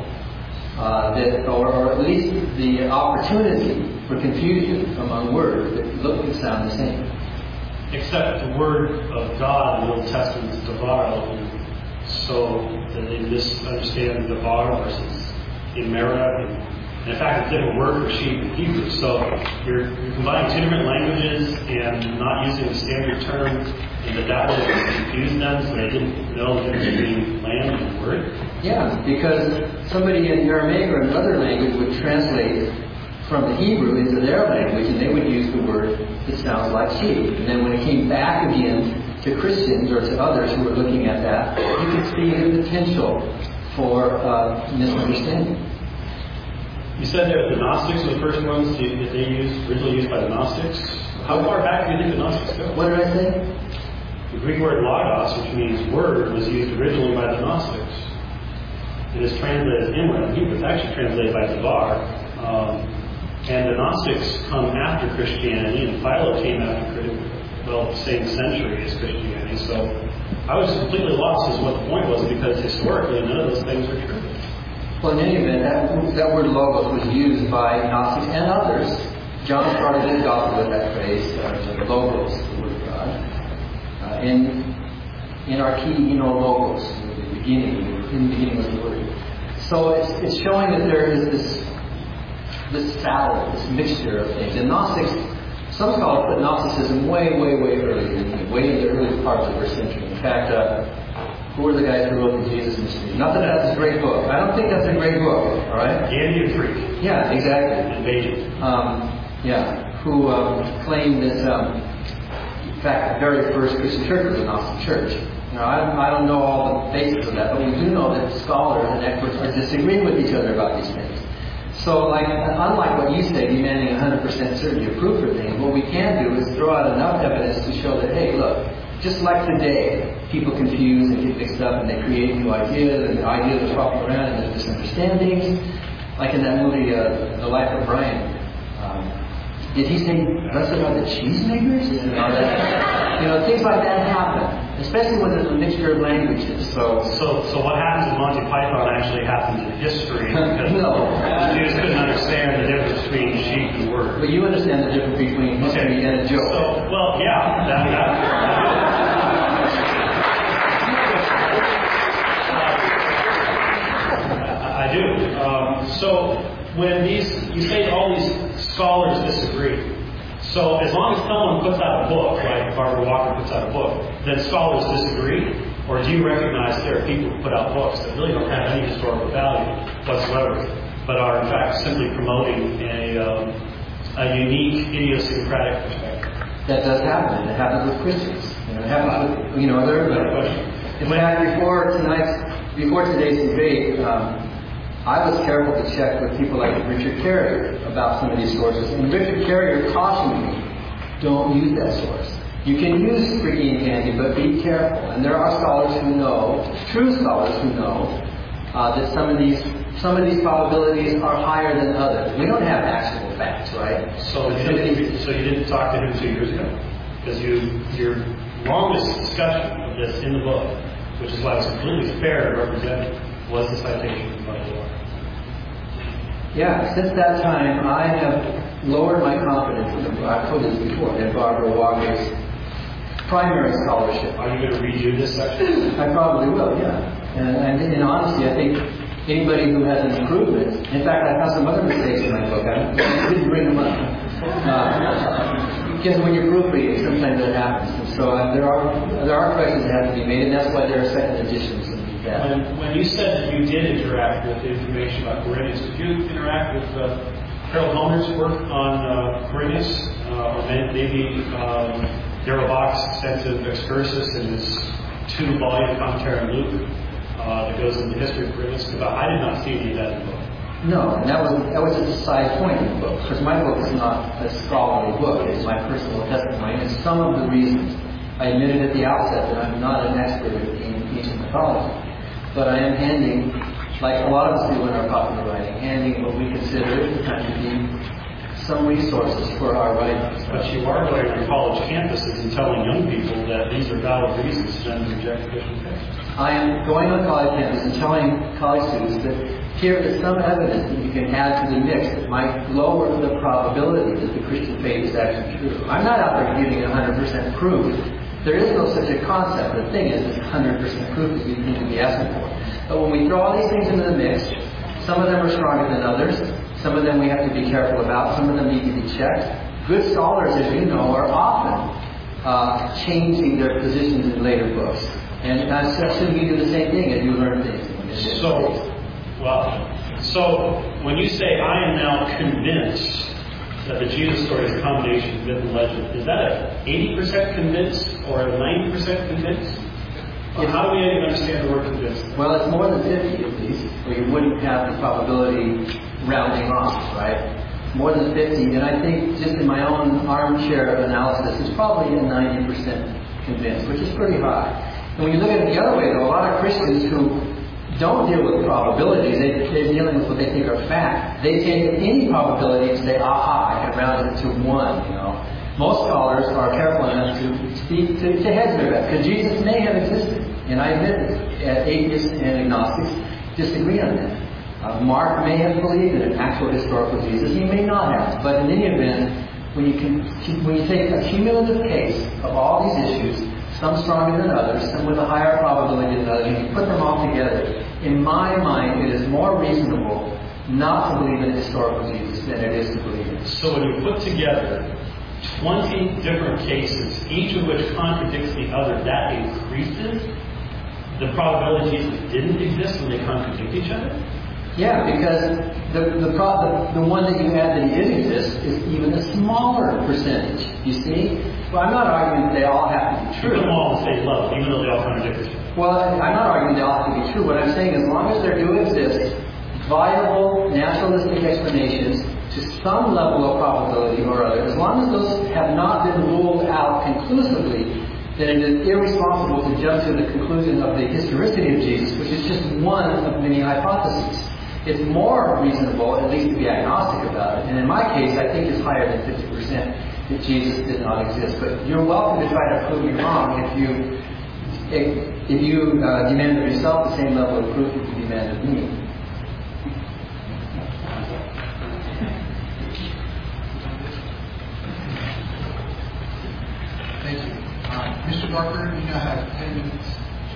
Or at least the opportunity for confusion among words that look and sound the same. Except the word of God in the Old Testament is Devar, so that they misunderstand Devar versus Imera. And in fact, it's a different word for sheep in Hebrew. So you're combining 2 different languages and not using the standard term, and that would confuse them so they didn't know the difference between lamb and word. Yeah, because somebody in Aramaic or another language would translate from the Hebrew into their language, and they would use the word that sounds like sheep. And then when it came back again to Christians or to others who were looking at that, you could see the potential for misunderstanding. You said that the Gnostics were the first ones that they originally used by the Gnostics. How far back do you think the Gnostics go? What did I say? The Greek word logos, which means word, was used originally by the Gnostics. It is translated as Imra in Hebrew. It's actually translated by Devar. And the Gnostics come after Christianity, and Philo came after, the same century as Christianity. So I was completely lost as to what the point was, because historically none of those things are true. Well, in any event, that word logos was used by Gnostics and others. John started his gospel with that phrase, logos, the word of God. In archae, logos, the beginning. In the beginning was the word. So it's showing that there is this salad, this mixture of things. And Gnostics, some scholars put Gnosticism way early, way in the early part of the first century. In fact, who were the guys who wrote the Jesus Mystery? Not that that's a great book. I don't think that's a great book, all right? Andy and Freak. Yeah, exactly. And Bacon. Who claimed that, in fact, the very first Christian church was a Gnostic church. I don't know all the basis of that, but we do know that scholars and experts are disagreeing with each other about these things. So, unlike what you say, demanding 100% certainty of proof for things, what we can do is throw out enough evidence to show that, hey, look, just like today, people confuse and get mixed up and they create new ideas, and the ideas are swapping around and there's misunderstandings. Like in that movie, The Life of Brian. Did he say less about the cheesemakers? Things like that happen, especially when there's a mixture of languages. So what happens in Monty Python actually happens in history, because the Jews couldn't understand the difference between sheep and word. But you understand the difference between history and a joke. I do. So when you say all these scholars disagree. So as long as someone puts out a book, like Barbara Walker puts out a book, then scholars disagree? Or do you recognize there are people who put out books that really don't have any historical value whatsoever, but are in fact simply promoting a unique, idiosyncratic perspective? That does happen. It happens with Christians. It happens with, Another question. In fact, before today's debate, I was careful to check with people like Richard Carrier about some of these sources. And Richard Carrier cautioned me, don't use that source. You can use freaky and candy, but be careful. And there are scholars who know, true scholars who know, that some of these probabilities are higher than others. We don't have actual facts, right? So you didn't talk to him 2 years ago? Because your longest discussion of this in the book, which is why it's completely fair to represent, was the citation from Barbara Walker. Yeah, since that time, I have lowered my confidence in I've told this before, in Barbara Walker's primary scholarship. Are you going to redo this section? I probably will, yeah. And in honesty, I think anybody who has an improvement, in fact, I found some other mistakes in my book. I didn't bring them up. Because when you're proofreading, sometimes that happens. And so there are corrections that have to be made, and that's why there are second editions. When you said that you did interact with the information about Quirinius, did you interact with Harold Homer's work on Quirinius? Or maybe Darrell Bach's extensive excursus in his 2-volume commentary on Luke that goes into the history of Quirinius? I did not see any of that in the book. No, and that was just a side point in the book, because my book is not a scholarly book. It's my personal testimony, and some of the reasons I admitted at the outset that I'm not an expert in ancient mythology. But I am handing, like a lot of us do in our popular writing, handing what we consider to be some resources for our writings. But you are going on college campuses and telling young people that these are valid reasons to then reject Christian faith. I am going on college campus and telling college students that here is some evidence that you can add to the mix that might lower the probability that the Christian faith is actually true. I'm not out there giving 100% proof. There is no such a concept. The thing is, it's 100% proof that you need to be asking for. But when we throw all these things into the mix, some of them are stronger than others. Some of them we have to be careful about. Some of them need to be checked. Good scholars, as you know, are often changing their positions in later books. And I assume you do the same thing as you learn things. So when you say, I am now convinced that the Jesus story is a combination of myth and legend, is that a 80% convinced or a 90% convinced? Or how do we even understand the word convinced? Well, it's more than 50 at least, or you wouldn't have the probability rounding off, right? More than 50, and I think just in my own armchair analysis, it's probably a 90% convinced, which is pretty high. And when you look at it the other way, though, a lot of Christians who don't deal with probabilities, they're dealing with what they think are fact. They take any probability and say, aha, I can round it to 1, Most scholars are careful enough to speak to hedge their bets, because Jesus may have existed. And I admit that atheists and agnostics disagree on that. Mark may have believed in an actual historical Jesus. He may not have. But in any event, when you take a cumulative case of all these issues, some stronger than others, some with a higher probability than others, and you put them all together, in my mind, it is more reasonable not to believe in a historical Jesus than it is to believe in. So when you put together 20 different cases, each of which contradicts the other, that increases the probability Jesus didn't exist when they contradict each other? Yeah, because the one that you add that he did exist is even a smaller percentage. You see? Well, I'm not arguing that they all have to be true. You put them all on the same level, even though they all contradict each other. Well, I'm not arguing they all have to be true. What I'm saying, as long as there do exist viable naturalistic explanations to some level of probability or other, as long as those have not been ruled out conclusively, then it is irresponsible to jump to the conclusion of the historicity of Jesus, which is just one of many hypotheses. It's more reasonable, at least to be agnostic about it. And in my case, I think it's higher than 50% that Jesus did not exist. But you're welcome to try to prove me wrong if you demand of yourself the same level of proof that you demand of me. Thank you. Mr. Barker, you now have 10 minutes.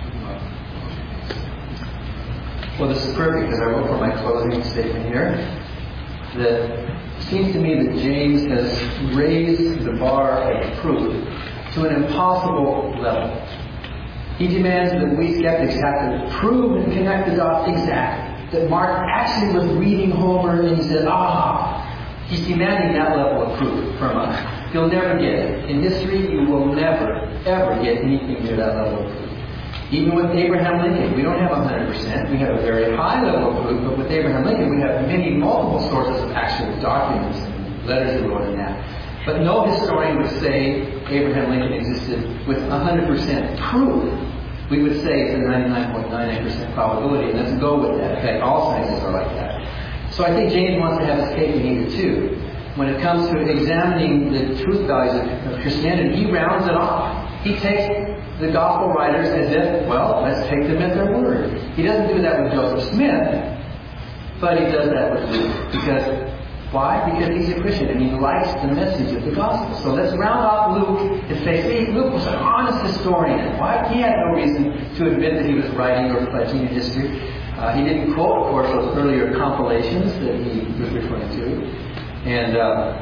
Well, this is perfect because I wrote for my closing statement here that it seems to me that James has raised the bar of proof to an impossible level. He demands that we skeptics have to prove and connect the dots exactly. That Mark actually was reading Homer and he said, aha! He's demanding that level of proof from us. You'll never get it. In history, you will never, ever get anything near that level of proof. Even with Abraham Lincoln, we don't have 100%. We have a very high level of proof, but with Abraham Lincoln, we have multiple sources of actual documents and letters he wrote in that. But no historian would say Abraham Lincoln existed with 100% proof. We would say it's a 99.99% probability, and let's go with that. In fact, all scientists are like that. So I think James wants to have his cake and eat it too. When it comes to examining the truth values of Christianity, he rounds it off. He takes the gospel writers as if, well, let's take them at their word. He doesn't do that with Joseph Smith, but he does that with Luke. Because why? Because he's a Christian and he likes the message of the gospel. So let's round off Luke and say, see, Luke was an honest historian. Why? He had no reason to admit that he was writing or pledging in history. He didn't quote, of course, those earlier compilations that he was referring to. And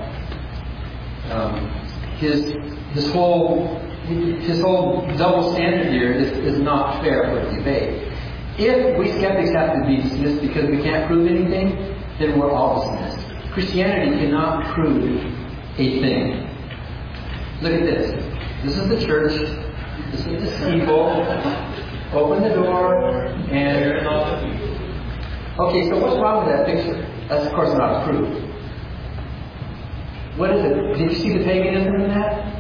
his whole double standard here is not fair for the debate. If we skeptics have to be dismissed because we can't prove anything, then we're all dismissed. Christianity cannot prove a thing. Look at this. This is the church. This is the steeple. Open the door and... Okay, so what's wrong with that picture? That's of course not a proof. What is it? Did you see the paganism in that?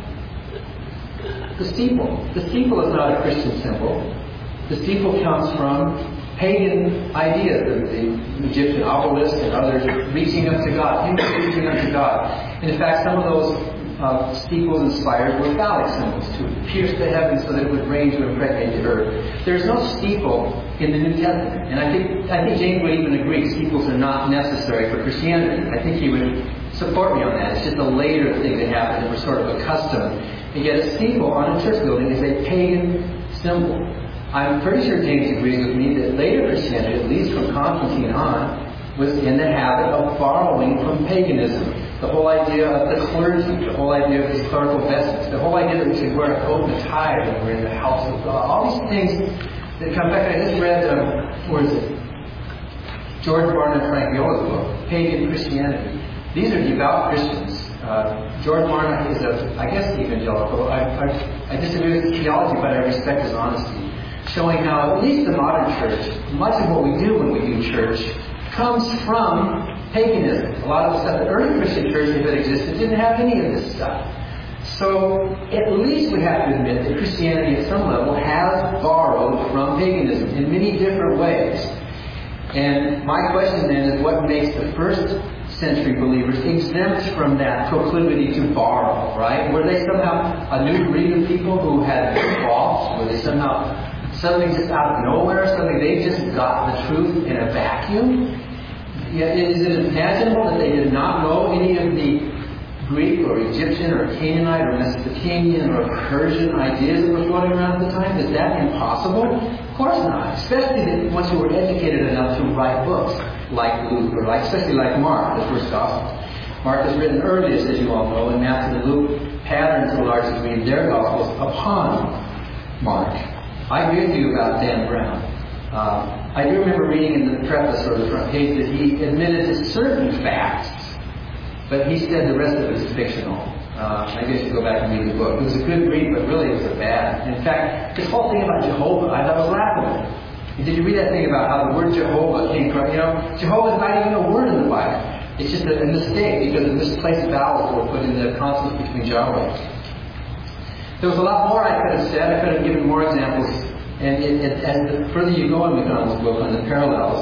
The steeple. The steeple is not a Christian symbol. The steeple comes from pagan ideas, the Egyptian obelisk and others reaching up to God, humans reaching up to God. And in fact, some of those steeples and spires were phallic symbols to pierce the heavens so that it would rain to impregnate the earth. There's no steeple in the New Testament. And I think James would even agree steeples are not necessary for Christianity. I think he would support me on that. It's just a later thing that happened and we're sort of accustomed. And yet a steeple on a church building is a pagan symbol. I'm pretty sure James agrees with me that later Christianity, at least from Constantine on, was in the habit of borrowing from paganism. The whole idea of the clergy, the whole idea of these clerical vestments, the whole idea that we should wear a coat and a tie when we're in the house of God. All these things that come back. I just read, where is it? George Barna and Frank Viola's book, Pagan Christianity. These are devout Christians. George Barna is I guess, evangelical. I disagree with his theology, but I respect his honesty. Showing how at least the modern church, much of what we do when we do church, comes from paganism. A lot of the stuff, the early Christian churches that existed didn't have any of this stuff. So at least we have to admit that Christianity at some level has borrowed from paganism in many different ways. And my question then is what makes the first century believers exempt from that proclivity to borrow, right? Were they somehow a new breed of people who had evolved? Were they somehow something just out of nowhere, something they just got the truth in a vacuum? Yet is it imaginable that they did not know any of the Greek or Egyptian or Canaanite or Mesopotamian or Persian ideas that were floating around at the time? Is that impossible? Of course not. Especially once you were educated enough to write books like Luke or especially like Mark, the first gospel. Mark is written earliest, as you all know, and Matthew and Luke pattern to a large degree their gospels upon Mark. I agree with you about Dan Brown. I do remember reading in the preface or the front page that he admitted to certain facts, but he said the rest of it is fictional. I guess you go back and read the book. It was a good read, but really it was a bad. In fact, this whole thing about Jehovah, I thought was laughable. Did you read that thing about how the word Jehovah came from? Jehovah is not even a word in the Bible. It's just a mistake because of misplaced vowels were put in the consonants between Yahweh. There was a lot more I could have said. I could have given more examples. And as the further you go in MacDonald's book on the parallels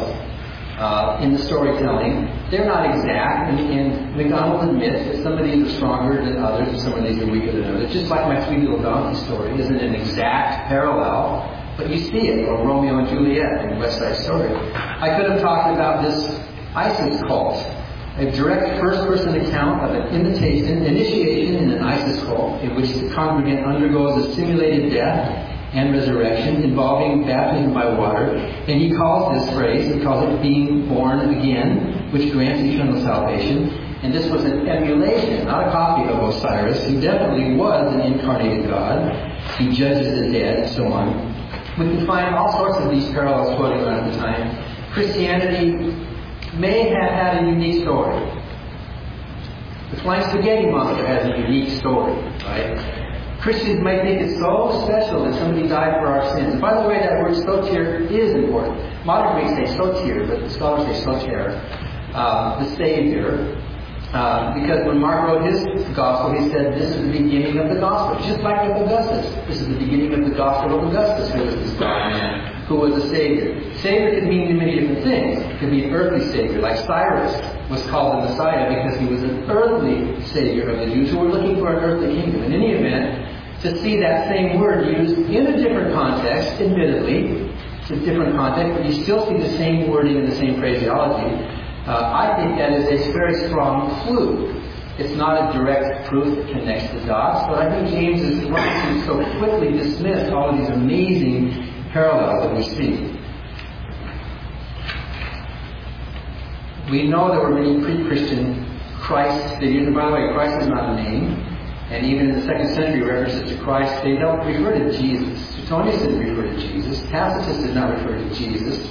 in the storytelling, they're not exact. And MacDonald admits that some of these are stronger than others and some of these are weaker than others. Just like my Sweet Little Donkey story isn't an exact parallel, but you see it, or Romeo and Juliet in West Side Story. I could have talked about this ISIS cult. A direct first-person account of an initiation in an ISIS cult in which the congregant undergoes a simulated death and resurrection involving baptism by water. And he calls this phrase, he calls it being born again, which grants eternal salvation. And this was an emulation, not a copy of Osiris, who definitely was an incarnated God. He judges the dead and so on. We can find all sorts of these parallels floating around at the time. Christianity may have had a unique story. The Flying Spaghetti Monster has a unique story, right? Christians might think it's so special that somebody died for our sins. And by the way, that word soter is important. Modern Greeks say soter, but the scholars say soter, the Savior. Because when Mark wrote his gospel, he said, this is the beginning of the gospel. Just like with Augustus. This is the beginning of the gospel of Augustus, who was this God-man, who was a Savior. Savior could mean many different things. It could be an earthly Savior, like Cyrus was called the Messiah because he was an earthly Savior of the Jews who were looking for an earthly kingdom. In any event, to see that same word used in a different context, admittedly, it's a different context, but you still see the same wording and the same phraseology. I think that is a very strong clue. It's not a direct proof that connects the dots, but I think James is trying to so quickly dismiss all of these amazing parallels that we see. We know there were many pre-Christian Christ figures, and by the way, Christ is not a name. And even in the 2nd century references to Christ, they don't refer to Jesus. Suetonius didn't refer to Jesus. Tacitus did not refer to Jesus.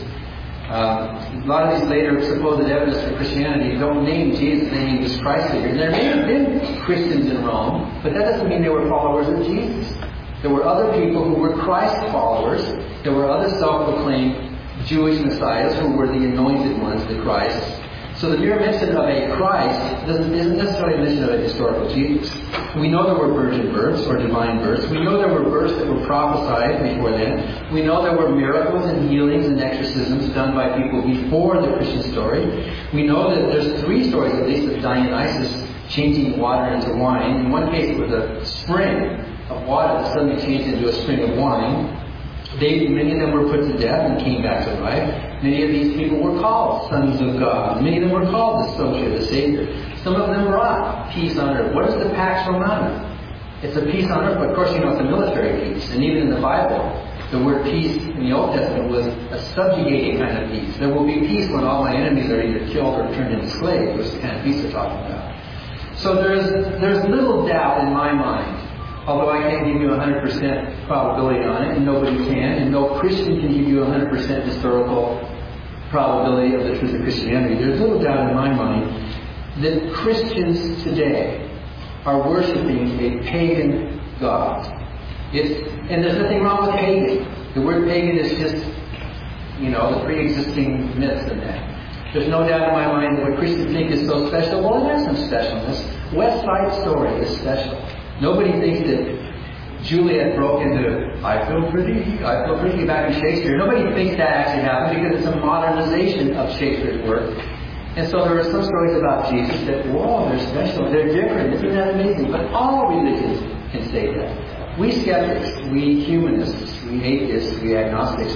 A lot of these later supposed evidence for Christianity don't name Jesus, they name this Christ figure. And there may have been Christians in Rome, but that doesn't mean they were followers of Jesus. There were other people who were Christ followers. There were other self-proclaimed Jewish messiahs who were the anointed ones, the Christs. So the mere mention of a Christ isn't necessarily a mention of a historical Jesus. We know there were virgin births or divine births. We know there were births that were prophesied before then. We know there were miracles and healings and exorcisms done by people before the Christian story. We know that there's 3 stories at least of Dionysus changing water into wine. In one case it was a spring of water that suddenly changed into a spring of wine. Many of them were put to death and came back to life. Many of these people were called sons of God. Many of them were called the Soter, the Savior. Some of them brought peace on earth. What is the Pax Romana? It's a peace on earth, but of course you know it's a military peace. And even in the Bible, the word peace in the Old Testament was a subjugating kind of peace. There will be peace when all my enemies are either killed or turned into slaves, which is the kind of peace they're talking about. So there's little doubt in my mind. Although I can't give you 100% probability on it, and nobody can, and no Christian can give you 100% historical probability of the truth of Christianity, there's little doubt in my mind that Christians today are worshiping a pagan God. And there's nothing wrong with pagan. The word pagan is just, the pre-existing myths in that. There's no doubt in my mind that what Christians think is so special. Well, it has some specialness. West Side Story is special. Nobody thinks that Juliet broke into I feel pretty back in Shakespeare. Nobody thinks that actually happened because it's a modernization of Shakespeare's work. And so there are some stories about Jesus that, whoa, they're special, they're different. Isn't that amazing? But all religions can say that. We skeptics, we humanists, we atheists, we agnostics,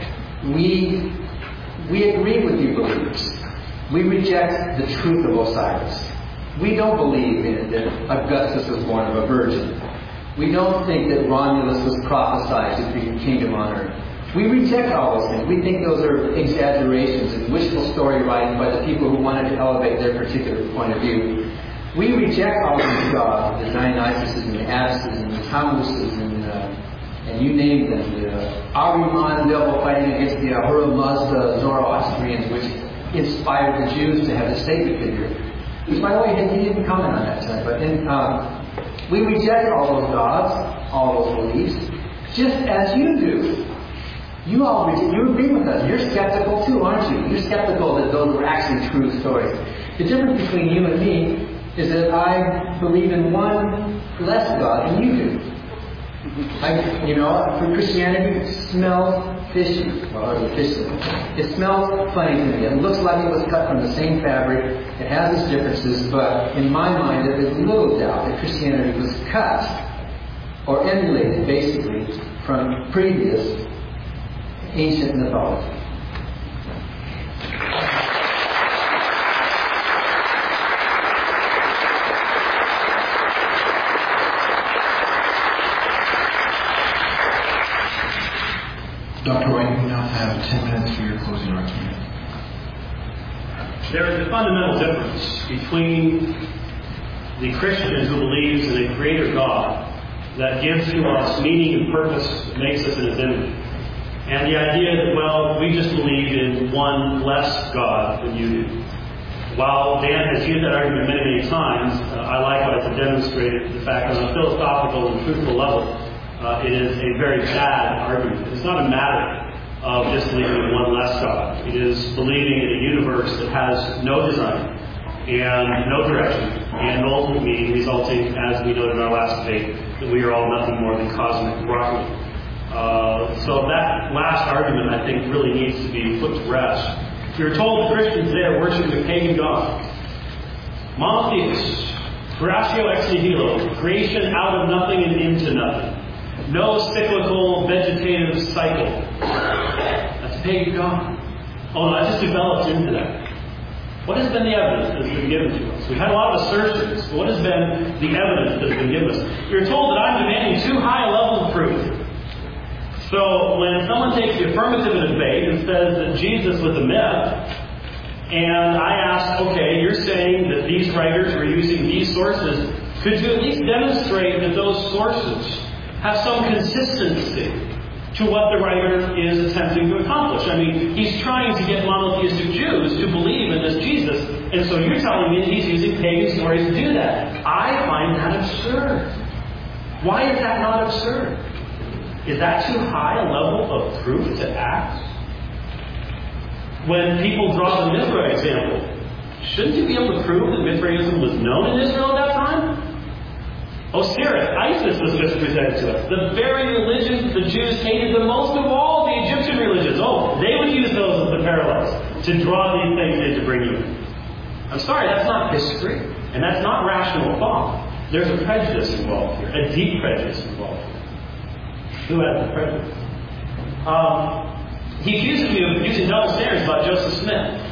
we agree with you believers. We reject the truth of Osiris. We don't believe in it that Augustus was born of a virgin. We don't think that Romulus was prophesied to be kingdom on earth. We reject all those things. We think those are exaggerations and wishful story writing by the people who wanted to elevate their particular point of view. We reject all these gods, the Dionysuses and the Attises and the Tamuses and you name them, the Ahriman devil fighting against the Ahura Mazda Zoroastrians, which inspired the Jews to have a savior figure. Which, by the way, he didn't comment on that tonight, but we reject all those gods, all those beliefs, just as you do. You agree with us. You're skeptical too, aren't you? You're skeptical that those were actually true stories. The difference between you and me is that I believe in one less God than you do. For Christianity, it smells fishy. Well, artificial. It smells funny to me. It looks like it was cut from the same fabric. It has its differences, but in my mind, there is little doubt that Christianity was cut or emulated, basically, from previous ancient mythology. Dr. White, you now have 10 minutes for your closing argument. There is a fundamental difference between the Christian who believes in a creator God that gives to us meaning and purpose, makes us in his image, and the idea that, we just believe in one less God than you do. While Dan has used that argument many, many times, I likewise have demonstrated the fact that on a philosophical and truthful level, it is a very bad argument. It's not a matter of disbelieving in one less God. It is believing in a universe that has no design and no direction and no ultimate meaning, resulting, as we noted in our last debate, that we are all nothing more than cosmic rocket. So that last argument, I think, really needs to be put to rest. We were told the Christians there worship a pagan god. Monotheist, creatio ex nihilo, creation out of nothing and into nothing. No cyclical vegetative cycle. That's a pagan god. Oh no, that just develops into that. What has been the evidence that's been given to us? We've had a lot of assertions, but what has been the evidence that's been given us? We were told that I'm demanding too high a level of proof. So when someone takes the affirmative in a debate and says that Jesus was a myth, and I ask, okay, you're saying that these writers were using these sources, could you at least demonstrate that those sources have some consistency to what the writer is attempting to accomplish? I mean, he's trying to get monotheistic Jews to believe in this Jesus, and so you're telling me that he's using pagan stories to do that. I find that absurd. Why is that not absurd? Is that too high a level of proof to act? When people draw the Mithra example, shouldn't you be able to prove that Mithraism was known in Israel at that time? Osiris, Isis was misrepresented to us. The very religion the Jews hated the most of all the Egyptian religions. Oh, they would use those as the parallels to draw these things in to bring you in. I'm sorry, that's not history. And that's not rational thought. There's a prejudice involved here, a deep prejudice involved here. Who has the prejudice? He accuses me of using double standards about Joseph Smith.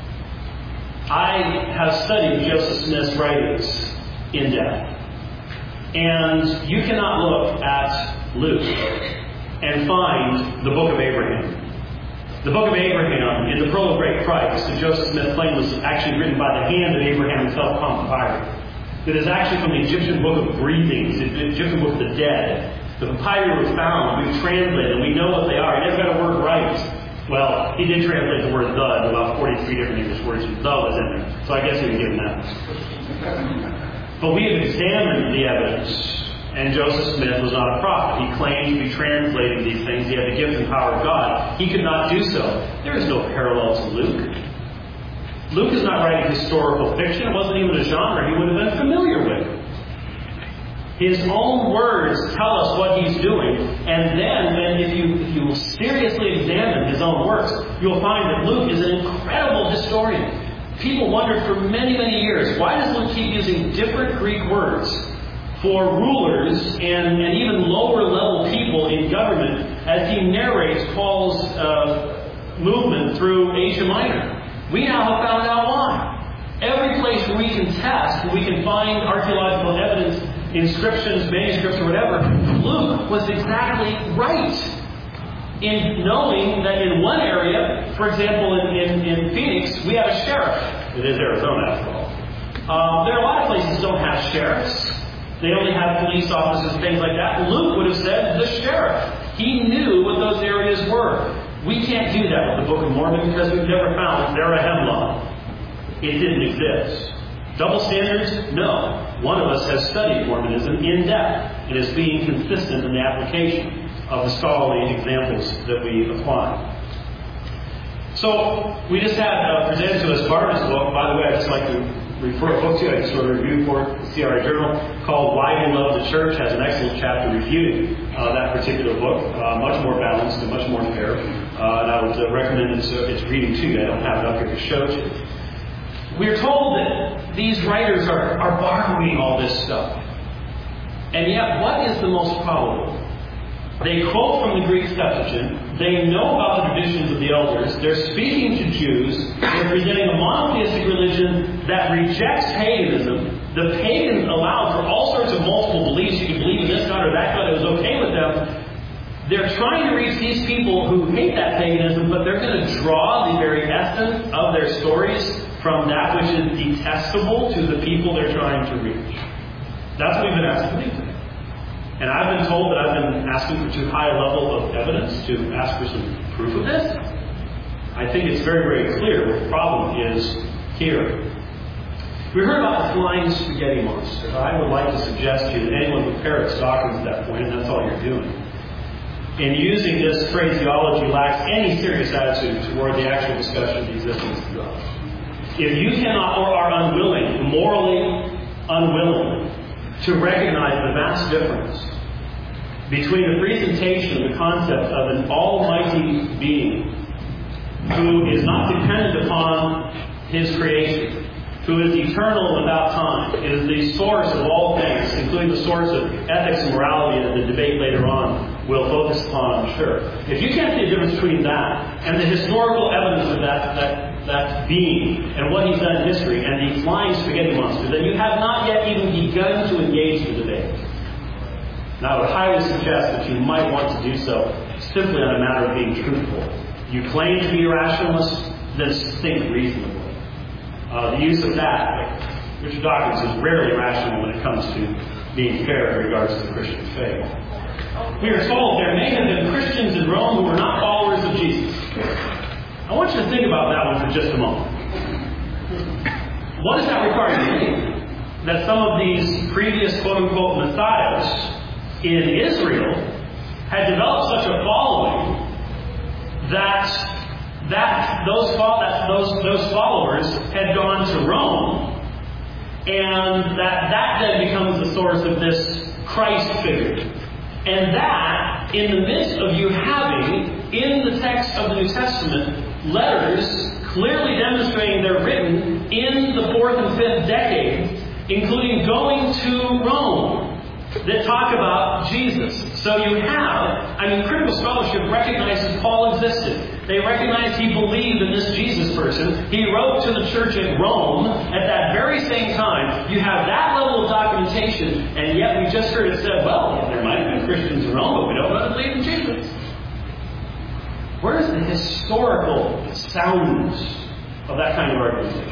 I have studied Joseph Smith's writings in depth. And you cannot look at Luke and find the Book of Abraham. The Book of Abraham, in the Pearl of Great Price, that Joseph Smith claimed was actually written by the hand of Abraham himself upon papyrus. It is actually from the Egyptian Book of Breathings, the Egyptian Book of the Dead. The papyri was found, we've translated, and we know what they are. He never got a word right. Well, he did translate the word the into about 43 different English words, and the was in there. So I guess we can give him that. But we have examined the evidence, and Joseph Smith was not a prophet. He claimed to be translating these things. He had the gift and power of God. He could not do so. There is no parallel to Luke. Luke is not writing historical fiction. It wasn't even a genre he would have been familiar with. His own words tell us what he's doing, and then if you seriously examine his own works, you'll find that Luke is an incredible historian. People wondered for many, many years, why does Luke keep using different Greek words for rulers and even lower level people in government as he narrates Paul's movement through Asia Minor? We now have found out why. Every place where we can test, where we can find archaeological evidence, inscriptions, manuscripts, or whatever, Luke was exactly right in knowing that in one area, for example, in Phoenix, we have a sheriff. It is Arizona, after all. There are a lot of places that don't have sheriffs. They only have police officers, things like that. Luke would have said the sheriff. He knew what those areas were. We can't do that with the Book of Mormon because we've never found Zarahemla. It didn't exist. Double standards? No. One of us has studied Mormonism in depth and is being consistent in the application of the scholarly examples that we apply. So, we just had presented to us Barbara's book. By the way, I'd just like to refer a book to you. I just wrote a review for it, the CRI Journal, called Why We Love the Church. Has an excellent chapter reviewing that particular book. Much more balanced and much more fair. And I would recommend its reading to you. I don't have it up here to show to you. We are told that these writers are borrowing all this stuff. And yet, what is the most probable? They quote from the Greek Septuagint. They know about the traditions of the elders. They're speaking to Jews. They're presenting a monotheistic religion that rejects paganism. The pagans allowed for all sorts of multiple beliefs. You can believe in this God or that God. It was okay with them. They're trying to reach these people who hate that paganism, but they're going to draw the very essence of their stories from that which is detestable to the people they're trying to reach. That's what we've been asked to believe today. And I've been told that I've been asking for too high a level of evidence to ask for some proof of this. I think it's very, very clear what the problem is here. We heard about the flying spaghetti monster. I would like to suggest to you that anyone who parrots doctrines at that point, and that's all you're doing, in using this phraseology lacks any serious attitude toward the actual discussion of the existence of God. If you cannot or are unwilling, morally unwilling, to recognize the vast difference between the presentation of the concept of an almighty being who is not dependent upon his creation, who is eternal without time, is the source of all things, including the source of ethics and morality that the debate later on will focus upon, I'm sure. If you can't see the difference between that and the historical evidence of that being and what he's done in history and the flying spaghetti monster, then you have not yet even begun to engage the debate. Now, I would highly suggest that you might want to do so simply on a matter of being truthful. You claim to be a rationalist, then think reasonably. The use of that, Richard Dawkins, is rarely rational when it comes to being fair in regards to the Christian faith. We are told there may have been Christians in Rome who were not followers of Jesus. I want you to think about that one for just a moment. What does that require you to think? That some of these previous quote-unquote messiahs in Israel had developed such a following that those followers had gone to Rome, and that then becomes the source of this Christ figure. And that, in the midst of you having, in the text of the New Testament, letters clearly demonstrating they're written in the 4th and 5th decades, including going to Rome, that talk about Jesus. So you have, critical scholarship recognizes Paul existed. They recognized he believed in this Jesus person. He wrote to the church in Rome at that very same time. You have that level of documentation, and yet we just heard it said, well, there might have been Christians in Rome, but we don't know to believe in Jesus. Where is the historical soundness of that kind of argumentation?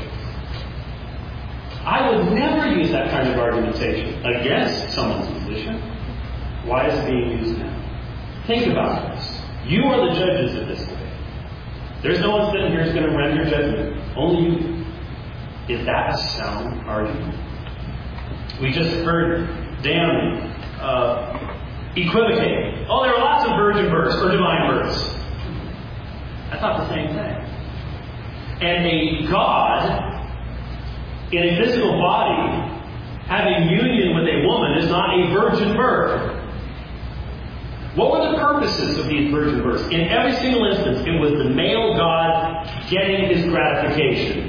I would never use that kind of argumentation against someone's position. Why is it being used now? Think about this. You are the judges of this debate. There's no one sitting here who's going to render judgment. Only you. Is that a sound argument? We just heard Dan equivocate. Oh, there are lots of virgin births or divine births. I thought the same thing. And a God in a physical body having union with a woman is not a virgin birth. What were the purposes of these virgin births? In every single instance, it was the male God getting his gratification.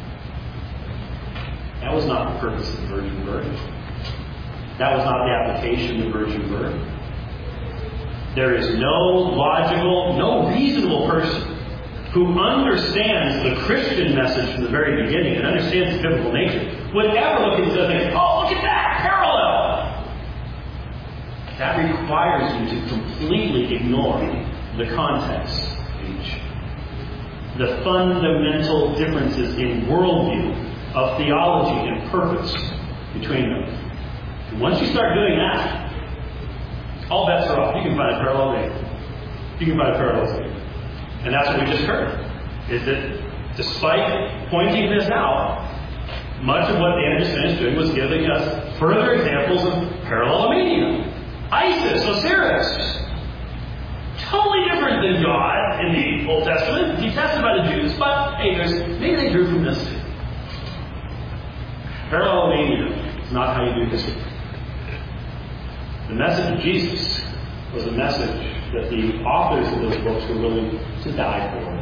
That was not the purpose of the virgin birth. That was not the application of the virgin birth. There is no logical, no reasonable person who understands the Christian message from the very beginning and understands its biblical nature would ever look into it and think, oh, look at that parallel. That requires you to completely ignore the context of each. The fundamental differences in worldview, of theology and purpose between them. And once you start doing that, all bets are off. You can find a parallel there. You can find a parallel there. And that's what we just heard. Is that despite pointing this out, much of what Dan just finished doing was giving us further examples of parallelomedia. Isis, Osiris. Totally different than God in the Old Testament, detested by the Jews, but hey, maybe they drew from this too. Parallelomedia is not how you do history. The message of Jesus was a message that the authors of those books were willing to die for.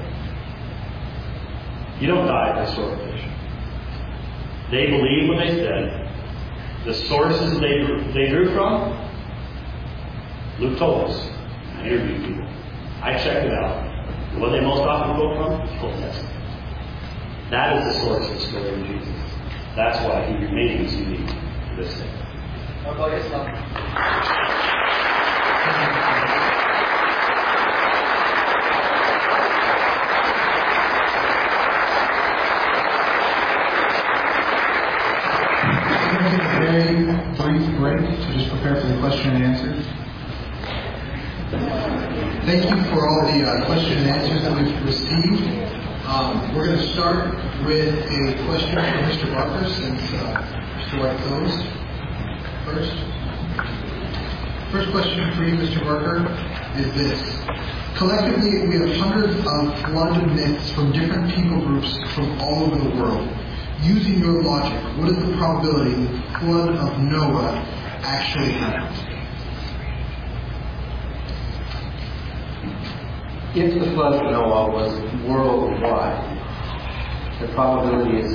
You don't die by historical fiction. They believed what they said. The sources they drew from, Luke told us. I interviewed people. I checked it out. What they most often quote from? Old Testament. That is the source of the story of Jesus. That's why he remains unique to this day. What about Islam? Very brief break to just prepare for the question and answers. Thank you for all the question and answers that we've received. We're going to start with a question from Mr. Barker, since Mr. White closed first. First question for you, Mr. Barker, is this. Collectively, we have hundreds of flood myths from different people groups from all over the world. Using your logic, what is the probability the flood of Noah actually happened? If the flood of Noah was worldwide, the probability is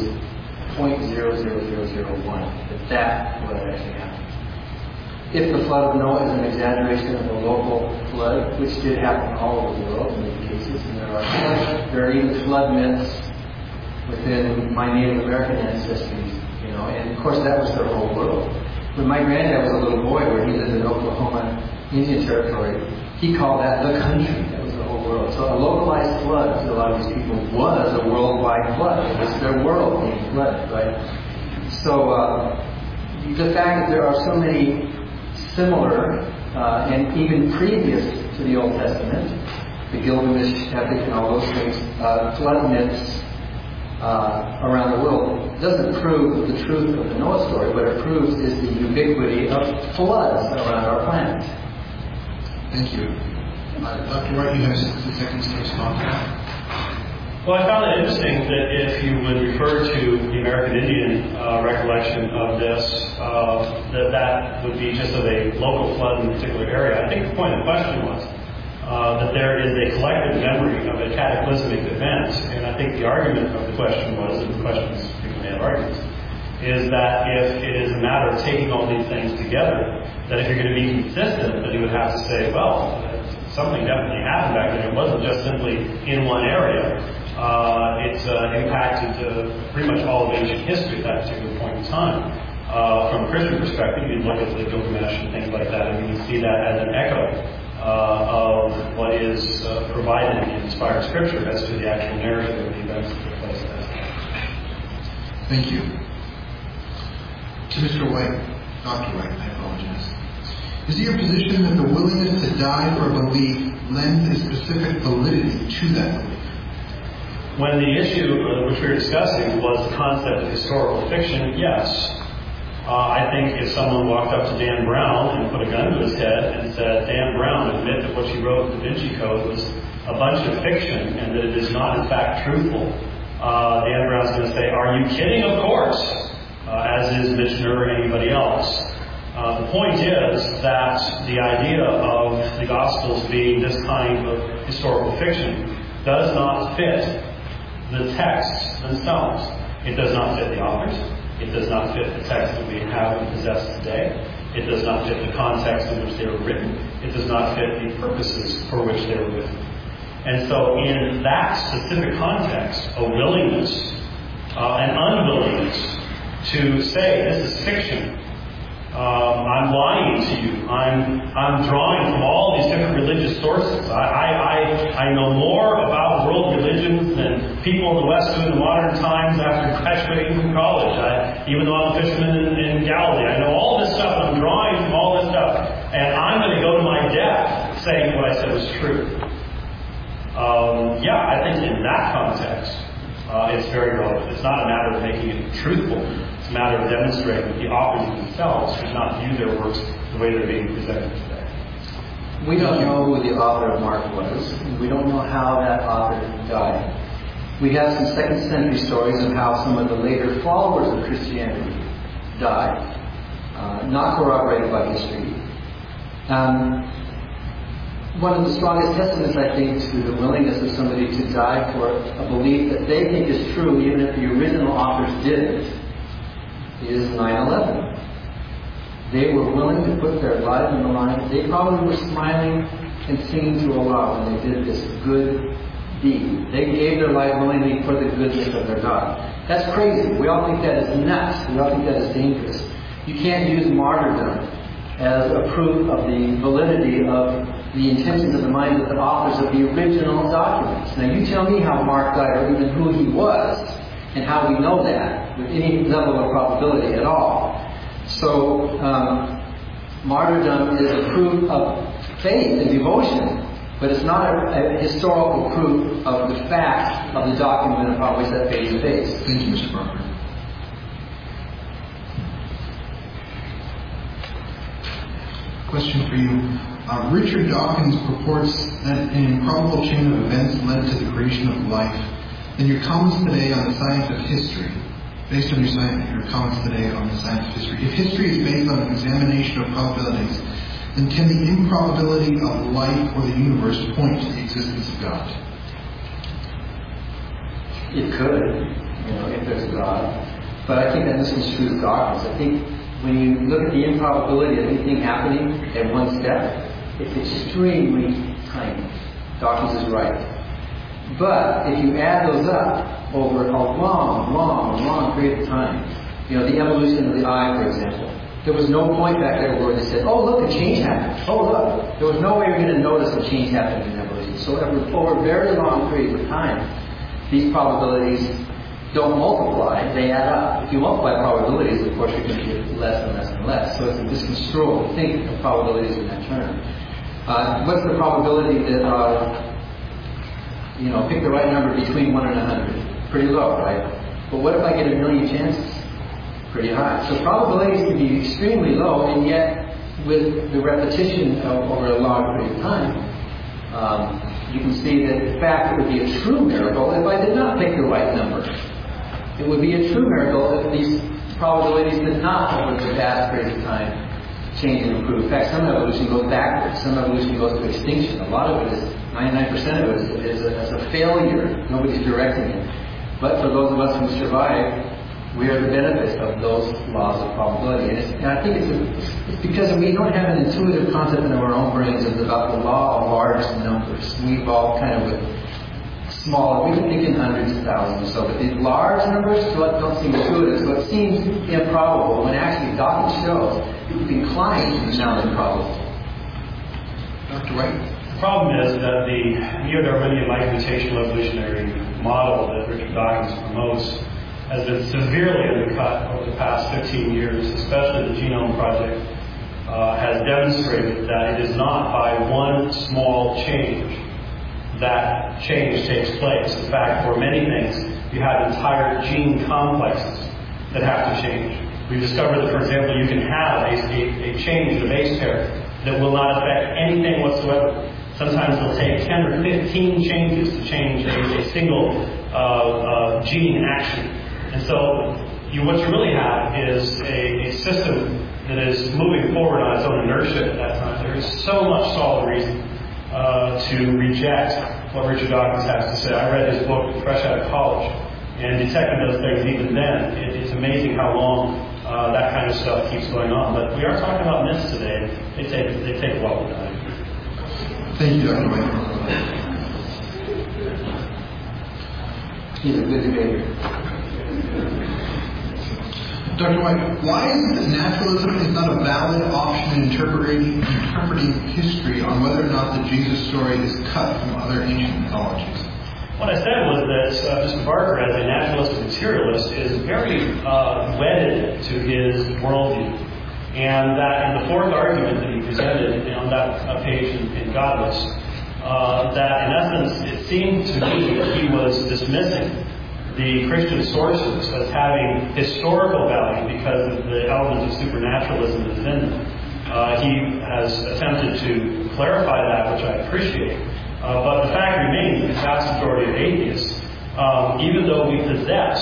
0.00001 that would actually happen. If the flood of Noah is an exaggeration of a local flood, which did happen all over the world in many cases, and there are even flood myths within my Native American ancestries, and of course that was their whole world. When my granddad was a little boy, where he lived in Oklahoma Indian Territory, he called that the country. That was the whole world. So a localized flood to a lot of these people was a worldwide flood. It was their world being flooded, right? So the fact that there are so many similar and even previous to the Old Testament, the Gilgamesh epic and all those things, flood myths around the world doesn't prove the truth of the Noah story. What it proves is the ubiquity of floods around our planet. Thank you. Dr. Wright, you have 60 seconds to respond to that. Well, I found it interesting that if you would refer to the American Indian recollection of this, that would be just of a local flood in a particular area. I think the point of the question was that there is a collective memory of a cataclysmic event, and I think the argument of the question was, and the questions people may have arguments, is that if it is a matter of taking all these things together, that if you're going to be consistent, then you would have to say, well, something definitely happened back then. It wasn't just simply in one area. It's impacted pretty much all of ancient history at that particular point in time. From a Christian perspective, you look at the Gilgamesh and things like that, and you can see that as an echo of what is provided in inspired scripture as to the actual narrative of the events that took place at that time. Thank you. To Mr. White, Dr. White, I apologize. Is it your position that the willingness to die for a belief lends a specific validity to that belief? When the issue which we were discussing was the concept of historical fiction, yes. I think if someone walked up to Dan Brown and put a gun to his head and said, Dan Brown, admit that what you wrote in the Da Vinci Code was a bunch of fiction and that it is not in fact truthful, Dan Brown's going to say, are you kidding? Of course, as is Michener or anybody else. The point is that the idea of the Gospels being this kind of historical fiction does not fit the texts themselves. It does not fit the authors. It does not fit the text that we have and possess today. It does not fit the context in which they were written. It does not fit the purposes for which they were written. And so in that specific context, a willingness, an unwillingness to say this is fiction, I'm lying to you. I'm drawing from all these different religious sources. I know more about world religions than people in the West do in the modern times after graduating from college. Even though I'm a fisherman in Galilee, I know all this stuff. I'm drawing from all this stuff, and I'm going to go to my death saying what I said was true. I think in that context, it's very relevant. It's not a matter of making it truthful. It's a matter of demonstrating that the authors themselves should not view their works the way they're being presented today. We don't know who the author of Mark was. We don't know how that author died. We have some second century stories of how some of the later followers of Christianity died, not corroborated by history. One of the strongest testaments, I think, to the willingness of somebody to die for a belief that they think is true, even if the original authors didn't, is 9/11. They were willing to put their lives on the line. They probably were smiling and singing to Allah when they did this good deed. They gave their life willingly for the goodness of their God. That's crazy. We all think that is nuts. We all think that is dangerous. You can't use martyrdom as a proof of the validity of the intentions of the mind of the authors of the original documents. Now you tell me how Mark died or even who he was and how we know that with any level of probability at all. So martyrdom is a proof of faith and devotion But it's not a historical proof of the fact of the document upon which that faith is based. Thank you, Mr. Barker. Question for you. Richard Dawkins purports that an improbable chain of events led to the creation of life. Then your comments today on the science of history, based on your comments today on the science of history, if history is based on an examination of probabilities, then can the improbability of life or the universe point to the existence of God? It could, if there's a God. But I think that misconstrues Dawkins. I think when you look at the improbability of anything happening at one step, it's extremely tiny. Dawkins is right. But if you add those up over a long period of time, the evolution of the eye, for example, there was no point back there where they said, oh, look, a change happened. Oh, look. There was no way you're going to notice a change happened in evolution. So over very long periods of time, these probabilities don't multiply, they add up. If you multiply probabilities, of course, you're going to get less and less and less. So it's misconstruable to think of probabilities in that term. What's the probability that, pick the right number between 1 and 100? Pretty low, right? But what if I get 1 million chances? Pretty high. So probabilities can be extremely low, and yet with the repetition over a long period of time, you can see that in fact it would be a true miracle if I did not pick the right number. It would be a true miracle if these probabilities did not, over the vast period of time, change and improve. In fact, some evolution goes backwards. Some evolution goes to extinction. A lot of it is, 99% of it is a failure. Nobody's directing it. But for those of us who survive, we are the benefits of those laws of probability. And I think it's because we don't have an intuitive concept in our own brains about the law of large numbers. We evolved kind of with smaller, we've been thinking hundreds of thousands or so, but these large numbers don't seem intuitive, so it seems improbable when actually Dawkins shows it's inclined to sound improbable. Dr. White? The problem is that the neo-Darwinian mutational evolutionary model that Richard Dawkins promotes has been severely undercut over the past 15 years, especially the Genome Project has demonstrated that it is not by one small change that change takes place. In fact, for many things, you have entire gene complexes that have to change. We've discovered that, for example, you can have a change in a base pair that will not affect anything whatsoever. Sometimes it'll take 10 or 15 changes to change a single gene action. And so what you really have is a system that is moving forward on its own inertia at that time. There is so much solid reason to reject what Richard Dawkins has to say. I read his book fresh out of college and detected those things even then. It's amazing how long that kind of stuff keeps going on. But we are talking about myths today. They take a while to die. Thank you, Dr. White. He's a good debater. Dr. White, why is it that naturalism is not a valid option in interpreting history on whether or not the Jesus story is cut from other ancient mythologies? What I said was that Mr. Barker, as a naturalistic materialist, is very wedded to his worldview. And that in the fourth argument that he presented on that page in Godless, that in essence it seemed to me that he was dismissing the Christian sources as having historical value because of the elements of supernaturalism that is in them. He has attempted to clarify that, which I appreciate. But the fact remains that the vast majority of atheists, even though we possess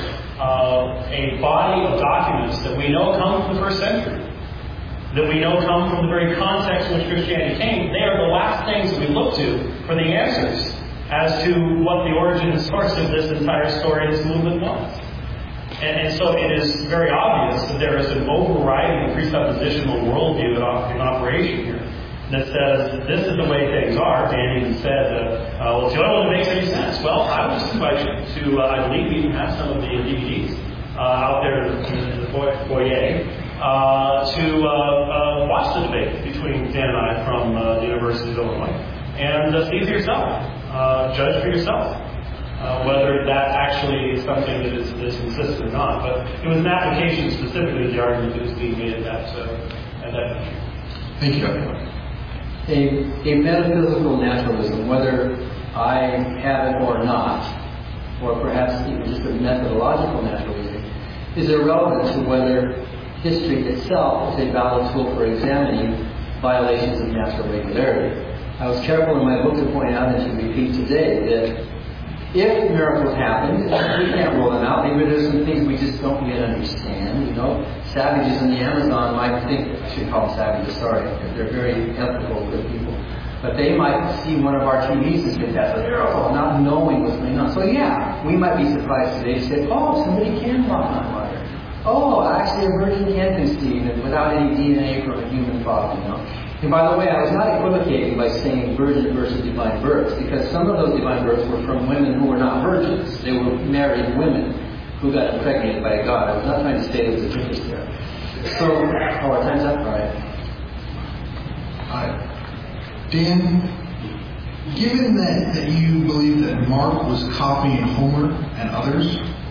a body of documents that we know come from the first century, that we know come from the very context in which Christianity came, they are the last things that we look to for the answers as to what the origin and source of this entire story, this movement was. And so it is very obvious that there is an overriding presuppositional worldview in operation here that says this is the way things are. Dan even said, well, Joel, it makes any sense. Well, I would just invite you to, I believe we even have some of the DVDs out there in the foyer, to watch the debate between Dan and I from the University of Illinois. And see for yourself. Judge for yourself whether that actually is something that is consistent or not. But it was an application specifically to the argument that was being made at that meeting. Thank you, Dr. White. a metaphysical naturalism, whether I have it or not, or perhaps even just a methodological naturalism, is irrelevant to whether history itself is a valid tool for examining violations of natural regularity. I was careful in my book to point out, and to repeat today, that if miracles happen, we can't rule them out. Maybe there's some things we just don't yet understand. You know, savages in the Amazon might think, I should call them savages, sorry, they're very ethical, good people. But they might see one of our TVs and think that's a miracle, not knowing what's going on. So yeah, we might be surprised today to say, oh, somebody can walk on water. Oh, actually a virgin can conceive without any DNA from a human father, you know. And by the way, I was not equivocating by saying virgin versus divine births, because some of those divine births were from women who were not virgins. They were married women who got impregnated by God. I was not trying to say there was a difference there. So, our time's up, all right. Dan, given that you believe that Mark was copying Homer and others,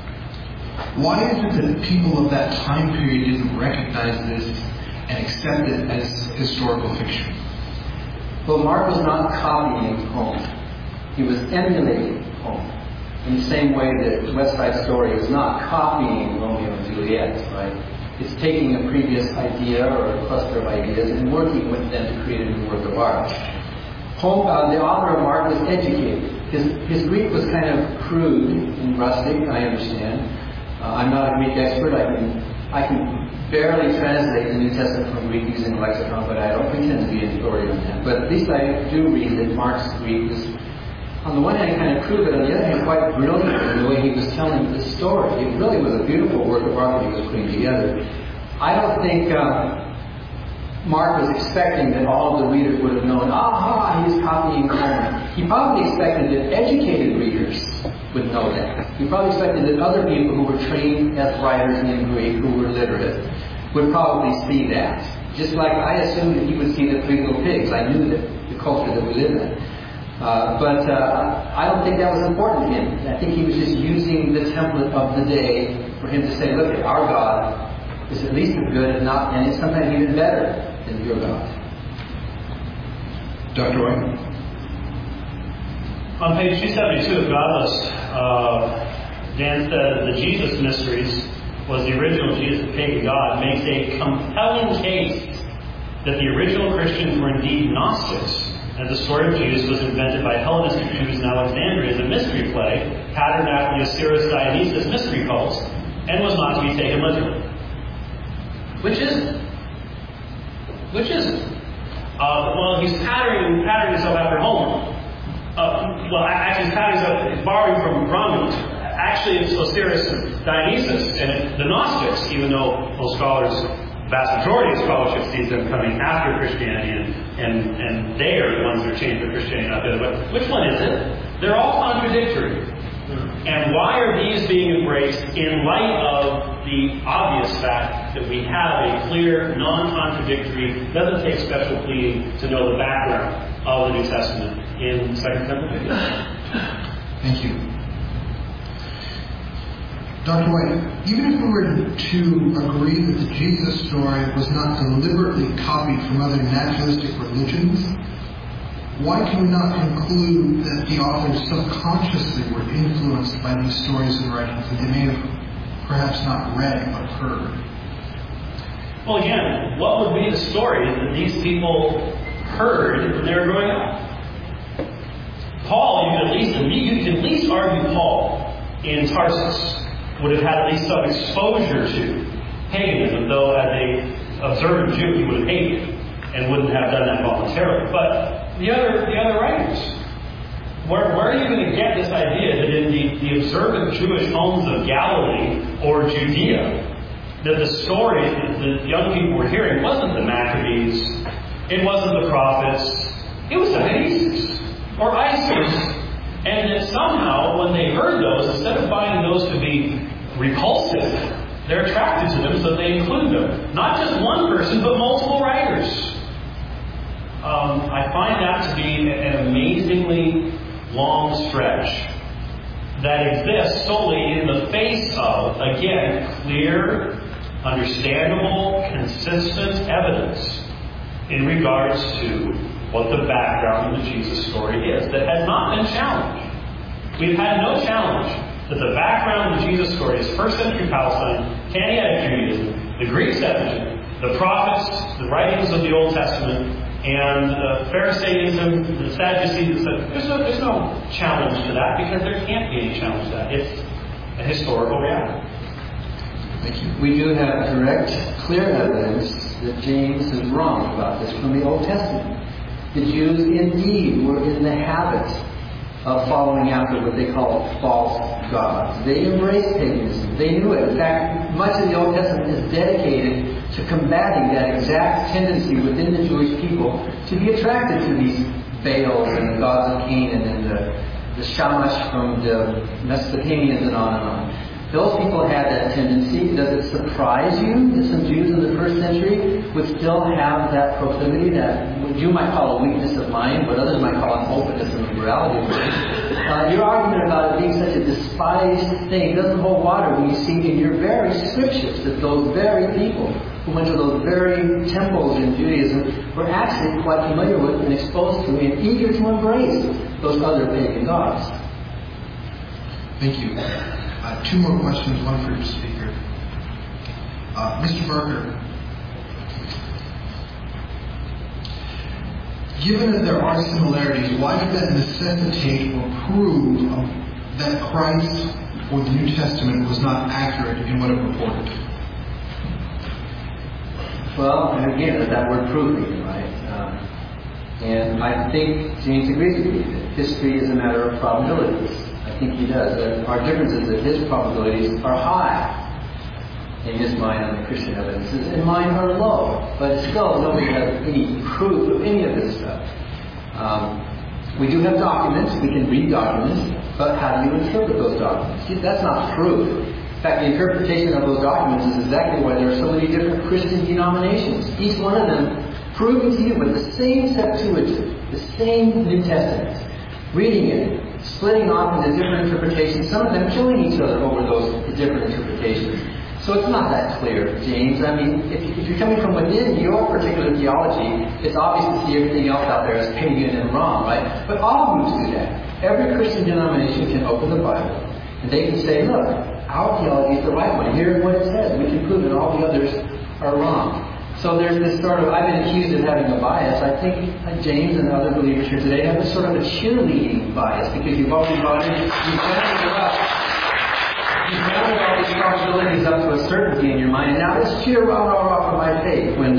why is it that people of that time period didn't recognize this and accept it as historical fiction? Well, Mark was not copying Homer. He was emulating Homer. In the same way that West Side Story is not copying Romeo and Juliet, right? It's taking a previous idea or a cluster of ideas and working with them to create a new work of art. The author of Mark was educated. His Greek was kind of crude and rustic, I understand. I'm not a Greek expert. I can barely translate the New Testament from Greek using a lexicon, but I don't pretend to be an authority on that. But at least I do read that Mark's Greek was, on the one hand, kind of crude, but on the other hand, quite brilliant in the way he was telling the story. It really was a beautiful work of art that he was putting together. I don't think Mark was expecting that all of the readers would have known, he's copying Homer. He probably expected that educated readers would know that. He probably expected that other people who were trained as writers in Greek, who were literate, would probably see that. Just like I assumed that he would see the Three Little Pigs. I knew that the culture that we live in. But I don't think that was important to him. I think he was just using the template of the day for him to say, look, our God is at least as good, if not, and it's sometimes even better than your God. Dr. White? On page 272 of Godless, Dan said the Jesus Mysteries was the original Jesus, the pagan God, makes a compelling case that the original Christians were indeed Gnostics, and the story of Jesus was invented by Hellenistic Jews in Alexandria as a mystery play, patterned after the Osiris Dionysus mystery cults, and was not to be taken literally. Which is it? Which is it? Well, he's patterning himself after Homer. Actually, he's patterning himself, borrowing from Romulus. Actually, it's Osiris and Dionysus, and the Gnostics, even though most scholars, vast majority of scholarship sees them coming after Christianity, and they are the ones that are changed for Christianity, not the other. But which one is it? They're all contradictory. And why are these being embraced in light of the obvious fact that we have a clear, non-contradictory, doesn't take special pleading to know the background of the New Testament in 2 Timothy? Thank you. Dr. White, even if we were to agree that the Jesus story was not deliberately copied from other naturalistic religions, why can we not conclude that the authors subconsciously were influenced by these stories and writings that they may have perhaps not read but heard? Well, again, what would be the story that these people heard when they were growing up? Paul, you can at least argue Paul in Tarsus would have had at least some exposure to paganism, though as a observant Jew he would have hated it and wouldn't have done that voluntarily. But the other writers, where are you going to get this idea that in the observant Jewish homes of Galilee or Judea, that the story that the young people were hearing wasn't the Maccabees, it wasn't the prophets, it was Dionysus or Isis, and that somehow when they heard those, instead of finding those to be repulsive, they're attracted to them, so they include them. Not just one person, but multiple writers. I find that to be an amazingly long stretch that exists solely in the face of, again, clear, understandable, consistent evidence in regards to what the background of the Jesus story is that has not been challenged. We've had no challenge that the background of the Jesus story is first century Palestine, Canaanite Judaism, the Greek Septuagint, the prophets, the writings of the Old Testament, and Pharisaism, the Sadducees. There's no challenge to that because there can't be any challenge to that. It's a historical reality. Thank you. We do have direct, clear evidence that James is wrong about this from the Old Testament. The Jews indeed were in the habit of following after what they call false gods. They embraced paganism. They knew it. In fact, much of the Old Testament is dedicated to combating that exact tendency within the Jewish people to be attracted to these Baals and the gods of Canaan and the Shamash from the Mesopotamians and on and on. Those people had that tendency. Does it surprise you that some Jews in the first century would still have that proclivity, that what you might call a weakness of mind, but others might call an openness and liberality of mind? Your argument about it being such a despised thing doesn't hold water when you see in your very scriptures that those very people who went to those very temples in Judaism were actually quite familiar with and exposed to and eager to embrace those other pagan gods. Thank you. Two more questions, one for each speaker. Mr. Barker, given that there are similarities, why did that necessitate or prove that Christ or the New Testament was not accurate in what it reported? Well, and again, that word proving, right? And I think James agrees with me that history is a matter of probabilities. I think he does. Our difference is that his probabilities are high in his mind on the Christian evidences, and mine are low. But still, nobody has any proof of any of this stuff. We do have documents. We can read documents. But how do you interpret those documents? See, that's not proof. In fact, the interpretation of those documents is exactly why there are so many different Christian denominations. Each one of them proving to you with the same Septuagint, the same New Testament, reading it, splitting off into different interpretations, some of them killing each other over those different interpretations. So it's not that clear, James. I mean, if you're coming from within your particular theology, it's obvious to see everything else out there as pagan and wrong, right? But all groups do that. Every Christian denomination can open the Bible, and they can say, look, our theology is the right one. Here's what it says. We can prove that all the others are wrong. So there's this sort of, I've been accused of having a bias. I think James and other believers here today have this sort of a cheerleading bias because you've already brought in, you've rounded all these probabilities up to a certainty in your mind, and now let's cheer rah rah rah for my faith. When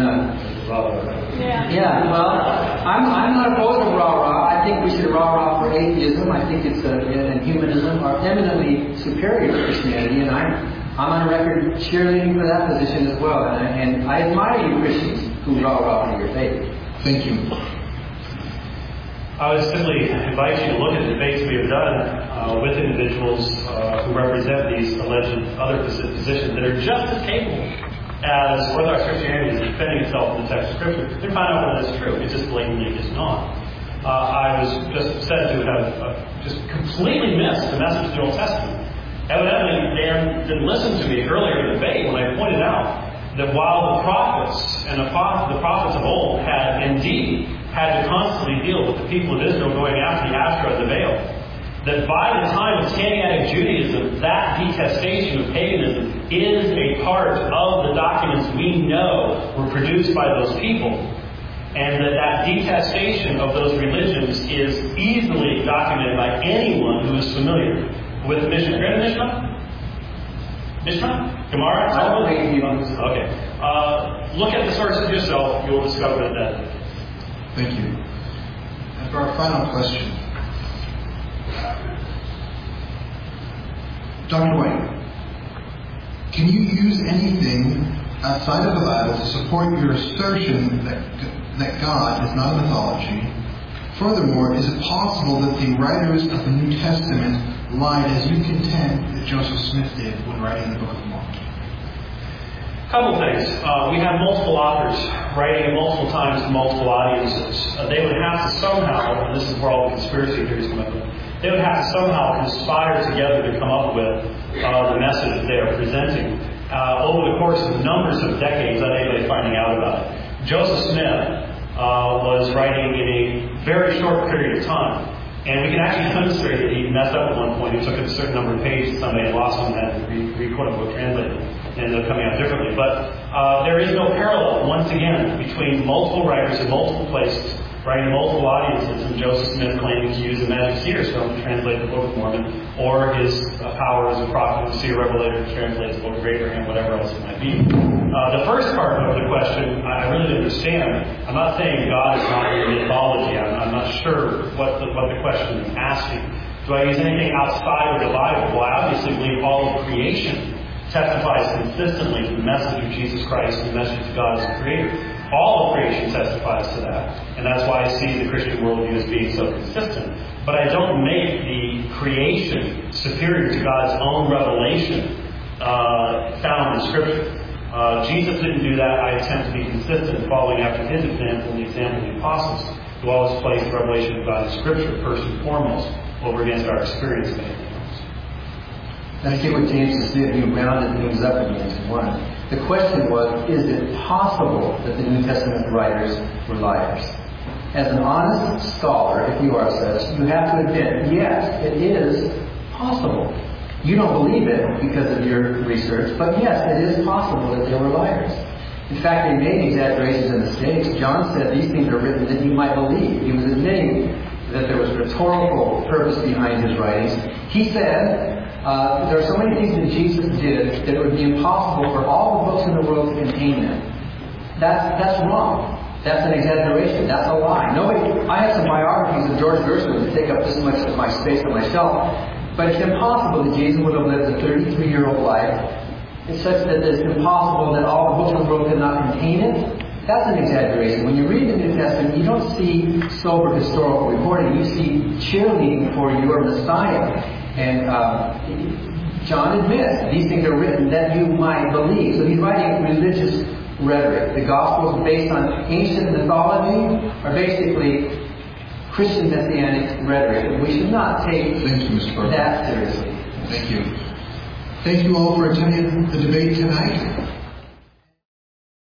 well, I'm not opposed to rah rah. I think we should rah rah for atheism. I think it's and humanism are eminently superior to Christianity, and I'm on record cheerleading for that position as well. And I admire you Christians who rah rah for your faith. Thank you. I would simply invite you to look at the debates we have done with individuals who represent these alleged other positions that are just as capable as Orthodox Christianity is defending itself in the text of Scripture. Then find out whether that's true. It just blatantly is not. I was just said to have just completely missed the message of the Old Testament. Evidently, Dan didn't listen to me earlier in the debate when I pointed out that while the prophets and the prophets of old had indeed had to constantly deal with the people of Israel going after the Asherah of the Baal, that by the time of Canaanite Judaism, that detestation of paganism is a part of the documents we know were produced by those people, and that detestation of those religions is easily documented by anyone who is familiar with the Mishnah. Read the Mishnah? Mishnah? Gemara? Okay. Look at the sources yourself. You will discover that. Thank you. And for our final question, Dr. White, can you use anything outside of the Bible to support your assertion that God is not a mythology? Furthermore, is it possible that the writers of the New Testament lied as you contend that Joseph Smith did when writing the Book of Mormon? Couple things. We have multiple authors writing multiple times to multiple audiences. They would have to somehow, and this is where all the conspiracy theories come up with, they would have to somehow conspire together to come up with the message that they are presenting. Over the course of numbers of decades, I'm able finding out about it. Joseph Smith was writing in a very short period of time. And we can actually demonstrate that he messed up at one point. He took a certain number of pages, somebody had lost them, and had to re-quote-unquote translate them, and ended up coming out differently. But there is no parallel, once again, between multiple writers in multiple places, writing to multiple audiences, and Joseph Smith claiming to use the magic seer stone to translate the Book of Mormon, or his power as a prophet, seer, revelator to translate the Book of Abraham, whatever else it might be. The first part of the question, I really didn't understand. I'm not saying God is not in mythology. I'm not sure what the question is asking. Do I use anything outside of the Bible? Well, I obviously believe all of creation testifies consistently to the message of Jesus Christ and the message of God as a creator. All of creation testifies to that. And that's why I see the Christian worldview as being so consistent. But I don't make the creation superior to God's own revelation found in Scripture. Jesus didn't do that. I attempt to be consistent in following after his example and the example of the apostles, who always place the revelation of God in Scripture first and foremost over against our experience of anything else. Let's see what James is doing. He rounded things up against one. The question was, is it possible that the New Testament writers were liars? As an honest scholar, if you are such, you have to admit, yes, it is possible. You don't believe it because of your research, but yes, it is possible that they were liars. In fact, they made exaggerations and mistakes. John said these things are written that you might believe. He was admitting that there was rhetorical purpose behind his writings. He said there are so many things that Jesus did that it would be impossible for all the books in the world to contain them. That's wrong. That's an exaggeration. That's a lie. I have some biographies of George Gershwin that take up this much of my space on my shelf. But it's impossible that Jesus would have lived a 33-year-old life. It's such that it's impossible that all the books in the world could not contain it. That's an exaggeration. When you read the New Testament, you don't see sober historical reporting. You see cheerleading for your Messiah. And John admits these things are written that you might believe. So he's writing religious rhetoric. The Gospels, based on ancient mythology, are basically Christian messianic rhetoric. We should not take that seriously. Thank you. Thank you all for attending the debate tonight.